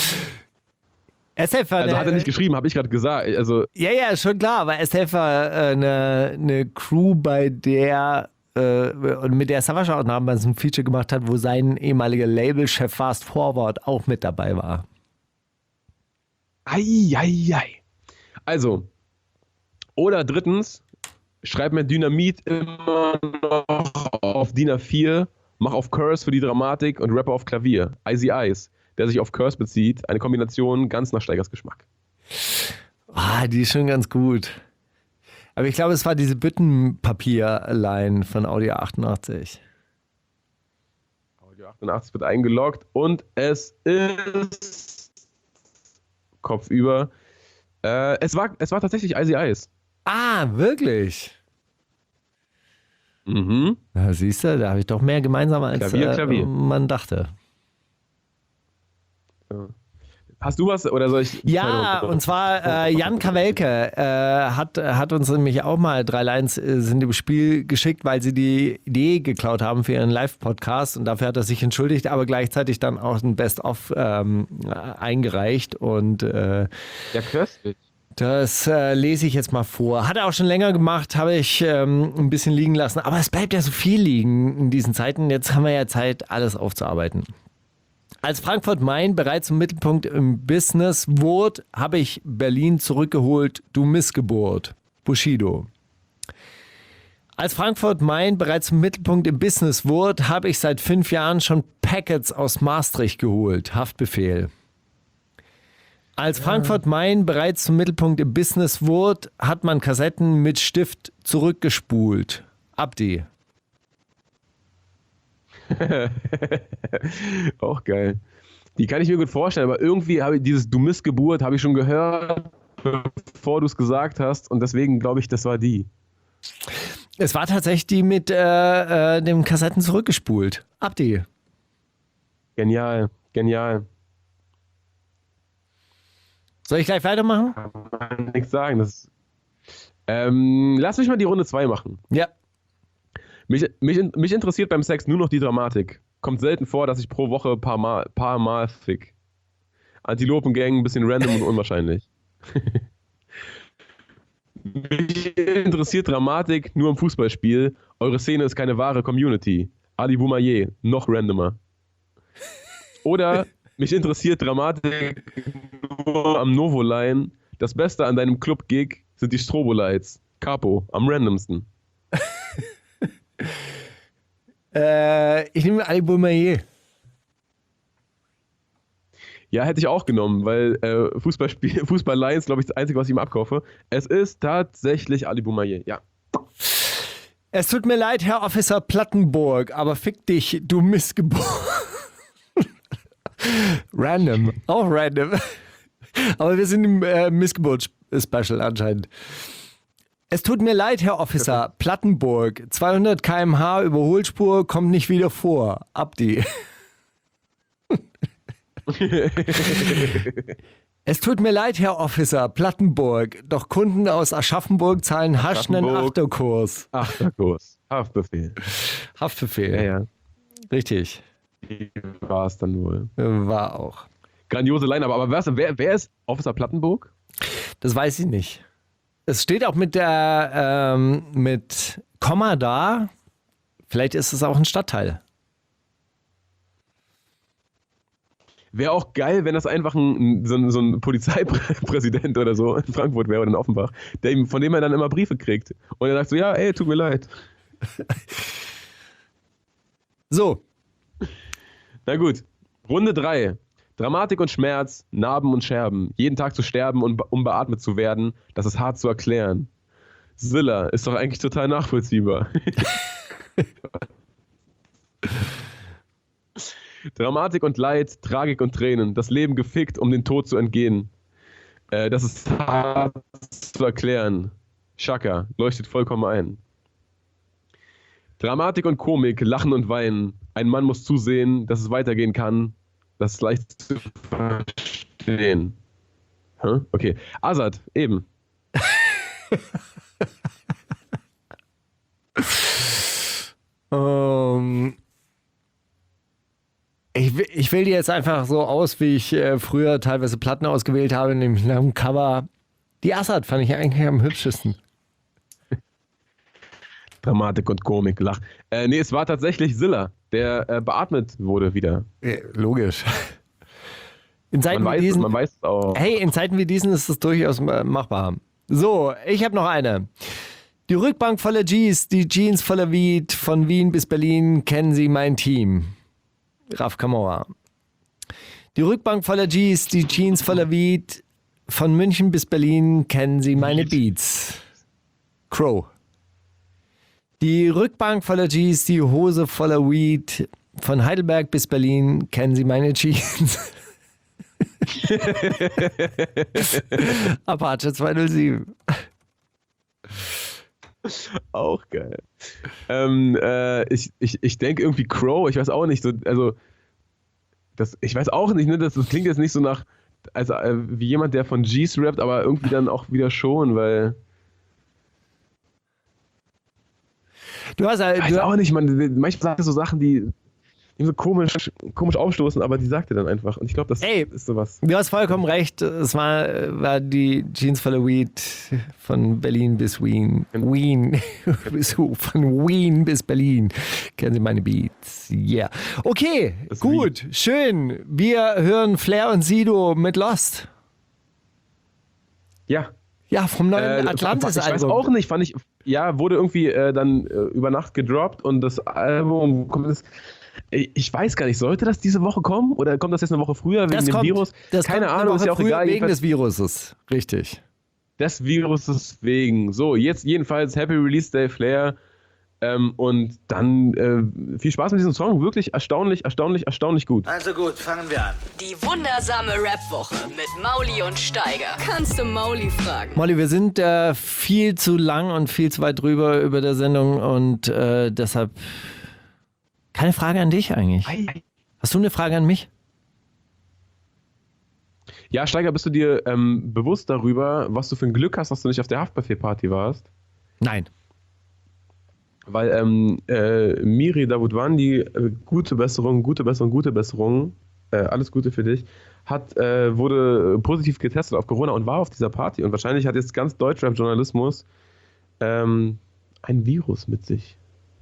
S F war Also hat er eine- nicht geschrieben, habe ich gerade gesagt. Also Ja, ja, schon klar, aber S F war äh, eine, eine Crew, bei der äh, und mit der Savage auch damals ein Feature gemacht hat, wo sein ehemaliger Labelchef Fast Forward auch mit dabei war. Ei, ei, ei. Also, oder drittens, schreib mir Dynamit immer noch auf D I N A vier, mach auf Curse für die Dramatik und Rapper auf Klavier. Icy Ice, der sich auf Curse bezieht, eine Kombination ganz nach Steigers Geschmack. Ah, die ist schon ganz gut. Aber ich glaube, es war diese Büttenpapier-Line von Audio achtundachtzig. Audio achtundachtzig wird eingeloggt und es ist kopfüber. Äh, es, war, es war tatsächlich Icy Ice. Ah, wirklich? Mhm. Ja, siehst du, da habe ich doch mehr gemeinsam, als Klavier, äh, Klavier. man dachte. Ja. Hast du was oder soll ich? Ja, und zwar äh, Jan Kawelke äh, hat, hat uns nämlich auch mal drei Lines äh, sind im Spiel geschickt, weil sie die Idee geklaut haben für ihren Live-Podcast und dafür hat er sich entschuldigt, aber gleichzeitig dann auch ein Best-of ähm, eingereicht und äh, Ja, köstlich. das äh, lese ich jetzt mal vor. Hat er auch schon länger gemacht, habe ich ähm, ein bisschen liegen lassen, aber es bleibt ja so viel liegen in diesen Zeiten. Jetzt haben wir ja Zeit, alles aufzuarbeiten. Als Frankfurt-Main bereits im Mittelpunkt im Business wurde, habe ich Berlin zurückgeholt, du Missgeburt. Bushido. Als Frankfurt-Main bereits im Mittelpunkt im Business wurde, habe ich seit fünf Jahren schon Packets aus Maastricht geholt. Haftbefehl. Als Frankfurt-Main bereits zum Mittelpunkt im Business wurde, hat man Kassetten mit Stift zurückgespult. Abdi. Auch geil. Die kann ich mir gut vorstellen, aber irgendwie habe ich dieses Du Missgeburt habe ich schon gehört, bevor du es gesagt hast und deswegen glaube ich, das war die. Es war tatsächlich die mit äh, äh, dem Kassetten zurückgespult. Abdi. Genial, genial. Soll ich gleich weitermachen? Kann man nichts sagen. Das, ähm, lass mich mal die Runde zwei machen. Ja. Mich, mich, mich interessiert beim Sex nur noch die Dramatik. Kommt selten vor, dass ich pro Woche ein paar Mal, paar Mal fick. Antilopengang, ein bisschen random und unwahrscheinlich. Mich interessiert Dramatik nur im Fußballspiel. Eure Szene ist keine wahre Community. Ali Boumaier, noch randomer. Oder mich interessiert Dramatik nur am Novoline. Das Beste an deinem Club-Gig sind die Strobolights. Capo, am randomsten. äh, ich nehme Ali Boumaier. Ja, hätte ich auch genommen, weil äh, Fußballspiel, Fußball ist, glaube ich, das Einzige, was ich ihm abkaufe. Es ist tatsächlich Ali Boumaier, ja. Es tut mir leid, Herr Officer Plattenburg, aber fick dich, du Missgeburt. Random, auch random. Aber wir sind im äh, Missgeburt-Special anscheinend. Es tut mir leid, Herr Officer Plattenburg, zweihundert Kilometer pro Stunde Überholspur kommt nicht wieder vor. Abdi. Es tut mir leid, Herr Officer Plattenburg, doch Kunden aus Aschaffenburg zahlen Hasch einen Achterkurs. Achterkurs. Haftbefehl. Haftbefehl. Ja, ja. Richtig. War es dann wohl. War auch. Grandiose Line, aber, aber was, wer, wer ist Officer Plattenburg? Das weiß ich nicht. Es steht auch mit der ähm, mit Komma da. Vielleicht ist es auch ein Stadtteil. Wäre auch geil, wenn das einfach ein, so, ein, so ein Polizeipräsident oder so in Frankfurt wäre oder in Offenbach, der ihm, von dem er dann immer Briefe kriegt. Und er sagt so, ja, ey, tut mir leid. So. Na gut, Runde drei. Dramatik und Schmerz, Narben und Scherben. Jeden Tag zu sterben, und, um beatmet zu werden, das ist hart zu erklären. Silla ist doch eigentlich total nachvollziehbar. Dramatik und Leid, Tragik und Tränen, das Leben gefickt, um den Tod zu entgehen. Äh, das ist hart zu erklären. Chaka, leuchtet vollkommen ein. Dramatik und Komik, Lachen und Weinen. Ein Mann muss zusehen, dass es weitergehen kann. Das ist leicht zu verstehen. Huh? Okay. Azad, eben. um, ich, ich wähle die jetzt einfach so aus, wie ich äh, früher teilweise Platten ausgewählt habe, nämlich nach dem Cover. Die Azad fand ich eigentlich am hübschesten. Dramatik und Komik, Lach. Äh, nee, es war tatsächlich Silla, der äh, beatmet wurde wieder. Ja, logisch. In Zeiten man, weiß wie diesen, es, man weiß es auch. Hey, in Zeiten wie diesen ist es durchaus machbar. So, ich habe noch eine. Die Rückbank voller G's, die Jeans voller Weed, von Wien bis Berlin kennen Sie mein Team. Raf Kamora. Die Rückbank voller G's, die Jeans voller Weed, von München bis Berlin kennen Sie meine Beats. Crow. Die Rückbank voller G's, die Hose voller Weed, von Heidelberg bis Berlin kennen Sie meine Jeans. Apache zweihundertsieben. Auch geil. Ähm, äh, ich ich, ich denke irgendwie Crow, ich weiß auch nicht, so, also das, ich weiß auch nicht, ne, das, das klingt jetzt nicht so nach, also äh, wie jemand, der von G's rappt, aber irgendwie dann auch wieder schon, weil du hast halt, ich weiß du auch nicht, man, manchmal sagt er so Sachen, die ihm so komisch, komisch aufstoßen, aber die sagt er dann einfach. Und ich glaube, das Ey, ist sowas. Du hast vollkommen recht. Es war, war die Jeans voller Weed von Berlin bis Wien. Wien. Von Wien bis Berlin. Kennen Sie meine Beats? Yeah. Okay, Das gut, Wien. schön. Wir hören Flair und Sido mit Lost. Ja. Ja, vom neuen Äh, Atlantis-Album. Ich weiß auch nicht, fand ich, ja, wurde irgendwie äh, dann äh, über Nacht gedroppt und das Album kommt es. Ich weiß gar nicht, sollte das diese Woche kommen oder kommt das jetzt eine Woche früher wegen das dem kommt, Virus? Das Keine kommt Ahnung, ist ja auch früher egal. Wegen des Viruses, richtig. Des Viruses wegen. So, jetzt jedenfalls Happy Release Day Flair. Ähm, und dann äh, viel Spaß mit diesem Song. Wirklich erstaunlich, erstaunlich, erstaunlich gut. Also gut, fangen wir an. Die wundersame Rap-Woche mit Mauli und Steiger. Kannst du Mauli fragen? Molly, wir sind äh, viel zu lang und viel zu weit drüber über der Sendung und äh, deshalb keine Frage an dich eigentlich. Hast du eine Frage an mich? Ja, Steiger, bist du dir ähm, bewusst darüber, was du für ein Glück hast, dass du nicht auf der Haftbefehl-Party warst? Nein. Weil ähm, äh, Miri Davutwandi, äh, gute Besserung, gute Besserung, gute Besserung, äh, alles Gute für dich, hat, äh, wurde positiv getestet auf Corona und war auf dieser Party. Und wahrscheinlich hat jetzt ganz Deutschrap-Journalismus ähm, ein Virus mit sich.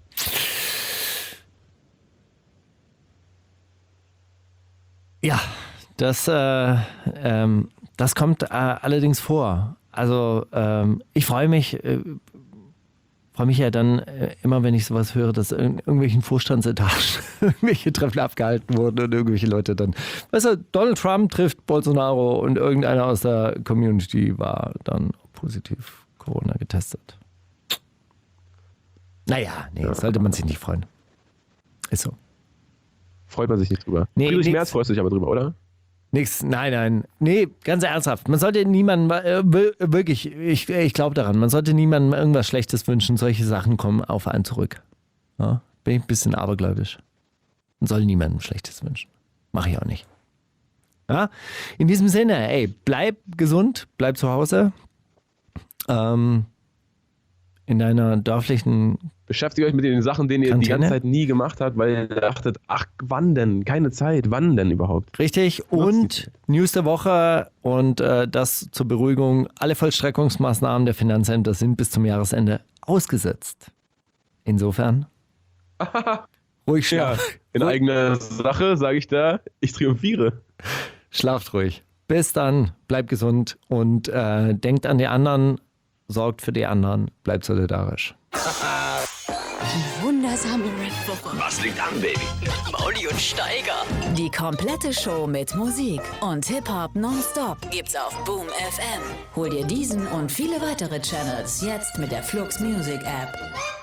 Ja, das, äh, ähm, das kommt äh, allerdings vor. Also ähm, ich freue mich, äh, freue mich ja dann äh, immer, wenn ich sowas höre, dass in irgendwelchen Vorstandsetagen irgendwelche Treffen abgehalten wurden und irgendwelche Leute dann, weißt du, Donald Trump trifft Bolsonaro und irgendeiner aus der Community war dann positiv Corona getestet. Naja, nee, ja. Sollte man sich nicht freuen. Ist so. Freut man sich nicht drüber. Nee, Friedrich nix. Merz freust du dich aber drüber, oder? Nix, nein, nein. Nee, ganz ernsthaft. Man sollte niemandem, äh, wirklich, ich, ich glaube daran, man sollte niemandem irgendwas Schlechtes wünschen. Solche Sachen kommen auf einen zurück. Ja, bin ich ein bisschen abergläubisch. Man soll niemandem Schlechtes wünschen. Mache ich auch nicht. Ja, in diesem Sinne, ey, bleib gesund, bleib zu Hause. Ähm, in deiner dörflichen Beschäftigt euch mit den Sachen, denen ihr Quarantäne? die ganze Zeit nie gemacht habt, weil ihr dachtet, ach, wann denn? Keine Zeit, wann denn überhaupt? Richtig, und News der Woche und äh, das zur Beruhigung. Alle Vollstreckungsmaßnahmen der Finanzämter sind bis zum Jahresende ausgesetzt. Insofern, ruhig Ja, schlafen. in eigener Sache sage ich da, ich triumphiere. Schlaft ruhig. Bis dann, bleibt gesund und äh, denkt an die anderen, sorgt für die anderen, bleibt solidarisch. Die wundersame Rap-Woche Was liegt an, Baby? mit Mauli und Steiger. Die komplette Show mit Musik und Hip-Hop nonstop gibt's auf Boom F M. Hol dir diesen und viele weitere Channels jetzt mit der Flux Music App.